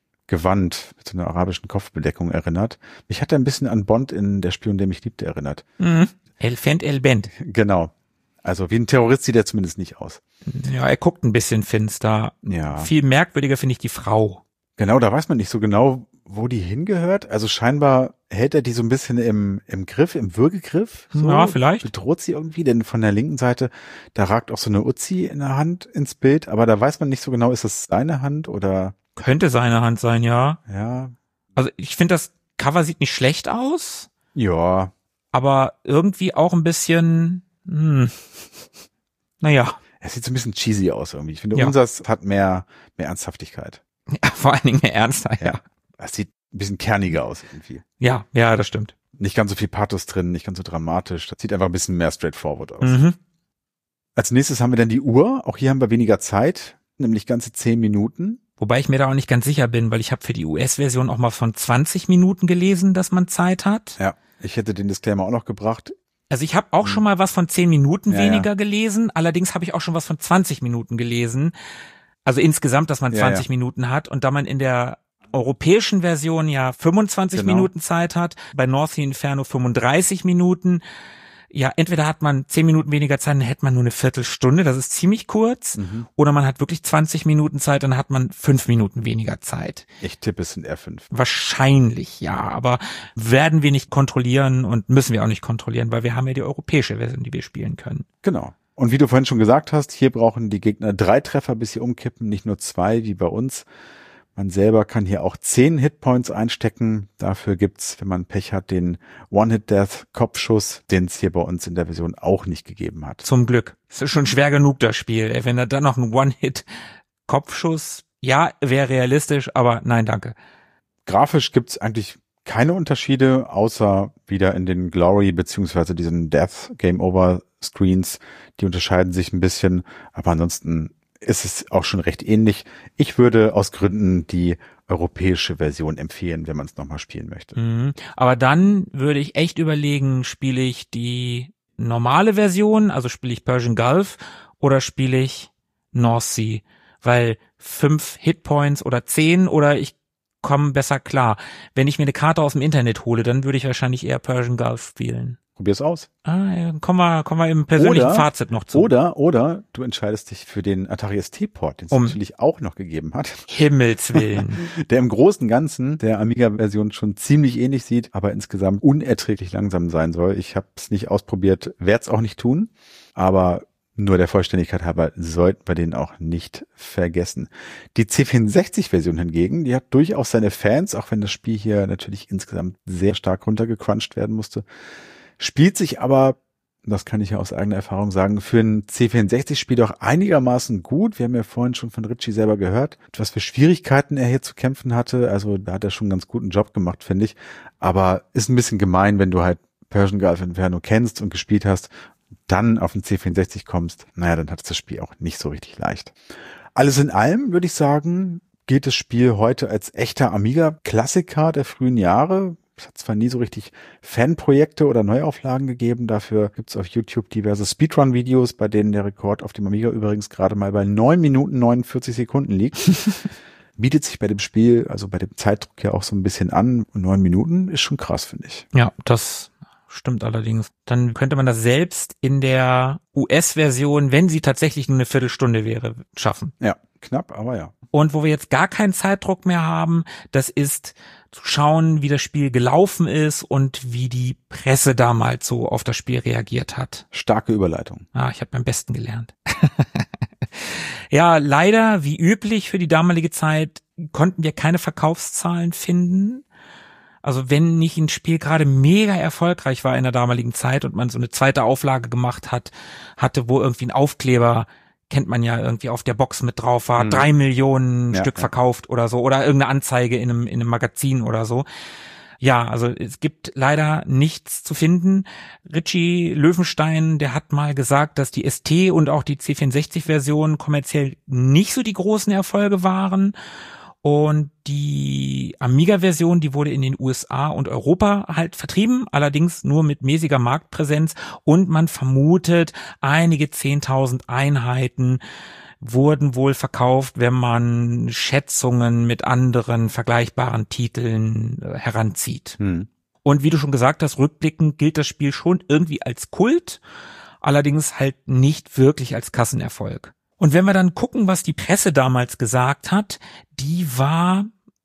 Gewand, mit so einer arabischen Kopfbedeckung erinnert. Mich hat er ein bisschen an Bond in Der Spion, der mich liebte, erinnert. Mhm. El Fend El Bend. Genau. Also wie ein Terrorist sieht er zumindest nicht aus. Ja, er guckt ein bisschen finster. Ja. Viel merkwürdiger finde ich die Frau. Genau, da weiß man nicht so genau, wo die hingehört. Also scheinbar hält er die so ein bisschen im im Griff, im Würgegriff. So. Ja, vielleicht. Bedroht sie irgendwie, denn von der linken Seite, da ragt auch so eine Uzi in der Hand ins Bild, aber da weiß man nicht so genau, ist das seine Hand oder... Könnte seine Hand sein, ja. Ja. Also ich finde, das Cover sieht nicht schlecht aus. Ja. Aber irgendwie auch ein bisschen... Hm. Naja. Es sieht so ein bisschen cheesy aus irgendwie. Ich finde, Ja. unseres hat mehr, mehr Ernsthaftigkeit. Ja, vor allen Dingen mehr ernster, ja. Ja. Es sieht ein bisschen kerniger aus irgendwie. Ja, ja, das stimmt. Nicht ganz so viel Pathos drin, nicht ganz so dramatisch. Das sieht einfach ein bisschen mehr straightforward aus. Mhm. Als nächstes haben wir dann die Uhr. Auch hier haben wir weniger Zeit, nämlich ganze zehn Minuten. Wobei ich mir da auch nicht ganz sicher bin, weil ich habe für die U S-Version auch mal von zwanzig Minuten gelesen, dass man Zeit hat. Ja, ich hätte den Disclaimer auch noch gebracht. Also ich habe auch schon mal was von zehn Minuten Ja, weniger ja. gelesen, allerdings habe ich auch schon was von zwanzig Minuten gelesen. Also insgesamt, dass man Ja, zwanzig ja. Minuten hat und da man in der europäischen Version ja fünfundzwanzig Genau. Minuten Zeit hat, bei Northern Inferno fünfunddreißig Minuten. Ja, entweder hat man zehn Minuten weniger Zeit, dann hätte man nur eine Viertelstunde, das ist ziemlich kurz, Mhm. oder man hat wirklich zwanzig Minuten Zeit, dann hat man fünf Minuten weniger Zeit. Ich tippe, es sind R fünf. Wahrscheinlich, ja, aber werden wir nicht kontrollieren und müssen wir auch nicht kontrollieren, weil wir haben ja die europäische Version, die wir spielen können. Genau. Und wie du vorhin schon gesagt hast, hier brauchen die Gegner drei Treffer, bis sie umkippen, nicht nur zwei, wie bei uns. Man selber kann hier auch zehn Hitpoints einstecken. Dafür gibt's, wenn man Pech hat, den One-Hit-Death-Kopfschuss, den es hier bei uns in der Version auch nicht gegeben hat. Zum Glück. Es ist schon schwer genug, das Spiel. Ey, wenn da dann noch ein One-Hit-Kopfschuss, ja, wäre realistisch, aber nein, danke. Grafisch gibt's eigentlich keine Unterschiede, außer wieder in den Glory beziehungsweise diesen Death Game Over Screens. Die unterscheiden sich ein bisschen, aber ansonsten ist es auch schon recht ähnlich. Ich würde aus Gründen die europäische Version empfehlen, wenn man es nochmal spielen möchte. Mhm. Aber dann würde ich echt überlegen, spiele ich die normale Version, also spiele ich Persian Gulf oder spiele ich North Sea, weil fünf Hitpoints oder zehn oder ich komme besser klar. Wenn ich mir eine Karte aus dem Internet hole, dann würde ich wahrscheinlich eher Persian Gulf spielen. Probier's aus. Ah, ja, kommen wir, kommen wir im persönlichen Oder- Fazit noch zu. Oder, oder du entscheidest dich für den Atari S T-Port, den es Um- natürlich auch noch gegeben hat, Himmels Willen. der im Großen und Ganzen der Amiga-Version schon ziemlich ähnlich sieht, aber insgesamt unerträglich langsam sein soll. Ich habe es nicht ausprobiert, werde es auch nicht tun, aber nur der Vollständigkeit halber sollten wir den auch nicht vergessen. Die C vierundsechzig-Version hingegen, die hat durchaus seine Fans, auch wenn das Spiel hier natürlich insgesamt sehr stark runtergecrunched werden musste. Spielt sich aber, das kann ich ja aus eigener Erfahrung sagen, für ein C vierundsechzig-Spiel auch einigermaßen gut. Wir haben ja vorhin schon von Ritchie selber gehört, was für Schwierigkeiten er hier zu kämpfen hatte. Also da hat er schon einen ganz guten Job gemacht, finde ich. Aber ist ein bisschen gemein, wenn du halt Persian Gulf Inferno kennst und gespielt hast, dann auf den C vierundsechzig kommst. Naja, dann hat das Spiel auch nicht so richtig leicht. Alles in allem würde ich sagen, geht das Spiel heute als echter Amiga-Klassiker der frühen Jahre. Es hat zwar nie so richtig Fanprojekte oder Neuauflagen gegeben, dafür gibt's auf YouTube diverse Speedrun-Videos, bei denen der Rekord auf dem Amiga übrigens gerade mal bei neun Minuten neunundvierzig Sekunden liegt. Bietet sich bei dem Spiel, also bei dem Zeitdruck ja auch so ein bisschen an. Und neun Minuten ist schon krass, finde ich. Ja, das stimmt allerdings. Dann könnte man das selbst in der U S-Version, wenn sie tatsächlich nur eine Viertelstunde wäre, schaffen. Ja, knapp, aber ja. Und wo wir jetzt gar keinen Zeitdruck mehr haben, das ist zu schauen, wie das Spiel gelaufen ist und wie die Presse damals so auf das Spiel reagiert hat. Starke Überleitung. Ah, ich habe beim Besten gelernt. Ja, leider, wie üblich für die damalige Zeit, konnten wir keine Verkaufszahlen finden. Also wenn nicht ein Spiel gerade mega erfolgreich war in der damaligen Zeit und man so eine zweite Auflage gemacht hat, hatte, wo irgendwie ein Aufkleber, kennt man ja, irgendwie auf der Box mit drauf war, Mhm. drei Millionen Ja, Stück ja. verkauft oder so, oder irgendeine Anzeige in einem, in einem Magazin oder so. Ja, also es gibt leider nichts zu finden. Ritchie Löwenstein, der hat mal gesagt, dass die S T und auch die C vierundsechzig-Version kommerziell nicht so die großen Erfolge waren. Und die Amiga-Version, die wurde in den U S A und Europa halt vertrieben, allerdings nur mit mäßiger Marktpräsenz. Und man vermutet, einige zehntausend Einheiten wurden wohl verkauft, wenn man Schätzungen mit anderen vergleichbaren Titeln äh, heranzieht. Hm. Und wie du schon gesagt hast, rückblickend gilt das Spiel schon irgendwie als Kult, allerdings halt nicht wirklich als Kassenerfolg. Und wenn wir dann gucken, was die Presse damals gesagt hat, die war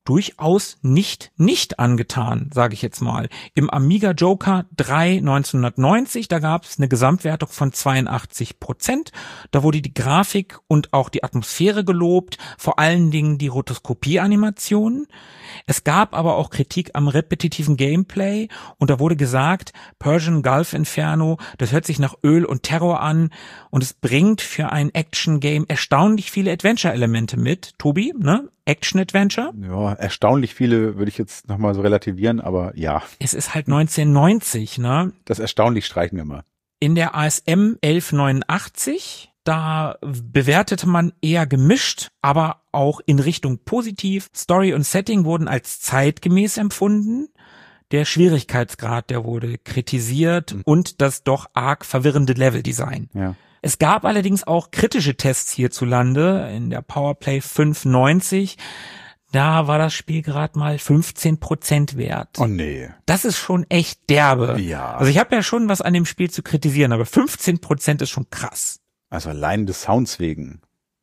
durchaus nicht nicht angetan, sage ich jetzt mal. Im Amiga Joker drei neunzehnhundertneunzig, da gab es eine Gesamtwertung von zweiundachtzig Prozent. Da wurde die Grafik und auch die Atmosphäre gelobt, vor allen Dingen die Rotoskopie-Animationen. Es gab aber auch Kritik am repetitiven Gameplay und da wurde gesagt, Persian Gulf Inferno, das hört sich nach Öl und Terror an und es bringt für ein Action-Game erstaunlich viele Adventure-Elemente mit. Tobi, ne? Action-Adventure? Ja, erstaunlich viele würde ich jetzt nochmal so relativieren, aber ja. Es ist halt neunzehnhundertneunzig, ne? Das erstaunlich streichen wir mal. In der A S M elf neunundachtzig, da bewertete man eher gemischt, aber auch in Richtung positiv. Story und Setting wurden als zeitgemäß empfunden. Der Schwierigkeitsgrad, der wurde kritisiert mhm. und das doch arg verwirrende Leveldesign. Ja. Es gab allerdings auch kritische Tests hierzulande in der Powerplay fünf neunzig. Da war das Spiel gerade mal fünfzehn Prozent wert. Oh nee. Das ist schon echt derbe. Ja. Also ich habe ja schon was an dem Spiel zu kritisieren, aber fünfzehn Prozent ist schon krass. Also allein des Sounds wegen.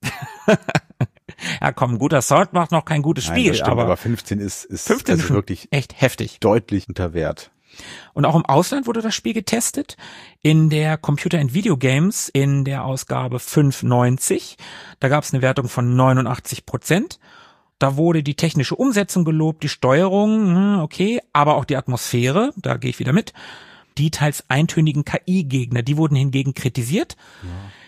Ja komm, ein guter Sound macht noch kein gutes Nein, Spiel. das stimmt, aber, aber fünfzehn ist, ist, fünfzehn ist ist schon wirklich echt heftig. Deutlich unter Wert. Und auch im Ausland wurde das Spiel getestet. In der Computer and Video Games in der Ausgabe fünf neunzig. Da gab es eine Wertung von neunundachtzig Prozent. Da wurde die technische Umsetzung gelobt, die Steuerung, okay, aber auch die Atmosphäre, da gehe ich wieder mit. Die teils eintönigen K I-Gegner, die wurden hingegen kritisiert. Ja.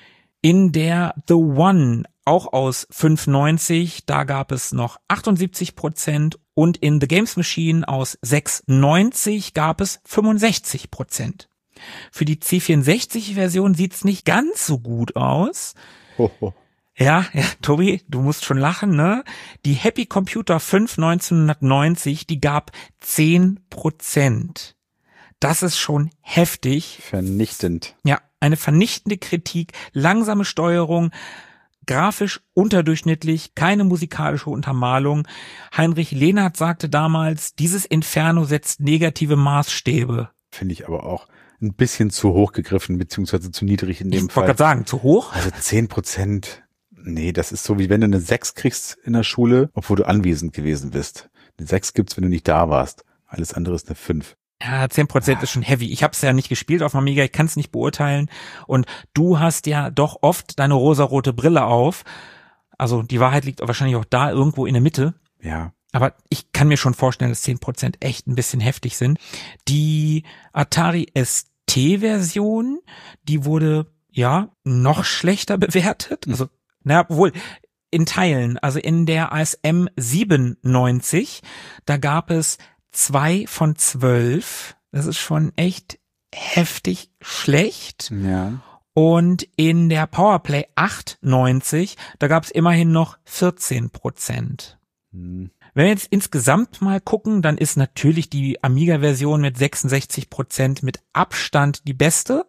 In der The One, auch aus fünf neunzig, da gab es noch achtundsiebzig Prozent und in The Games Machine aus sechs neunzig gab es fünfundsechzig Prozent. Für die C vierundsechzig-Version sieht's nicht ganz so gut aus. Ho, ho. Ja, ja, Tobi, du musst schon lachen, ne? Die Happy Computer fünf neunzehnhundertneunzig, die gab zehn Prozent. Das ist schon heftig. Vernichtend. Ja, eine vernichtende Kritik, langsame Steuerung, grafisch unterdurchschnittlich, keine musikalische Untermalung. Heinrich Lehnhardt sagte damals, dieses Inferno setzt negative Maßstäbe. Finde ich aber auch ein bisschen zu hoch gegriffen, beziehungsweise zu niedrig in dem ich Fall. Ich wollte gerade sagen, zu hoch? Also zehn Prozent, nee, das ist so, wie wenn du eine sechs kriegst in der Schule, obwohl du anwesend gewesen bist. Eine sechs gibt's, wenn du nicht da warst. Alles andere ist eine fünf. Ja, zehn Prozent ist schon heavy. Ich habe es ja nicht gespielt auf dem Amiga, ich kann es nicht beurteilen. Und du hast ja doch oft deine rosarote Brille auf. Also die Wahrheit liegt wahrscheinlich auch da irgendwo in der Mitte. Ja. Aber ich kann mir schon vorstellen, dass zehn Prozent echt ein bisschen heftig sind. Die Atari S T-Version, die wurde ja noch schlechter bewertet. Also, naja, obwohl in Teilen, also in der A S M siebenundneunzig, da gab es zwei von zwölf. Das ist schon echt heftig schlecht. Ja. Und in der Powerplay achtundneunzig, da gab es immerhin noch vierzehn Prozent. Hm. Wenn wir jetzt insgesamt mal gucken, dann ist natürlich die Amiga-Version mit sechsundsechzig Prozent mit Abstand die beste.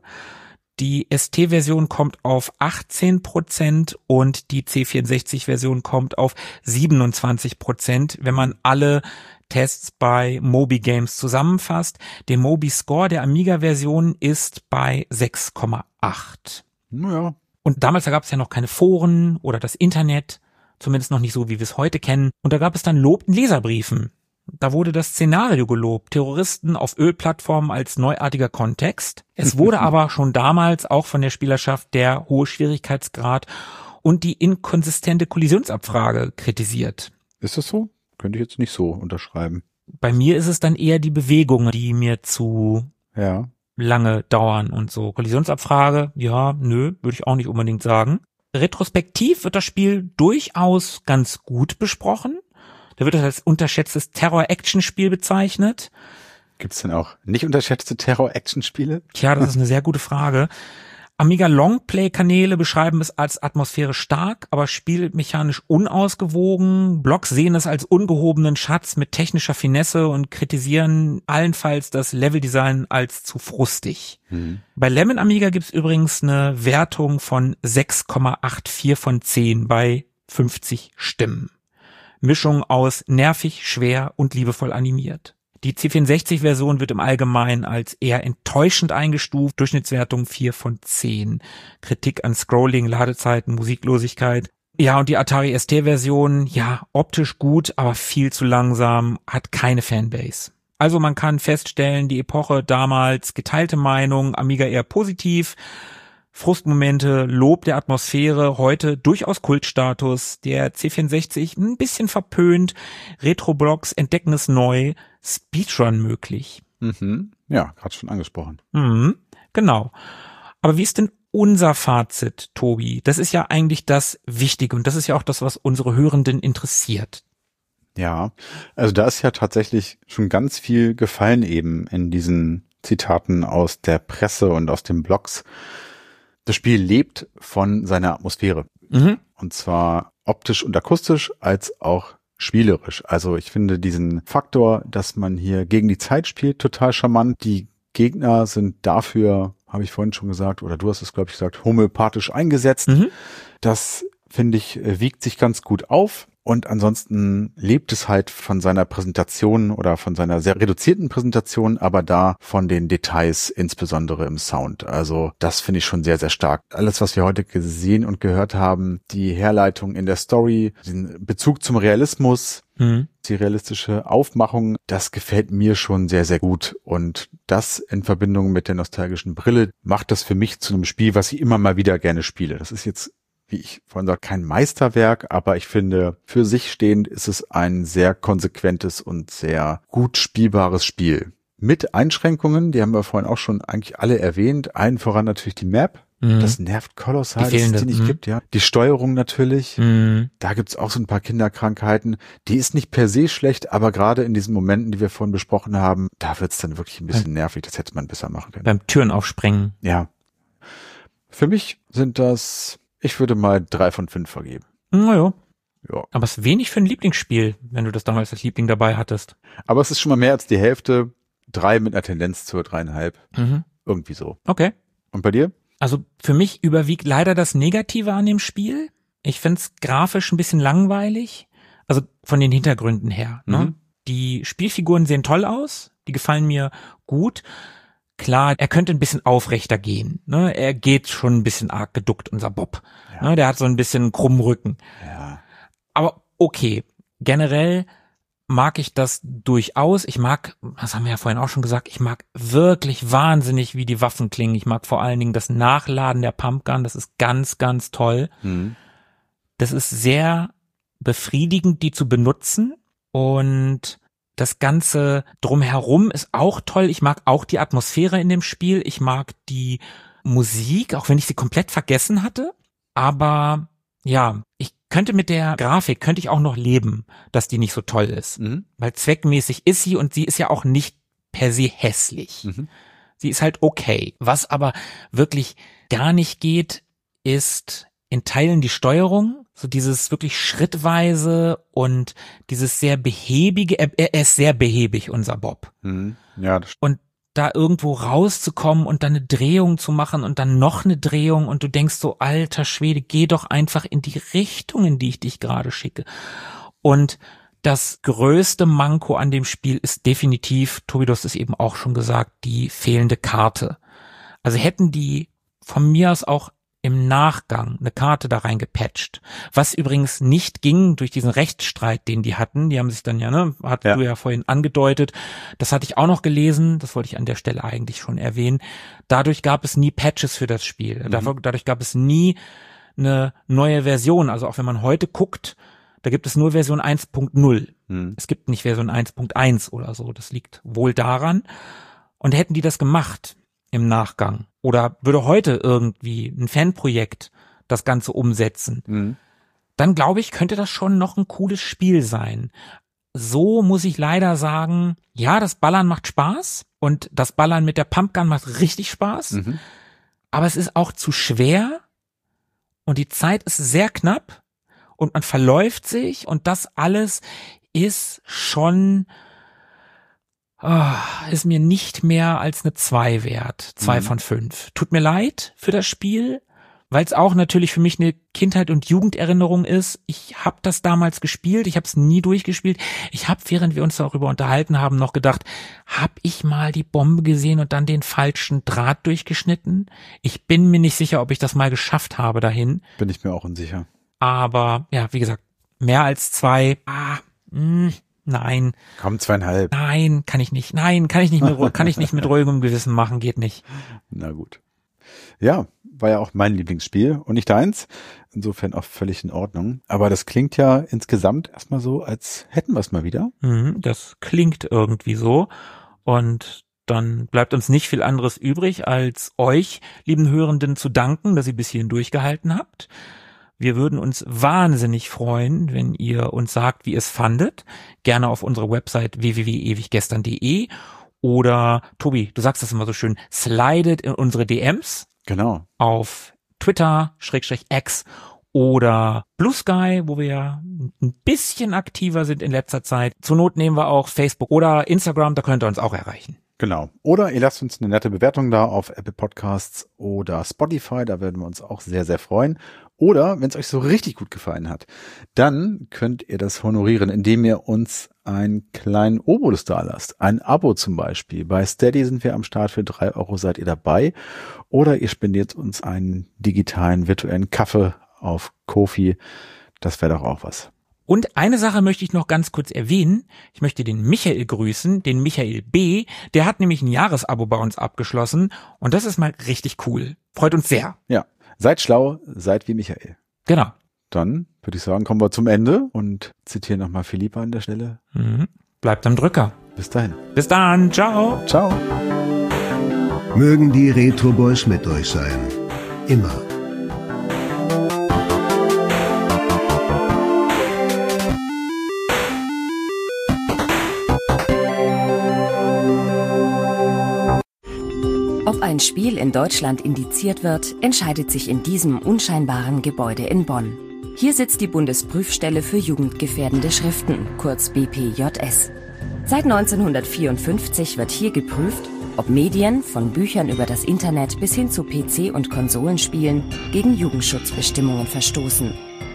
Die S T-Version kommt auf achtzehn Prozent und die C vierundsechzig-Version kommt auf siebenundzwanzig Prozent, wenn man alle Tests bei Moby Games zusammenfasst. Der Moby Score der Amiga-Version ist bei sechs Komma acht. Ja. Und damals, da gab es ja noch keine Foren oder das Internet, zumindest noch nicht so, wie wir es heute kennen. Und da gab es dann Lob in Leserbriefen. Da wurde das Szenario gelobt, Terroristen auf Ölplattformen als neuartiger Kontext. Es wurde aber schon damals auch von der Spielerschaft der hohe Schwierigkeitsgrad und die inkonsistente Kollisionsabfrage kritisiert. Ist das so? Könnte ich jetzt nicht so unterschreiben. Bei mir ist es dann eher die Bewegungen, die mir zu ja. lange dauern und so. Kollisionsabfrage, ja, nö, würde ich auch nicht unbedingt sagen. Retrospektiv wird das Spiel durchaus ganz gut besprochen. Da wird es als unterschätztes Terror-Action-Spiel bezeichnet. Gibt's denn auch nicht unterschätzte Terror-Action-Spiele? Tja, das ist eine sehr gute Frage. Amiga Longplay-Kanäle beschreiben es als atmosphärisch stark, aber spielmechanisch unausgewogen. Blogs sehen es als ungehobenen Schatz mit technischer Finesse und kritisieren allenfalls das Leveldesign als zu frustig. Mhm. Bei Lemon Amiga gibt's übrigens eine Wertung von sechs Komma vierundachtzig von zehn bei fünfzig Stimmen. Mischung aus nervig, schwer und liebevoll animiert. Die C vierundsechzig-Version wird im Allgemeinen als eher enttäuschend eingestuft, Durchschnittswertung vier von zehn. Kritik an Scrolling, Ladezeiten, Musiklosigkeit. Ja, und die Atari S T-Version, ja, optisch gut, aber viel zu langsam, hat keine Fanbase. Also man kann feststellen, die Epoche damals, geteilte Meinung, Amiga eher positiv, Frustmomente, Lob der Atmosphäre, heute durchaus Kultstatus, der C vierundsechzig ein bisschen verpönt, Retro-Blogs entdecken es neu, Speedrun möglich. Mhm. Ja, gerade schon angesprochen. Mhm, genau. Aber wie ist denn unser Fazit, Tobi? Das ist ja eigentlich das Wichtige und das ist ja auch das, was unsere Hörenden interessiert. Ja, also da ist ja tatsächlich schon ganz viel gefallen eben in diesen Zitaten aus der Presse und aus den Blogs. Das Spiel lebt von seiner Atmosphäre. Mhm. Und zwar optisch und akustisch als auch spielerisch. Also ich finde diesen Faktor, dass man hier gegen die Zeit spielt, total charmant. Die Gegner sind dafür, habe ich vorhin schon gesagt, oder du hast es, glaube ich, gesagt, homöopathisch eingesetzt. Mhm. Das, finde ich, wiegt sich ganz gut auf. Und ansonsten lebt es halt von seiner Präsentation oder von seiner sehr reduzierten Präsentation, aber da von den Details, insbesondere im Sound. Also das finde ich schon sehr, sehr stark. Alles, was wir heute gesehen und gehört haben, die Herleitung in der Story, den Bezug zum Realismus, mhm. die realistische Aufmachung, das gefällt mir schon sehr, sehr gut. Und das in Verbindung mit der nostalgischen Brille macht das für mich zu einem Spiel, was ich immer mal wieder gerne spiele. Das ist jetzt, wie ich vorhin sagte, kein Meisterwerk, aber ich finde, für sich stehend ist es ein sehr konsequentes und sehr gut spielbares Spiel. Mit Einschränkungen, die haben wir vorhin auch schon eigentlich alle erwähnt. Allen voran natürlich die Map. Mhm. Das nervt kolossal, dass es die nicht mhm. gibt, ja. Die Steuerung natürlich. Mhm. Da gibt's auch so ein paar Kinderkrankheiten. Die ist nicht per se schlecht, aber gerade in diesen Momenten, die wir vorhin besprochen haben, da wird's dann wirklich ein bisschen nervig. Das hätte man besser machen können. Beim Türen aufsprengen. Ja. Für mich sind das... Ich würde mal drei von fünf vergeben. Naja. Ja. Aber es ist wenig für ein Lieblingsspiel, wenn du das damals als Liebling dabei hattest. Aber es ist schon mal mehr als die Hälfte. Drei mit einer Tendenz zur dreieinhalb. Mhm. Irgendwie so. Okay. Und bei dir? Also für mich überwiegt leider das Negative an dem Spiel. Ich find's grafisch ein bisschen langweilig. Also von den Hintergründen her. Ne? Mhm. Die Spielfiguren sehen toll aus. Die gefallen mir gut. Klar, er könnte ein bisschen aufrechter gehen. Ne? Er geht schon ein bisschen arg geduckt, unser Bob. Ja. Ne? Der hat so ein bisschen krummen Rücken. Ja. Aber okay, generell mag ich das durchaus. Ich mag, das haben wir ja vorhin auch schon gesagt, ich mag wirklich wahnsinnig, wie die Waffen klingen. Ich mag vor allen Dingen das Nachladen der Pumpgun. Das ist ganz, ganz toll. Mhm. Das ist sehr befriedigend, die zu benutzen. Und das Ganze drumherum ist auch toll. Ich mag auch die Atmosphäre in dem Spiel. Ich mag die Musik, auch wenn ich sie komplett vergessen hatte. Aber ja, ich könnte mit der Grafik, könnte ich auch noch leben, dass die nicht so toll ist. Mhm. Weil zweckmäßig ist sie und sie ist ja auch nicht per se hässlich. Mhm. Sie ist halt okay. Was aber wirklich gar nicht geht, ist in Teilen die Steuerung. So dieses wirklich schrittweise und dieses sehr behäbige, er, er ist sehr behäbig, unser Bob. Mhm. Ja, das und da irgendwo rauszukommen und dann eine Drehung zu machen und dann noch eine Drehung und du denkst so, alter Schwede, geh doch einfach in die Richtung, in die ich dich gerade schicke. Und das größte Manko an dem Spiel ist definitiv, Tobi, du hast es eben auch schon gesagt, die fehlende Karte. Also hätten die von mir aus auch im Nachgang eine Karte da reingepatcht. Was übrigens nicht ging durch diesen Rechtsstreit, den die hatten. Die haben sich dann ja, ne, hattest ja. du ja vorhin angedeutet. Das hatte ich auch noch gelesen. Das wollte ich an der Stelle eigentlich schon erwähnen. Dadurch gab es nie Patches für das Spiel. Mhm. Dadurch gab es nie eine neue Version. Also auch wenn man heute guckt, da gibt es nur Version eins Punkt null. Mhm. Es gibt nicht Version eins Punkt eins oder so. Das liegt wohl daran. Und hätten die das gemacht im Nachgang oder würde heute irgendwie ein Fanprojekt das Ganze umsetzen, mhm. dann glaube ich, könnte das schon noch ein cooles Spiel sein. So muss ich leider sagen, ja, das Ballern macht Spaß und das Ballern mit der Pumpgun macht richtig Spaß, mhm. aber es ist auch zu schwer und die Zeit ist sehr knapp und man verläuft sich und das alles ist schon... Oh, ist mir nicht mehr als eine zwei wert. Zwei mhm. von fünf. Tut mir leid für das Spiel, weil es auch natürlich für mich eine Kindheit- und Jugenderinnerung ist. Ich habe das damals gespielt, ich habe es nie durchgespielt. Ich habe, während wir uns darüber unterhalten haben, noch gedacht, habe ich mal die Bombe gesehen und dann den falschen Draht durchgeschnitten? Ich bin mir nicht sicher, ob ich das mal geschafft habe dahin. Bin ich mir auch unsicher. Aber ja, wie gesagt, mehr als zwei, ah, mh, nein. Komm, zweieinhalb. Nein, kann ich nicht. Nein, kann ich nicht mit, kann ich nicht mit ruhigem Gewissen machen, geht nicht. Na gut. Ja, war ja auch mein Lieblingsspiel und nicht deins. Insofern auch völlig in Ordnung. Aber das klingt ja insgesamt erstmal so, als hätten wir es mal wieder. Mhm, das klingt irgendwie so. Und dann bleibt uns nicht viel anderes übrig, als euch, lieben Hörenden, zu danken, dass ihr bis hierhin durchgehalten habt. Wir würden uns wahnsinnig freuen, wenn ihr uns sagt, wie ihr es fandet. Gerne auf unserer Website w w w punkt ewiggestern punkt de oder, Tobi, du sagst das immer so schön, slidet in unsere D Ms. Genau. Auf Twitter, Schrägstrich X oder Blue Sky, wo wir ja ein bisschen aktiver sind in letzter Zeit. Zur Not nehmen wir auch Facebook oder Instagram, da könnt ihr uns auch erreichen. Genau. Oder ihr lasst uns eine nette Bewertung da auf Apple Podcasts oder Spotify, da würden wir uns auch sehr, sehr freuen. Oder, wenn es euch so richtig gut gefallen hat, dann könnt ihr das honorieren, indem ihr uns einen kleinen Obolus da lasst. Ein Abo zum Beispiel. Bei Steady sind wir am Start, für drei Euro seid ihr dabei. Oder ihr spendiert uns einen digitalen, virtuellen Kaffee auf Ko-fi. Das wäre doch auch was. Und eine Sache möchte ich noch ganz kurz erwähnen. Ich möchte den Michael grüßen, den Michael B. Der hat nämlich ein Jahresabo bei uns abgeschlossen und das ist mal richtig cool. Freut uns sehr. Ja, seid schlau, seid wie Michael. Genau. Dann würde ich sagen, kommen wir zum Ende und zitieren nochmal Philippa an der Stelle. Mhm. Bleibt am Drücker. Bis dahin. Bis dann. Ciao. Ciao. Mögen die Retro Boys mit euch sein. Immer. Ob ein Spiel in Deutschland indiziert wird, entscheidet sich in diesem unscheinbaren Gebäude in Bonn. Hier sitzt die Bundesprüfstelle für jugendgefährdende Schriften, kurz B P J S. Seit neunzehnhundertvierundfünfzig wird hier geprüft, ob Medien, von Büchern über das Internet bis hin zu P C- und Konsolenspielen, gegen Jugendschutzbestimmungen verstoßen.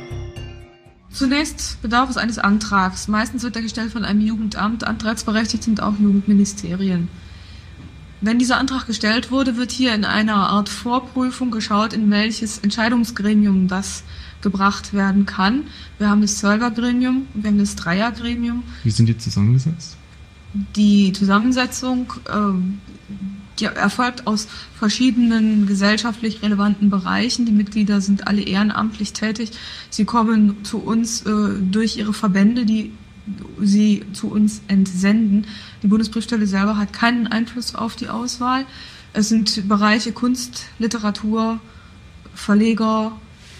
Zunächst bedarf es eines Antrags. Meistens wird er gestellt von einem Jugendamt. Antragsberechtigt sind auch Jugendministerien. Wenn dieser Antrag gestellt wurde, wird hier in einer Art Vorprüfung geschaut, in welches Entscheidungsgremium das gebracht werden kann. Wir haben das Zwölfergremium und wir haben das Dreiergremium. Wie sind die zusammengesetzt? Die Zusammensetzung äh, die erfolgt aus verschiedenen gesellschaftlich relevanten Bereichen. Die Mitglieder sind alle ehrenamtlich tätig. Sie kommen zu uns äh, durch ihre Verbände, die sie zu uns entsenden. Die Bundesprüfstelle selber hat keinen Einfluss auf die Auswahl. Es sind Bereiche Kunst, Literatur, Verleger,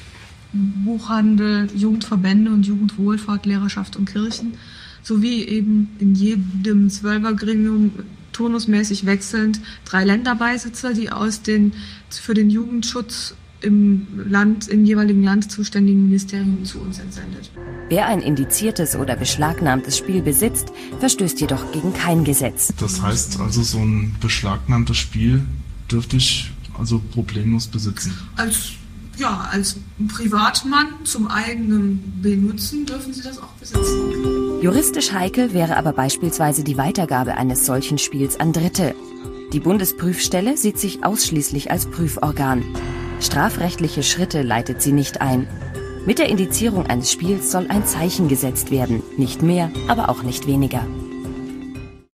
Buchhandel, Jugendverbände und Jugendwohlfahrt, Lehrerschaft und Kirchen, sowie eben in jedem Zwölfergremium turnusmäßig wechselnd drei Länderbeisitzer, die aus den für den Jugendschutz im Land, im jeweiligen Land zuständigen Ministerien zu uns entsendet. Wer ein indiziertes oder beschlagnahmtes Spiel besitzt, verstößt jedoch gegen kein Gesetz. Das heißt also, so ein beschlagnahmtes Spiel dürfte ich also problemlos besitzen? Als, ja, als Privatmann zum eigenen Benutzen dürfen Sie das auch besitzen. Juristisch heikel wäre aber beispielsweise die Weitergabe eines solchen Spiels an Dritte. Die Bundesprüfstelle sieht sich ausschließlich als Prüforgan. Strafrechtliche Schritte leitet sie nicht ein. Mit der Indizierung eines Spiels soll ein Zeichen gesetzt werden, nicht mehr, aber auch nicht weniger.